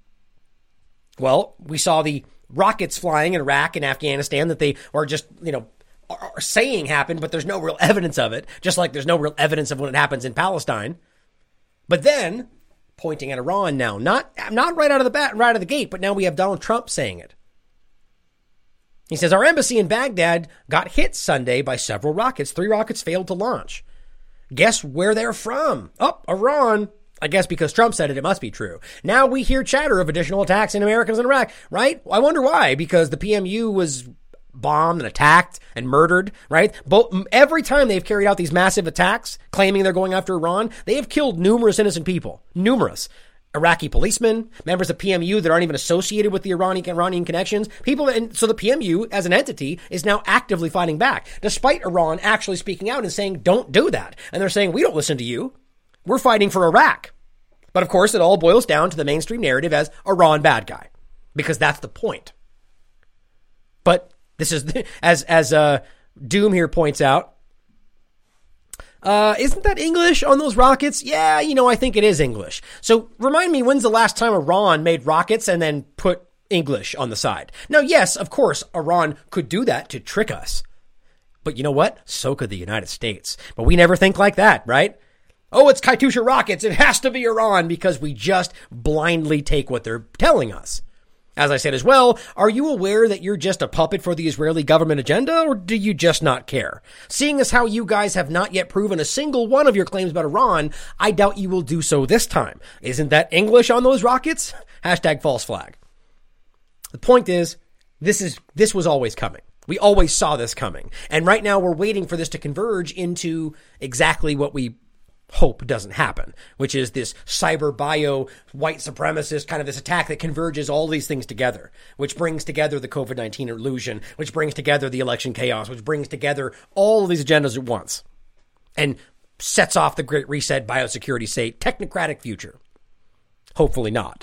Well, we saw the rockets flying in Iraq and Afghanistan that they are just, you know, are saying happened, but there's no real evidence of it, just like there's no real evidence of when it happens in Palestine. But then, pointing at Iran now, not, not right out of the bat, right out of the gate, but now we have Donald Trump saying it. He says, our embassy in Baghdad got hit Sunday by several rockets. Three rockets failed to launch. Guess where they're from? Oh, Iran. I guess because Trump said it, it must be true. Now we hear chatter of additional attacks in Americans in Iraq, right? I wonder why. Because the P M U was bombed and attacked and murdered, right? Both, every time they've carried out these massive attacks, claiming they're going after Iran, they have killed numerous innocent people. Numerous. Iraqi policemen, members of P M U that aren't even associated with the Iranian, Iranian connections, people, and so the P M U as an entity is now actively fighting back, despite Iran actually speaking out and saying, don't do that. And they're saying, we don't listen to you. We're fighting for Iraq. But of course, it all boils down to the mainstream narrative as Iran bad guy, because that's the point. But this is, as, as, uh, Doom here points out, Uh, isn't that English on those rockets? Yeah, you know, I think it is English. So remind me, when's the last time Iran made rockets and then put English on the side? Now, yes, of course, Iran could do that to trick us. But you know what? So could the United States. But we never think like that, right? Oh, it's Katyusha rockets. It has to be Iran, because we just blindly take what they're telling us. As I said as well, are you aware that you're just a puppet for the Israeli government agenda, or do you just not care? Seeing as how you guys have not yet proven a single one of your claims about Iran, I doubt you will do so this time. Isn't that English on those rockets? Hashtag false flag. The point is, this is this was always coming. We always saw this coming. And right now we're waiting for this to converge into exactly what we hope doesn't happen, which is this cyber bio white supremacist kind of this attack that converges all these things together, which brings together the COVID nineteen illusion, which brings together the election chaos, which brings together all of these agendas at once and sets off the Great Reset, biosecurity state, technocratic future. Hopefully not.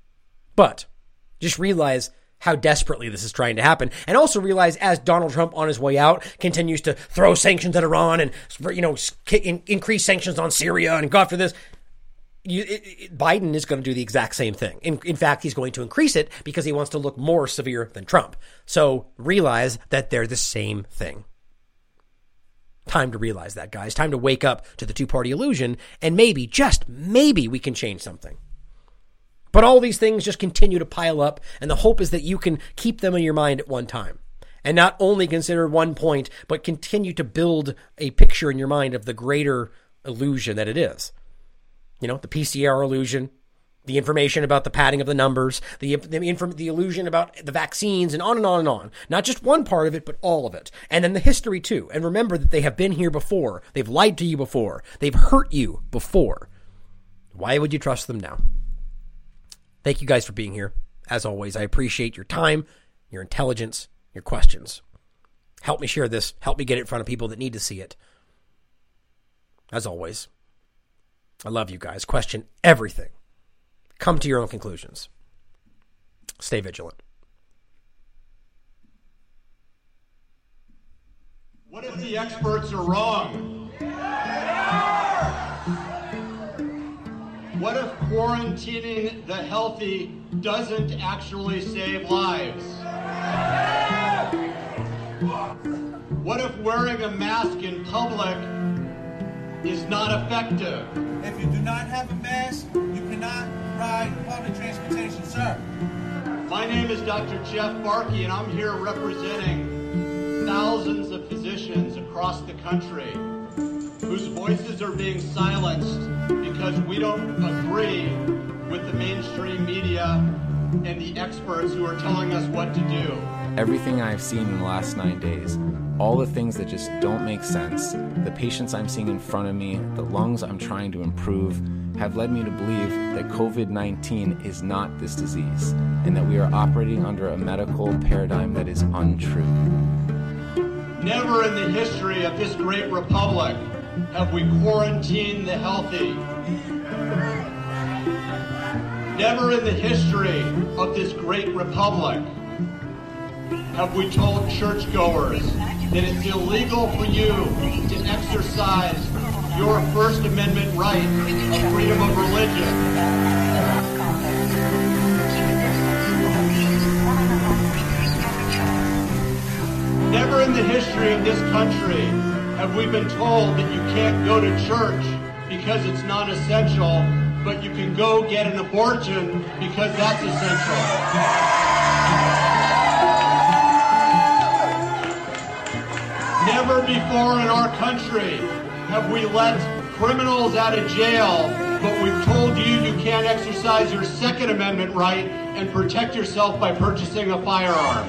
But just realize how desperately this is trying to happen. And also realize, as Donald Trump on his way out continues to throw sanctions at Iran and, you know, increase sanctions on Syria and go after this, you, it, it, Biden is going to do the exact same thing. In, in fact, he's going to increase it because he wants to look more severe than Trump. So realize that they're the same thing. Time to realize that, guys. Time to wake up to the two-party illusion, and maybe, just maybe, we can change something. But all these things just continue to pile up, and the hope is that you can keep them in your mind at one time. And not only consider one point, but continue to build a picture in your mind of the greater illusion that it is. You know, the P C R illusion, the information about the padding of the numbers, the, the, inform, the illusion about the vaccines, and on and on and on. Not just one part of it, but all of it. And then the history, too. And remember that they have been here before. They've lied to you before. They've hurt you before. Why would you trust them now? Thank you guys for being here. As always, I appreciate your time, your intelligence, your questions. Help me share this. Help me get it in front of people that need to see it. As always, I love you guys. Question everything. Come to your own conclusions. Stay vigilant. What if the experts are wrong? What if quarantining the healthy doesn't actually save lives? What if wearing a mask in public is not effective? If you do not have a mask, you cannot ride public transportation, sir. My name is Doctor Jeff Barkey, and I'm here representing thousands of physicians across the country whose voices are being silenced because we don't agree with the mainstream media and the experts who are telling us what to do. Everything I've seen in the last nine days, all the things that just don't make sense, the patients I'm seeing in front of me, the lungs I'm trying to improve, have led me to believe that COVID nineteen is not this disease, and that we are operating under a medical paradigm that is untrue. Never in the history of this great republic have we quarantined the healthy. Never in the history of this great republic have we told churchgoers that it's illegal for you to exercise your First Amendment right of freedom of religion. Never in the history of this country have we been told that you can't go to church because it's non-essential, but you can go get an abortion because that's essential. Never before in our country have we let criminals out of jail, but we've told you you can't exercise your Second Amendment right and protect yourself by purchasing a firearm.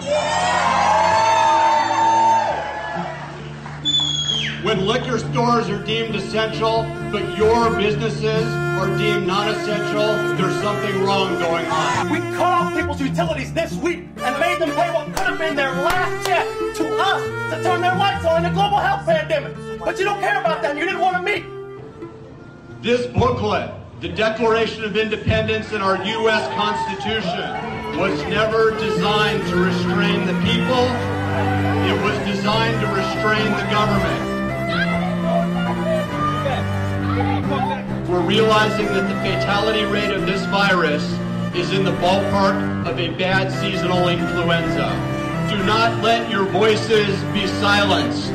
When liquor stores are deemed essential, but your businesses are deemed non-essential, there's something wrong going on. We cut off people's utilities this week and made them pay what could have been their last check to us to turn their lights on in a global health pandemic. But you don't care about them. You didn't want to meet. This booklet, the Declaration of Independence and our U S Constitution, was never designed to restrain the people. It was designed to restrain the government. We're realizing that the fatality rate of this virus is in the ballpark of a bad seasonal influenza. Do not let your voices be silenced.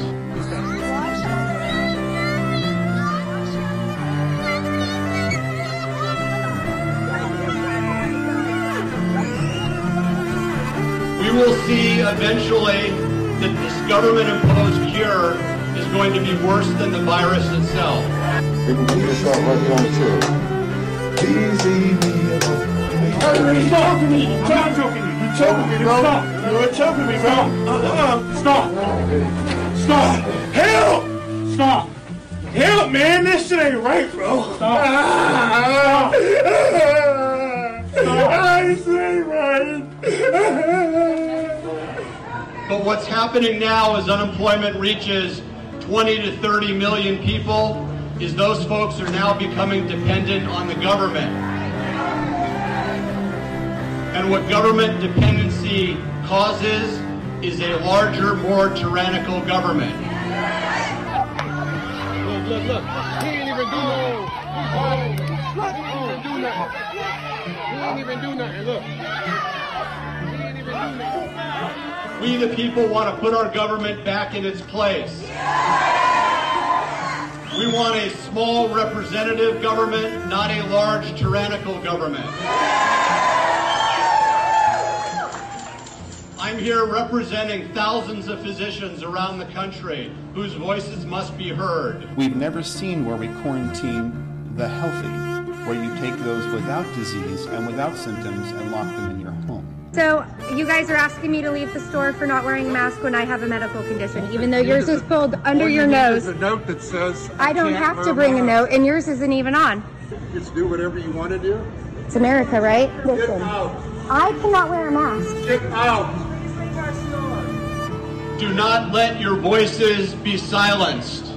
We will see eventually that this government-imposed cure is going to be worse than the virus itself. People need to start working on it too. Easy me. Hey, you're choking me. I'm not choking you. You're choking me, bro. Stop. You're choking me, bro. Uh-uh. Stop. Stop. Help. Stop. Help, man. This shit ain't right, bro. Stop. Stop. Stop. This ain't right. But what's happening now as unemployment reaches twenty to thirty million people is those folks are now becoming dependent on the government. And what government dependency causes is a larger, more tyrannical government. Look, look, look. He ain't even do no. He ain't even do nothing. Look. He ain't even do nothing. We, the people, want to put our government back in its place. We want a small representative government, not a large tyrannical government. I'm here representing thousands of physicians around the country whose voices must be heard. We've never seen where we quarantine the healthy, where you take those without disease and without symptoms and lock them in your home. So you guys are asking me to leave the store for not wearing a mask when I have a medical condition, even though yours is pulled under All your you need nose. is a note that says I don't can't have wear to bring a mask. note, and yours isn't even on. Just do whatever you want to do. It's America, right? Get Listen, out. I cannot wear a mask. Get out. Do not let your voices be silenced.